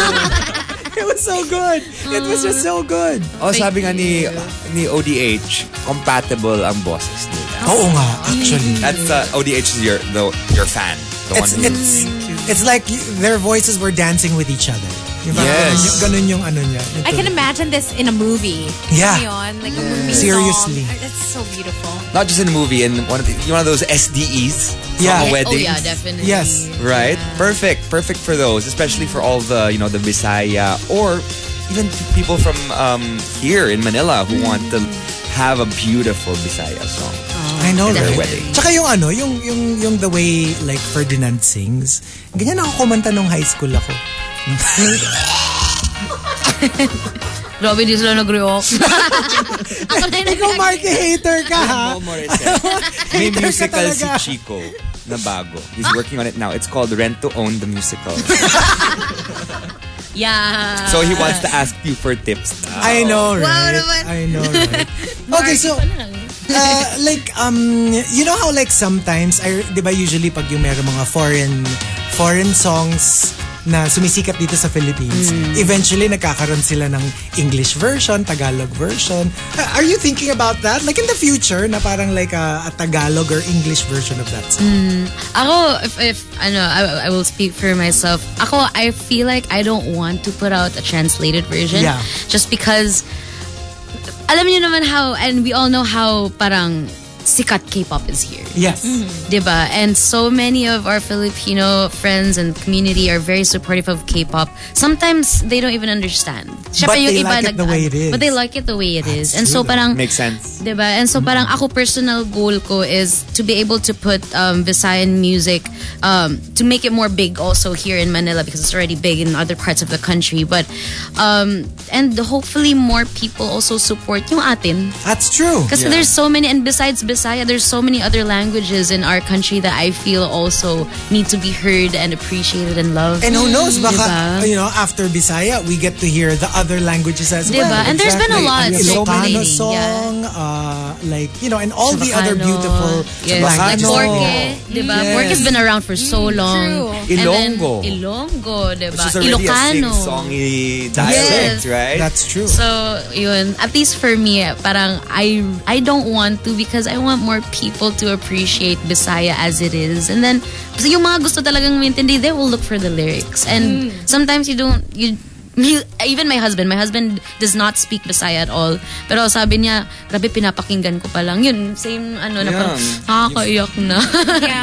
It was so good. It was just so good. Oh, sabi nga ni, ni O D H, compatible ang bosses nila. Oo nga, actually. That's uh, O D H is your the, your fan. The It's one who, it's it's like y- their voices were dancing with each other. Yung parang Yes. ganun yung- Ganun yung ano niya. yung I can tunog. imagine this in a movie. Yeah. Yun, like a movie Seriously. song. It's so beautiful. not just in a movie, in one of the, one of those S D Es Yeah. from a oh wedding. yeah, definitely. Yes. Right? Perfect. Perfect for those, especially for all the, you know, the Visaya or even people from um, here in Manila who want to have a beautiful Visaya song. I know, Their right? wedding. Tsaka yung ano, yung, yung, yung the way like Ferdinand sings, ganyan ako kumanta nung high school ako. Grabe, di sila nag-react. Ako na yung Ikaw, Marky, hater ka ha? No more May Hater ka musical si talaga. Chico na bago. He's working on it now. It's called Rent to Own the Musical. Yeah. So he wants to ask you for tips now. I know, right? Wow naman. I know, right? Okay, so, uh, like, um, you know how like sometimes, I, di ba usually pag yung meron mga foreign, foreign songs na sumisikat dito sa Philippines, eventually nagkakaroon sila ng English version, Tagalog version. Uh, Are you thinking about that? Like in the future, na parang like a, a Tagalog or English version of that song? Ako, if, if ano, I, I will speak for myself. Ako, I feel like I don't want to put out a translated version. Yeah. Just because, alam niyo naman how, and we all know how parang sikat K-pop is here. Yes. Diba? And so many of our Filipino friends and community are very supportive of K-pop. Sometimes they don't even understand. Siya But pa yung they iba like it nag- the way it is. But they like it the way it is. That's And so true, parang, Makes sense. diba? And so parang ako personal goal ko is to be able to put um, Visayan music, um, to make it more big also here in Manila because it's already big in other parts of the country. But, um, and hopefully more people also support yung atin. That's true. Because there's so many, and besides Bisaya, there's so many other languages in our country that I feel also need to be heard and appreciated and loved. And who knows, baka, Diba? you know, after Bisaya, we get to hear the other languages as Diba? well. And there's been a lot Like, circulating, Ilocano song, yeah. uh, like, you know, and all the other Chabacano. beautiful Yes, like languages. Porke, diba? Yes. Porke has been around for so long. true. And then Ilonggo. Ilonggo, diba? Which is already Ilocano. a sing-songy dialect, Yes. right? That's true. So, yun, at least for me, parang I I don't want to because I want more people to appreciate Bisaya as it is. And then, kasi yung mga gusto talagang maintindihan, they will look for the lyrics. And sometimes you don't, you, you, even my husband, my husband does not speak Bisaya at all. Pero sabi niya, grabe pinapakinggan ko pa lang. Yun, same ano na parang, Yeah. nakakaiyak na. Yeah. You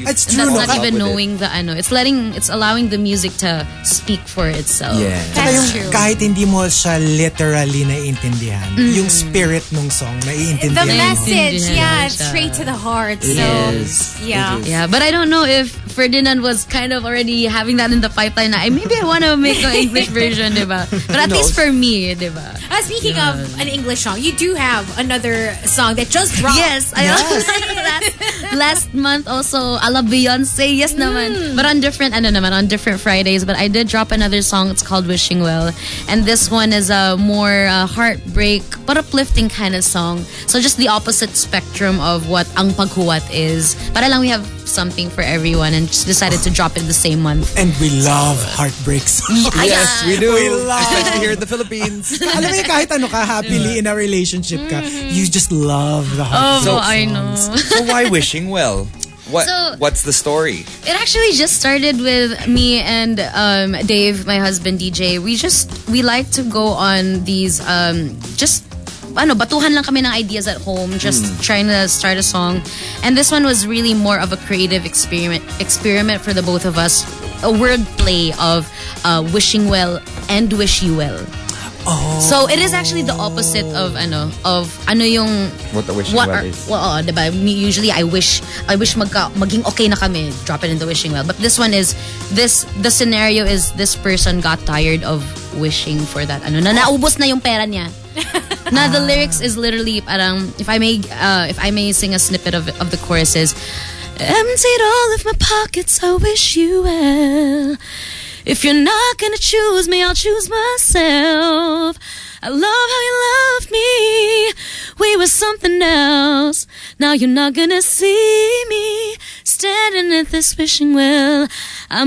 It's And true. that's No? not up even with it. knowing the ano. It's letting, it's allowing the music to speak for itself. Yeah. Tsaka yung That's true. kahit hindi mo siya literally naiintindihan, yung spirit nung song The naiintindihan mo. message, Intindihan yeah, mo it's siya. straight to the heart. It So, is. yeah. It is. Yeah, but I don't know if Ferdinand was kind of already having that in the pipeline na, "Ay, maybe I want to make an English version, diba? But at least for me, diba? Uh, speaking of an English song, you do have another song that just dropped. Yes, I also sang that last month also. I love Beyonce, yes naman. But on different, ano naman, on different Fridays. But I did drop another song. It's called Wishing Well. And this one is a more uh, heartbreak but uplifting kind of song. So just the opposite spectrum of what Ang Paghuwat is. Para lang we have something for everyone and just decided to drop it the same month. And we love heartbreak songs. Yes, we do. We love- Especially here in the Philippines. Alam mo yung kahit ano ka, happily in a relationship ka, you just love the heartbreak Oh, songs. I know. So why Wishing Well? What So- What's the story? It actually just started with me and um, Dave, my husband D J. We just we like to go on these um, just ano batuhan lang kami ng ideas at home, just trying to start a song. And this one was really more of a creative experiment experiment for the both of us. A word play of uh, wishing well and wish you well. Oh. So it is actually the opposite of ano of ano yung What the Wishing what Well are, is. well, oh, diba? Me, usually I wish I wish magka, maging okay na kami, drop it in the wishing well. But this one is this the scenario is this person got tired of wishing for that ano na naubos na yung pera niya. Na the lyrics is literally parang if I may uh, if I may sing a snippet of of the choruses. Emptied all of my pockets, I wish you well. If you're not gonna choose me, I'll choose myself. I love how you loved me. We were something else. Now you're not gonna see me standing at this wishing well. I'm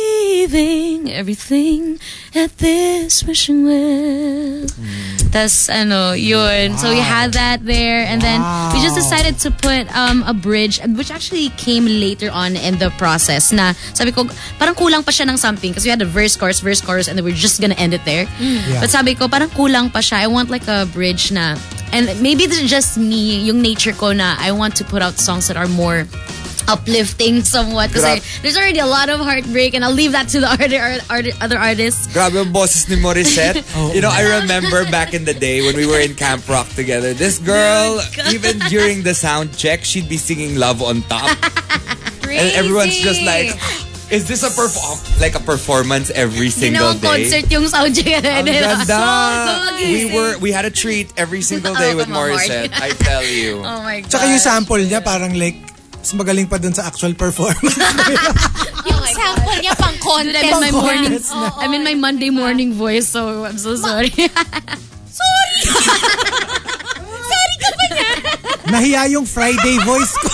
leaving everything at this wishing well. Tas ano, yun. So we had that there, and then we just decided to put um, a bridge, which actually came later on in the process. Na sabi ko, parang kulang pa siya ng something because we had a verse, chorus, verse, chorus, and then we're just gonna end it there. Yeah. But sabi ko, parang kulang pa siya. I want like a bridge na, and maybe this is just me, yung nature ko na I want to put out songs that are more uplifting somewhat because Gra- there's already a lot of heartbreak, and I'll leave that to the other, other, other artists. Grabe ang boses ni Morissette. You know, I remember back in the day when we were in Camp Rock together, this girl, even during the sound check, she'd be singing Love on Top. And everyone's just like, is this a perform like a performance every single Ginawang day? concert yung sound check. Ang ganda. So, We were we had a treat every single day with Oh, come on, Morissette. Mark. I tell you. Oh my God. Tsaka yung sample niya parang like mas magaling pa dun sa actual performance. Yung sample niya pang Dude, contest. I'm in my mo morning. yan. Oo. I'm in my Monday morning voice, so I'm so sorry. Nahiya yung Friday voice ko.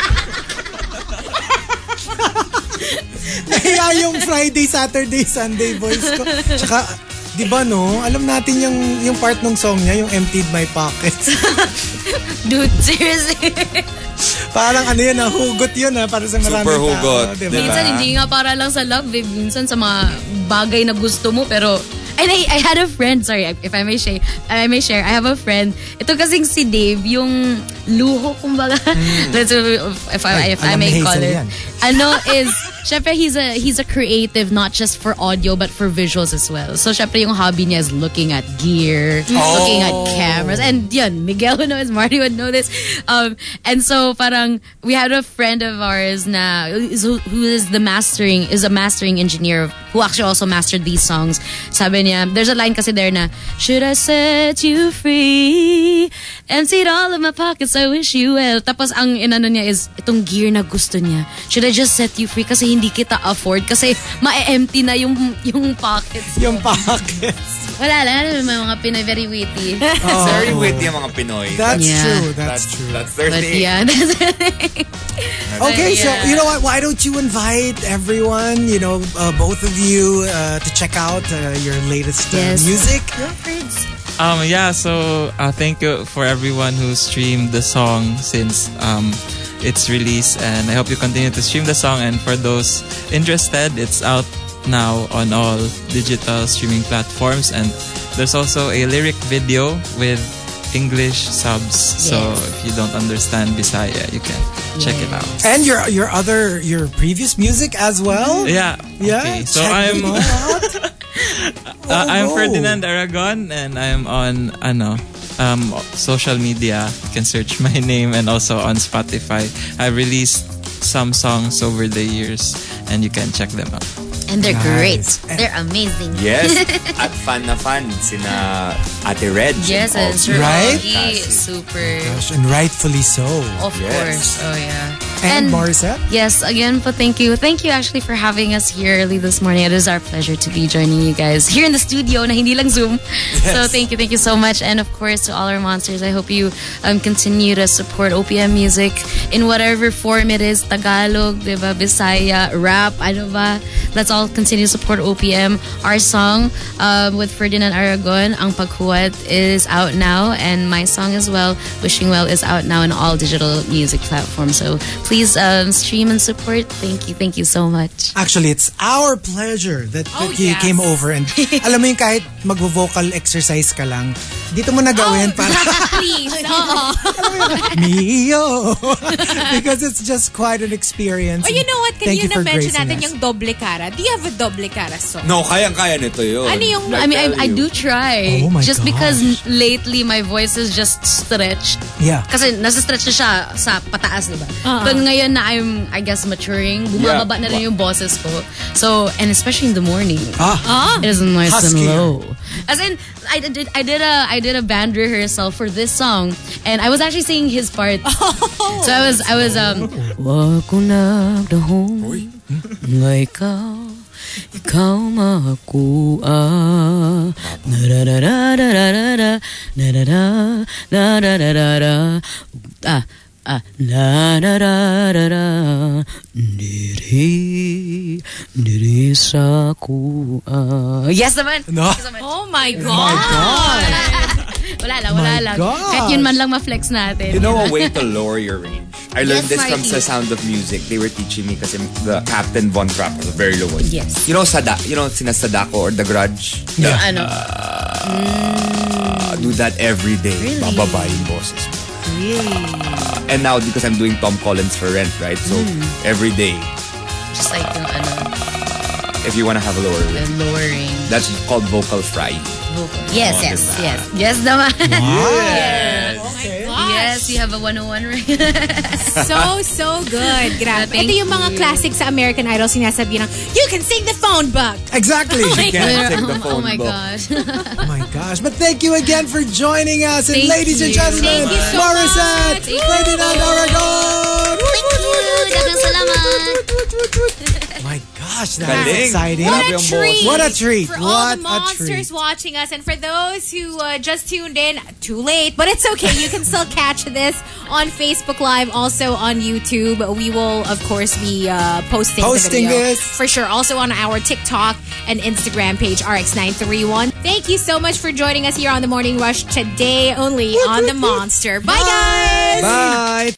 Nahiya yung Friday, Saturday, Sunday voice ko. Tsaka, di ba no, alam natin yung, yung part ng song niya, yung Emptied My Pockets. Dude, seriously. Parang ano yun, ah, hugot yun ah, para sa maraming Super hugot, tao. Diba? Minsan hindi nga para lang sa love, eh. Minsan sa mga bagay na gusto mo, pero and I, I had a friend, sorry, if I may share, I may share, I have a friend. Ito kasing si Dave, yung luho, kumbaga. Let's, if I, if I alam may ni call Hazel it. yan. Ano is, syempre he's a, he's a creative, not just for audio, but for visuals as well. So syempre yung hobby niya is looking at gear, looking at cameras. And yun, Miguel would know this, Marty would know this. Um, and so parang, we had a friend of ours na, who, who is the mastering, is a mastering engineer, who actually also mastered these songs. Sabi niya, there's a line kasi there na, should I set you free? Emptied all of my pockets, I wish you well. Tapos ang inano niya is, itong gear na gusto niya. Should I just set you free? Kasi hindi kita afford. Kasi ma-empty na yung, yung pockets. Yung pockets. Wala lang, may mga Pinoy very witty. It's very witty ang mga Pinoy. That's Yeah. true, that's, That's true. that's their But thing. yeah, that's Okay, so yeah. you know what? Why don't you invite everyone, you know, uh, both of you, uh, to check out uh, your latest uh, Yes. music? Um, yeah, so uh, thank you for everyone who streamed the song since um, its release, and I hope you continue to stream the song. And for those interested, it's out now on all digital streaming platforms, and there's also a lyric video with English subs. So if you don't understand Bisaya, you can check it out. And your your other your previous music as well. Yeah. Yeah. Okay. So check I'm it out. uh, I'm Oh. Ferdinand Aragon, and I'm on ano um social media. You can search my name, and also on Spotify. I released some songs over the years, and you can check them out. And they're Nice. great. They're amazing. Yes. At fan na fan, sina Ate Reg. Yes, and Sir Right? Augie, super. Gosh, and rightfully so. Of Yes. course. Oh, yeah. And, Morissette? Yes, again, but thank you. Thank you actually for having us here early this morning. It is our pleasure to be joining you guys here in the studio na hindi lang Zoom. So thank you, thank you so much. And of course, to all our monsters, I hope you um, continue to support O P M music in whatever form it is. Tagalog, diba, Bisaya, rap, ano ba? Let's all continue to support O P M. Our song um, with Ferdinand Aragon, Ang Paghuwat, is out now. And my song as well, Wishing Well, is out now on all digital music platforms. So please um, stream and support. Thank you. Thank you so much. Actually, it's our pleasure that, that Oh, you yes. came over and alam mo yung kahit mag-vocal exercise ka lang, dito mo na gawin para Please. Oo. Mio. Because it's just quite an experience. Oh, you know what? Thank you Kanina for mention gracing natin us. yung doble cara. Do you have a doble cara song? No, kayang-kaya nito yun. Ano yung- I mean, I, I do try. Oh my just gosh. because lately my voice is just stretched. Yeah. Kasi nasa-stretch na siya sa pataas, diba? Uh-uh. But ngayon na I'm, I guess, maturing, bumababa Yeah. na rin yung bosses ko. So, and especially in the morning. Ah. It is nice Huskier. and low. As in, I did, I did a, I did a band rehearsal for this song, and I was actually singing his part. So I was, I was, um, Wag ko nagdahong nga ikaw, ikaw makuha. Na-da-da-da-da-da-da, na-da-da, na-da-da-da-da. Ah, ah, na-da-da-da-da, diri, diri sa kuha. Yes naman! No. Yes naman. Oh my God. My God. Wala lang, wala My lang. gosh. Kahit yun man lang ma-flex natin. You know a way to lower your range? I learned Yes, this from Marky. Sa Sound of Music. They were teaching me kasi the Captain Von Trapp has a very low voice. Yes. You know Sada, you know sina Sadako or The Grudge? Yeah. Ano? Uh, do that every day. Really? Bababa yung boses mo. Uh, and now because I'm doing Tom Collins for Rent, right? So every day, Just like yung ano, if you want to have a lower the range, lowering. that's called vocal fry. Vocal. Yes, Oh, yes, diba? yes. Yes naman. Yes. Yes, you have a one oh one right? So, so good. Grabe. Thank Ito yung mga you. classic sa American Idol sinasabi ng, you can sing the phone book. Exactly. my Can't take the oh phone my book. gosh. Oh my gosh. But thank you again for joining us. And Thank ladies and you. gentlemen, Thank you so Morissette, much. Ferdinand Aragon. Thank you. Dagang salamat. My gosh, that's Galing. exciting. What Grabe a ang treat. What a treat. For all What the a monsters treat. watching us. And for those who uh, just tuned in, too late, but it's okay. You can still catch this on Facebook Live, also on YouTube. We will, of course, be uh, posting, Posting the video. this. For sure. Also on our TikTok and Instagram page, R X nine three one. Thank you so much for joining us here on The Morning Rush today, only on The Monster. Bye, guys! Bye.